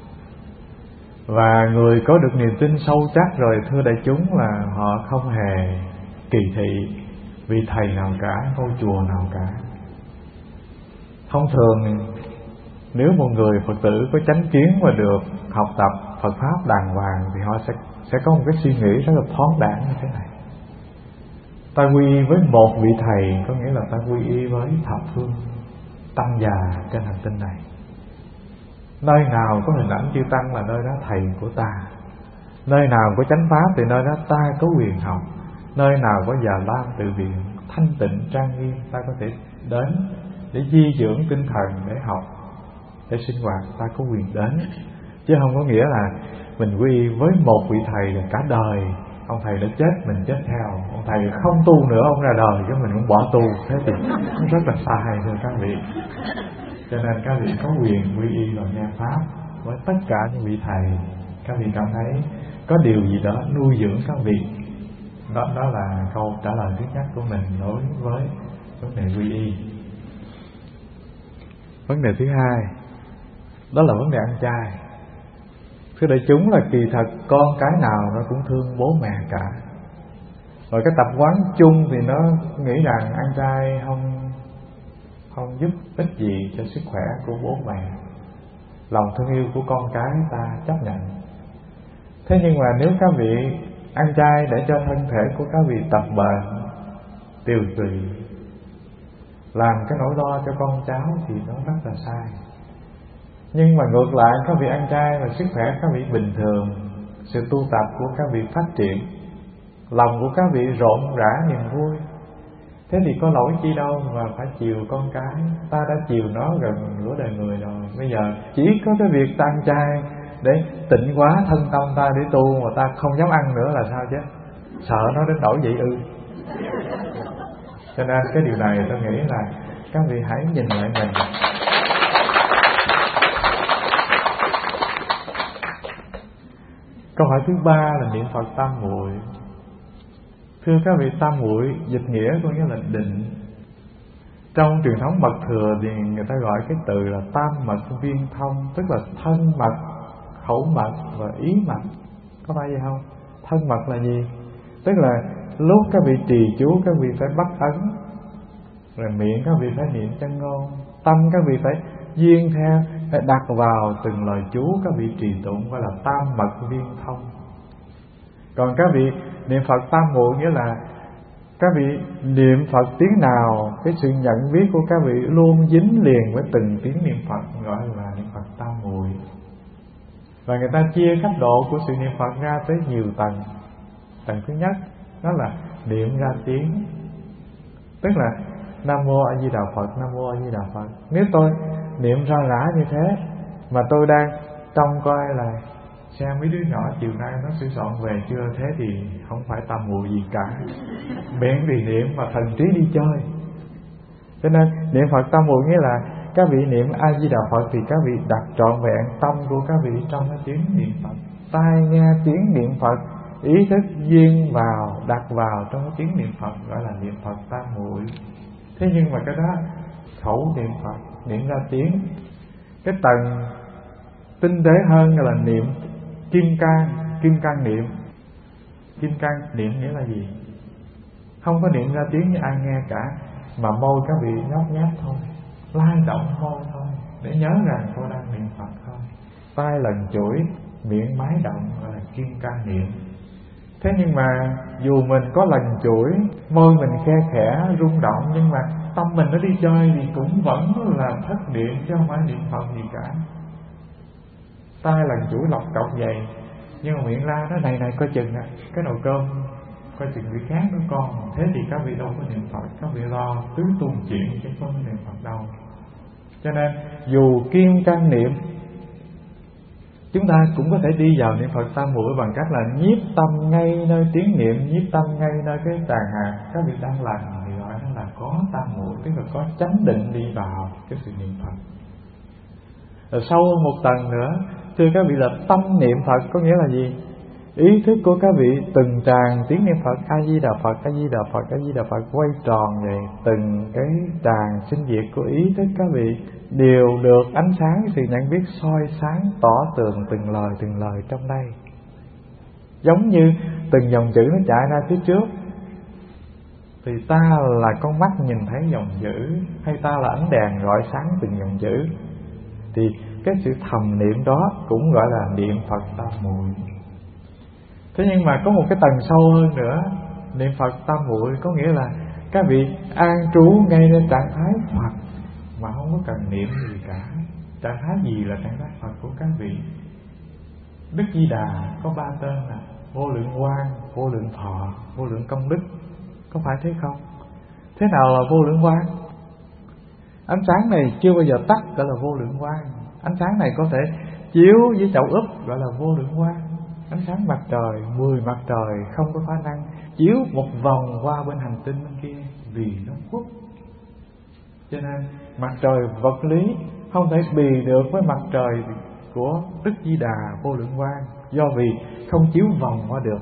[SPEAKER 1] Và người có được niềm tin sâu chắc rồi, thưa đại chúng, là họ không hề kỳ thị vị thầy nào cả, ngôi chùa nào cả. Thông thường nếu một người Phật tử có chánh kiến và được học tập Phật Pháp đàng hoàng thì họ sẽ sẽ có một cái suy nghĩ rất là thoáng đãng như thế này: ta quy y với một vị thầy có nghĩa là ta quy y với thập phương. tăng già trên hành tinh này. Nơi nào có hình ảnh chư tăng là nơi đó thầy của ta. Nơi nào có chánh pháp thì nơi đó ta có quyền học. Nơi nào có già lam tự viện thanh tịnh trang nghiêm, ta có thể đến để di dưỡng tinh thần, để học, để sinh hoạt, ta có quyền đến. Chứ không có nghĩa là mình quy với một vị thầy là cả đời. Ông thầy đã chết mình chết theo, ông thầy không tu nữa ông ra đời chứ mình cũng bỏ tu. Thế thì nó rất là sai thưa các vị. Cho nên các vị có quyền quy y vào nghe pháp với tất cả những vị thầy. Các vị cảm thấy có điều gì đó nuôi dưỡng các vị. Đó, đó là câu trả lời thứ nhất của mình đối với vấn đề quy y. Vấn đề thứ hai, đó là vấn đề ăn chay. Thưa đại chúng, là kỳ thật con cái nào nó cũng thương bố mẹ cả. Rồi cái tập quán chung thì nó nghĩ rằng ăn chay không không giúp ích gì cho sức khỏe của bố mẹ. Lòng thương yêu của con cái ta chấp nhận. Thế nhưng mà nếu các vị ăn chay để cho thân thể của các vị tập bệnh, tiều tụy, làm cái nỗi lo cho con cháu thì nó rất là sai. Nhưng mà ngược lại, các vị ăn chay và sức khỏe các vị bình thường, sự tu tập của các vị phát triển, lòng của các vị rộn rã niềm vui, thế thì có lỗi chi đâu mà phải chiều con cái. Ta đã chiều nó gần nửa đời người rồi, bây giờ chỉ có cái việc ta ăn chay để tịnh hóa thân tâm ta để tu, mà ta không dám ăn nữa là sao chứ? Sợ nó đến nỗi vậy ư? Cho nên cái điều này tôi nghĩ là các vị hãy nhìn lại mình. Câu hỏi thứ ba là niệm Phật tam muội. Thưa các vị, tam muội dịch nghĩa có nghĩa là định. Trong truyền thống mật thừa thì người ta gọi cái từ là tam mật viên thông, tức là thân mật, khẩu mật và ý mật. Có phải vậy không? Thân mật là gì? Tức là lúc các vị trì chú các vị phải bắt ấn, rồi miệng các vị phải niệm chân ngôn, tâm các vị phải duyên theo, phải đặt vào từng lời chú các vị trì tụng, gọi là tam mật viên thông. Còn các vị niệm Phật tam muội nghĩa là các vị niệm Phật tiếng nào, cái sự nhận biết của các vị luôn dính liền với từng tiếng niệm Phật, gọi là niệm Phật tam muội. Và người ta chia cấp độ của sự niệm Phật ra tới nhiều tầng. Tầng thứ nhất đó là niệm ra tiếng, tức là Nam Mô A Di Đà Phật, Nam Mô A Di Đà Phật. Nếu tôi niệm ra rã như thế mà tôi đang trông coi là xem mấy đứa nhỏ chiều nay nó sửa soạn về chưa, thế thì không phải tam muội gì cả. Miệng thì niệm mà thần trí đi chơi. Cho nên niệm Phật tam muội nghĩa là các vị niệm A Di Đà Phật thì các vị đặt trọn vẹn tâm của các vị trong cái tiếng niệm Phật. Tai nghe tiếng niệm Phật, ý thức duyên vào, đặt vào trong cái tiếng niệm Phật, gọi là niệm Phật tam muội. Thế nhưng mà cái đó khẩu niệm Phật, niệm ra tiếng. Cái tầng tinh tế hơn là niệm kim cang, kim cang niệm. Kim cang niệm nghĩa là gì? Không có niệm ra tiếng như ai nghe cả, mà môi các vị nhóp nháp thôi, lai động môi thôi, để nhớ rằng cô đang niệm Phật thôi. Tai lần chuỗi, miệng mái động, gọi là kim cang niệm. Thế nhưng mà dù mình có lần chuỗi, môi mình khe khẽ rung động, nhưng mà tâm mình nó đi chơi thì cũng vẫn là thất niệm, chứ không phải niệm Phật gì cả. Tai lần chuỗi lọc cọc vậy, nhưng mà miệng ra nó này này coi chừng à, cái nồi cơm coi chừng vị khác nó con. Thế thì các vị đâu có niệm Phật, các vị lo tứ tuần chuyện chứ không có niệm Phật đâu. Cho nên dù kim cang niệm, chúng ta cũng có thể đi vào niệm Phật tam muội bằng cách là nhiếp tâm ngay nơi tiếng niệm, nhiếp tâm ngay nơi cái tràng hạt các vị đang lành, thì gọi nó là có tam muội, tức là có chánh định đi vào cái sự niệm Phật. Rồi sâu một tầng nữa, thưa các vị, là tâm niệm Phật có nghĩa là gì? Ý thức của các vị từng tràng tiếng niệm Phật A Di Đà Phật, A Di Đà Phật, A Di Đà Phật quay tròn vậy, từng cái tràng sinh diệt của ý thức các vị đều được ánh sáng sự nhận biết soi sáng tỏ tường từng lời từng lời trong đây. Giống như từng dòng chữ nó chạy ra phía trước thì ta là con mắt nhìn thấy dòng chữ, hay ta là ánh đèn rọi sáng từng dòng chữ, thì cái sự thầm niệm đó cũng gọi là niệm Phật tam muội. Thế nhưng mà có một cái tầng sâu hơn nữa, niệm Phật tam muội có nghĩa là các vị an trú ngayในtrạng thái Phật, mà không có cần niệm gì cả. Trạng thái gì là trạng thái Phật của các vị? Đức Di Đà có ba tên là vô lượng quang, vô lượng thọ, vô lượng công đức. Có phải thế không? Thế nào là vô lượng quang? Ánh sáng này chưa bao giờ tắt gọi là vô lượng quang. Ánh sáng này có thể chiếu với chậu úp gọi là vô lượng quang. Ánh sáng mặt trời, mười mặt trời không có khả năng chiếu một vòng qua bên hành tinh bên kia vì nó khuất. Cho nên mặt trời vật lý không thể bì được với mặt trời của Đức Di Đà vô lượng quang, do vì không chiếu vòng qua được.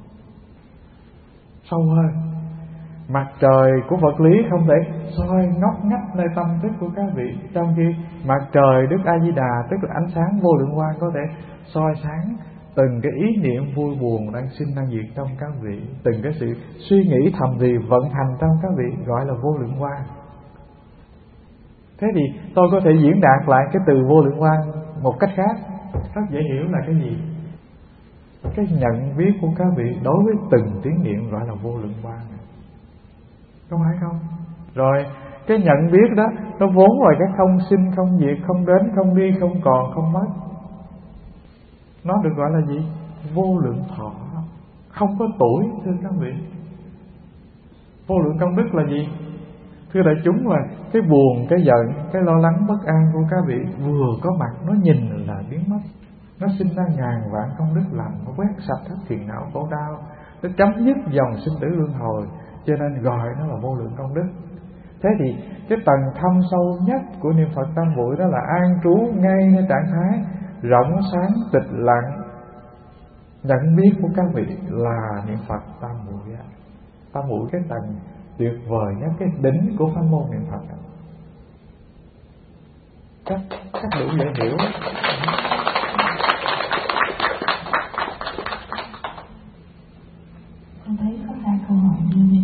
[SPEAKER 1] Sâu hơn, mặt trời của vật lý không thể soi ngóc ngách nơi tâm thức của các vị, trong khi mặt trời Đức A Di Đà tức là ánh sáng vô lượng quang có thể soi sáng từng cái ý niệm vui buồn đang sinh đang diệt trong các vị, từng cái sự suy nghĩ thầm thì vận hành trong các vị, gọi là vô lượng quang. Thế thì tôi có thể diễn đạt lại cái từ vô lượng quang một cách khác, rất dễ hiểu là cái gì? Cái nhận biết của các vị đối với từng tiếng niệm gọi là vô lượng quang, có phải không? Rồi cái nhận biết đó nó vốn là cái không sinh không diệt, không đến không đi, không còn không mất. Nó được gọi là gì? Vô lượng thọ, không có tuổi, thưa các vị. Vô lượng công đức là gì? Thưa đại chúng, là cái buồn, cái giận, cái lo lắng bất an của các vị vừa có mặt nó nhìn là biến mất. Nó sinh ra ngàn vạn công đức lành, nó quét sạch hết phiền não khổ đau, nó chấm dứt dòng sinh tử luân hồi, cho nên gọi nó là vô lượng công đức. Thế thì cái tầng thâm sâu nhất của niệm Phật tam muội đó là an trú ngayในtrạng thái rộng sáng tịch lặng. Nhận biết của các vị là niệm Phật tam muội. Tam muội cái tầng tuyệt vời nhất, cái đỉnh của pháp môn niệm Phật. Chắc chắc đủ dễ hiểu.
[SPEAKER 2] Con thấy có hai câu hỏi như vậy.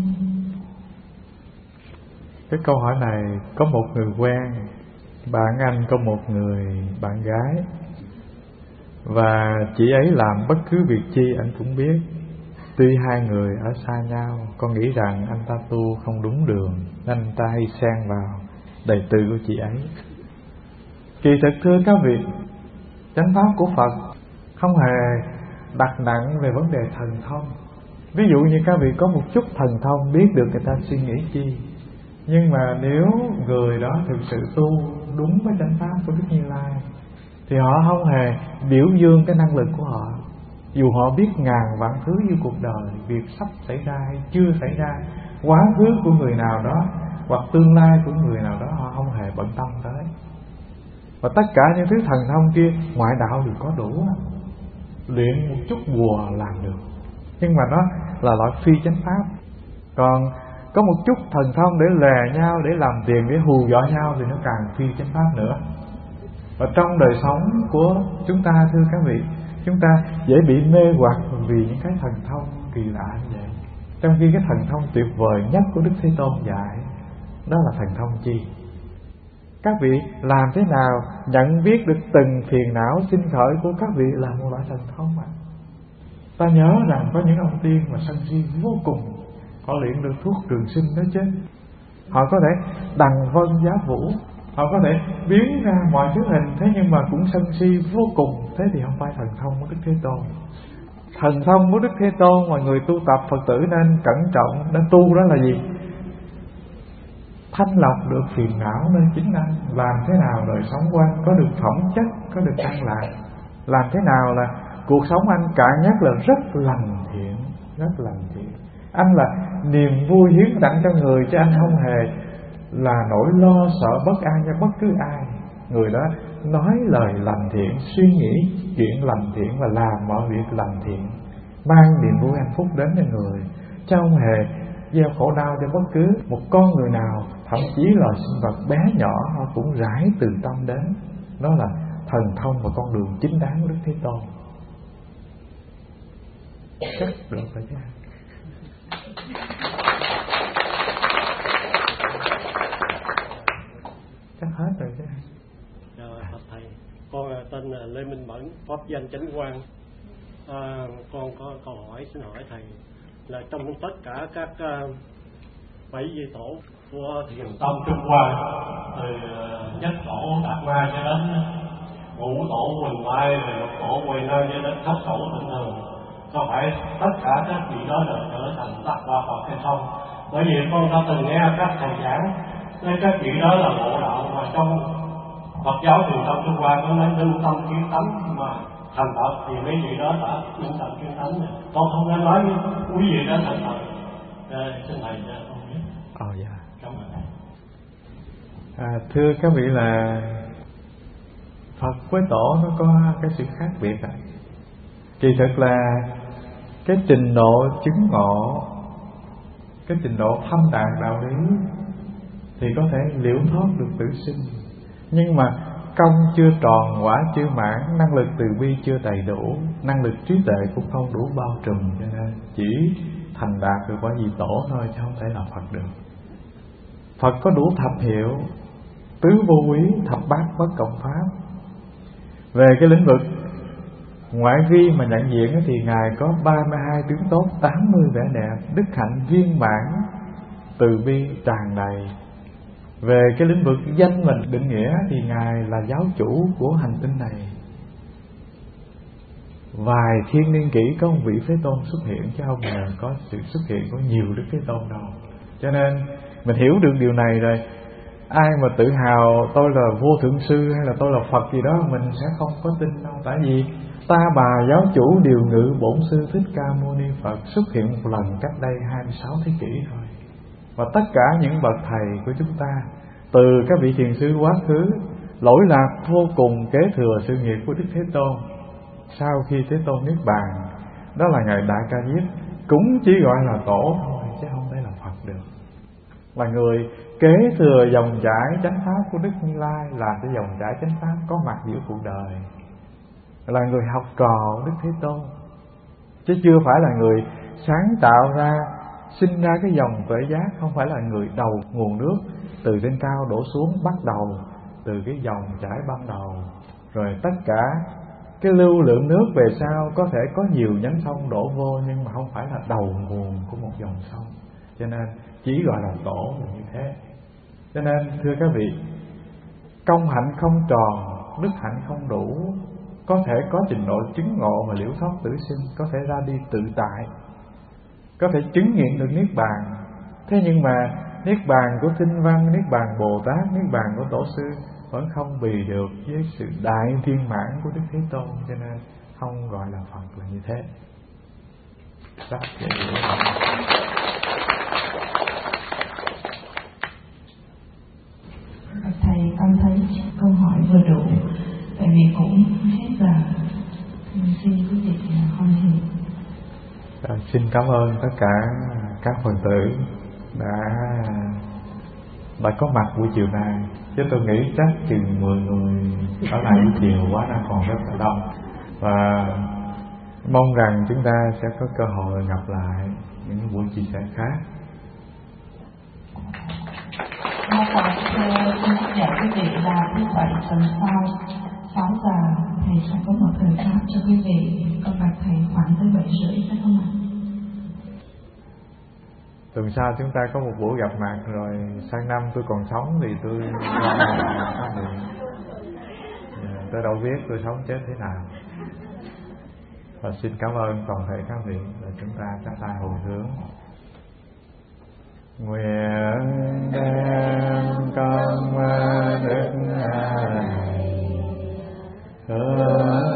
[SPEAKER 1] Cái câu hỏi này có một người quen, bạn anh có một người bạn gái, và chị ấy làm bất cứ việc chi anh cũng biết. Tuy hai người ở xa nhau, con nghĩ rằng anh ta tu không đúng đường nên anh ta hay xen vào đời tư của chị ấy. Kỳ thực thưa các vị, chánh pháp của Phật không hề đặt nặng về vấn đề thần thông. Ví dụ như các vị có một chút thần thông biết được người ta suy nghĩ chi, nhưng mà nếu người đó thực sự tu đúng với chánh pháp của Đức Như Lai thì họ không hề biểu dương cái năng lực của họ. Dù họ biết ngàn vạn thứ như cuộc đời, việc sắp xảy ra hay chưa xảy ra, quá khứ của người nào đó hoặc tương lai của người nào đó, họ không hề bận tâm tới. Và tất cả những thứ thần thông kia ngoại đạo đều có đủ, luyện một chút bùa làm được, nhưng mà nó là loại phi chánh pháp. Còn có một chút thần thông để lè nhau, để làm tiền, để hù dọa nhau thì nó càng phi chánh pháp nữa. Và trong đời sống của chúng ta thưa các vị, chúng ta dễ bị mê hoặc vì những cái thần thông kỳ lạ như vậy, trong khi cái thần thông tuyệt vời nhất của Đức Thế Tôn dạy đó là thần thông chi? Các vị làm thế nào nhận biết được từng phiền não sinh khởi của các vị là một loại thần thông mà. Ta nhớ rằng có những ông tiên mà sân si vô cùng, họ luyện được thuốc trường sinh đó chứ. Họ có thể đằng vân giá vũ, họ có thể biến ra mọi thứ hình, thế nhưng mà cũng sân si vô cùng. Thế thì không phải thần thông của Đức Thế Tôn. Thần thông của Đức Thế Tôn mà người tu tập Phật tử nên cẩn trọng, nên tu đó là gì? Thanh lọc được phiền não nơi chính anh. Làm thế nào đời sống của anh có được phẩm chất, có được an lạc. Làm thế nào là cuộc sống anh cạn nhất là rất lành thiện, rất lành thiện. Anh là niềm vui hiến tặng cho người, chứ anh không hề là nỗi lo sợ bất an cho bất cứ ai. Người đó nói lời lành thiện, suy nghĩ chuyện lành thiện và làm mọi việc lành thiện, mang niềm vui hạnh phúc đến cho người, chứ không hề gieo khổ đau cho bất cứ một con người nào. Thậm chí loài sinh vật bé nhỏ họ cũng rải từ tâm đến. Đó là thần thông và con đường chính đáng của Đức Thế Tôn. Chắc được rồi chứ. Chắc hết rồi chứ.
[SPEAKER 3] Rồi, thầy, con tên là Lê Minh Mẫn, pháp danh Chánh Quang. À, con có câu hỏi xin hỏi thầy là trong tất cả các uh, bảy vị tổ của Thiền Tông Trung Hoa, từ nhất tổ Đạt Ma cho đến ngũ tổ Quỳnh Mai, rồi lục tổ Huệ Năng cho đến thất tổ Tịnh Thường, có phải tất cả các vị đó đều trở thành Đắc Quả Phật hay không? Bởi vì con đã từng nghe các thầy giảng nên các vị đó là ngộ đạo, mà trong Phật giáo Thiền Tông Trung Hoa có nói lưu tâm kiến tánh mà thành Phật, thì mấy vị đó đã lưu tâm kiến tánh này. Con không nên nói với quý vị đó thành Phật. À, xin thầy cho con biết.
[SPEAKER 1] Ồ dạ.
[SPEAKER 3] Cảm ơn thầy.
[SPEAKER 1] À, thưa các vị là Phật với Tổ nó có cái sự khác biệt à. Kỳ thực là cái trình độ chứng ngộ, cái trình độ thâm tạng đạo lý thì có thể liễu thoát được tử sinh, nhưng mà công chưa tròn, quả chưa mãn, năng lực từ bi chưa đầy đủ, năng lực trí tuệ cũng không đủ bao trùm, cho nên chỉ thành đạt được quả vị Tổ thôi, chứ không thể là Phật được. Phật có đủ thập hiệu, tứ vô úy, thập bát bất cộng pháp. Về cái lĩnh vực ngoại vi mà nhận diện thì Ngài có ba mươi hai tướng tốt, tám mươi vẻ đẹp, đức hạnh viên mãn, từ bi tràn đầy. Về cái lĩnh vực danh mình định nghĩa thì Ngài là giáo chủ của hành tinh này. Vài thiên niên kỷ có một vị Thế Tôn xuất hiện, chứ không ngờ có sự xuất hiện của nhiều Đức Thế Tôn đâu. Cho nên mình hiểu được điều này rồi, ai mà tự hào tôi là vô thượng sư hay là tôi là Phật gì đó, mình sẽ không có tin đâu. Tại vì ta bà giáo chủ điều ngự bổn sư Thích Ca Mâu Ni Phật xuất hiện một lần cách đây hai mươi sáu thế kỷ thôi. Và tất cả những bậc thầy của chúng ta, từ các vị thiền sư quá khứ lỗi lạc vô cùng kế thừa sự nghiệp của Đức Thế Tôn. Sau khi Thế Tôn niết bàn, đó là Ngài Đại Ca Diếp, cũng chỉ gọi là Tổ thôi, chứ không thể là Phật được. Là người kế thừa dòng chảy chánh pháp của Đức Như Lai, là cái dòng chảy chánh pháp có mặt giữa cuộc đời, là người học trò của Đức Thế Tôn, chứ chưa phải là người sáng tạo ra, sinh ra cái dòng tuệ giác, không phải là người đầu nguồn nước từ trên cao đổ xuống, bắt đầu từ cái dòng chảy ban đầu, rồi tất cả cái lưu lượng nước về sau có thể có nhiều nhánh sông đổ vô, nhưng mà không phải là đầu nguồn của một dòng sông, cho nên chỉ gọi là Tổ là như thế. Cho nên thưa các vị, công hạnh không tròn, đức hạnh không đủ, có thể có trình độ chứng ngộ mà liễu thoát tử sinh, có thể ra đi tự tại, có thể chứng nghiệm được niết bàn. Thế nhưng mà niết bàn của Tinh Văn, niết bàn Bồ Tát, niết bàn của Tổ sư vẫn không bì được với sự đại viên mãn của Đức Thế Tôn, cho nên không gọi là Phật là như thế. Đó, vậy
[SPEAKER 2] Thầy, con thấy câu hỏi vừa đủ, tại vì cũng hết giờ. Xin quý vị hoan hỷ.
[SPEAKER 1] À, xin cảm ơn tất cả các Phật tử đã đã có mặt buổi chiều này, chứ tôi nghĩ chắc chừng mười người ở lại buổi chiều quá đang còn rất là đông, và mong rằng chúng ta sẽ có cơ hội gặp lại những buổi chia sẻ khác.
[SPEAKER 2] Hôm qua xin nhắc nhở quý vị là thứ bảy tuần sau sáu giờ thầy sẽ có một thời khóa cho quý vị. Con bạch thầy khoảng tới bảy rưỡi phải không ạ?
[SPEAKER 1] Tuần sau chúng ta có một buổi gặp mặt, rồi sang năm tôi còn sống thì tôi tôi đâu biết tôi sống chết thế nào. Và xin cảm ơn toàn thể các vị, và chúng ta chắp tay hồi hướng. Nguyện đem công đức này hướng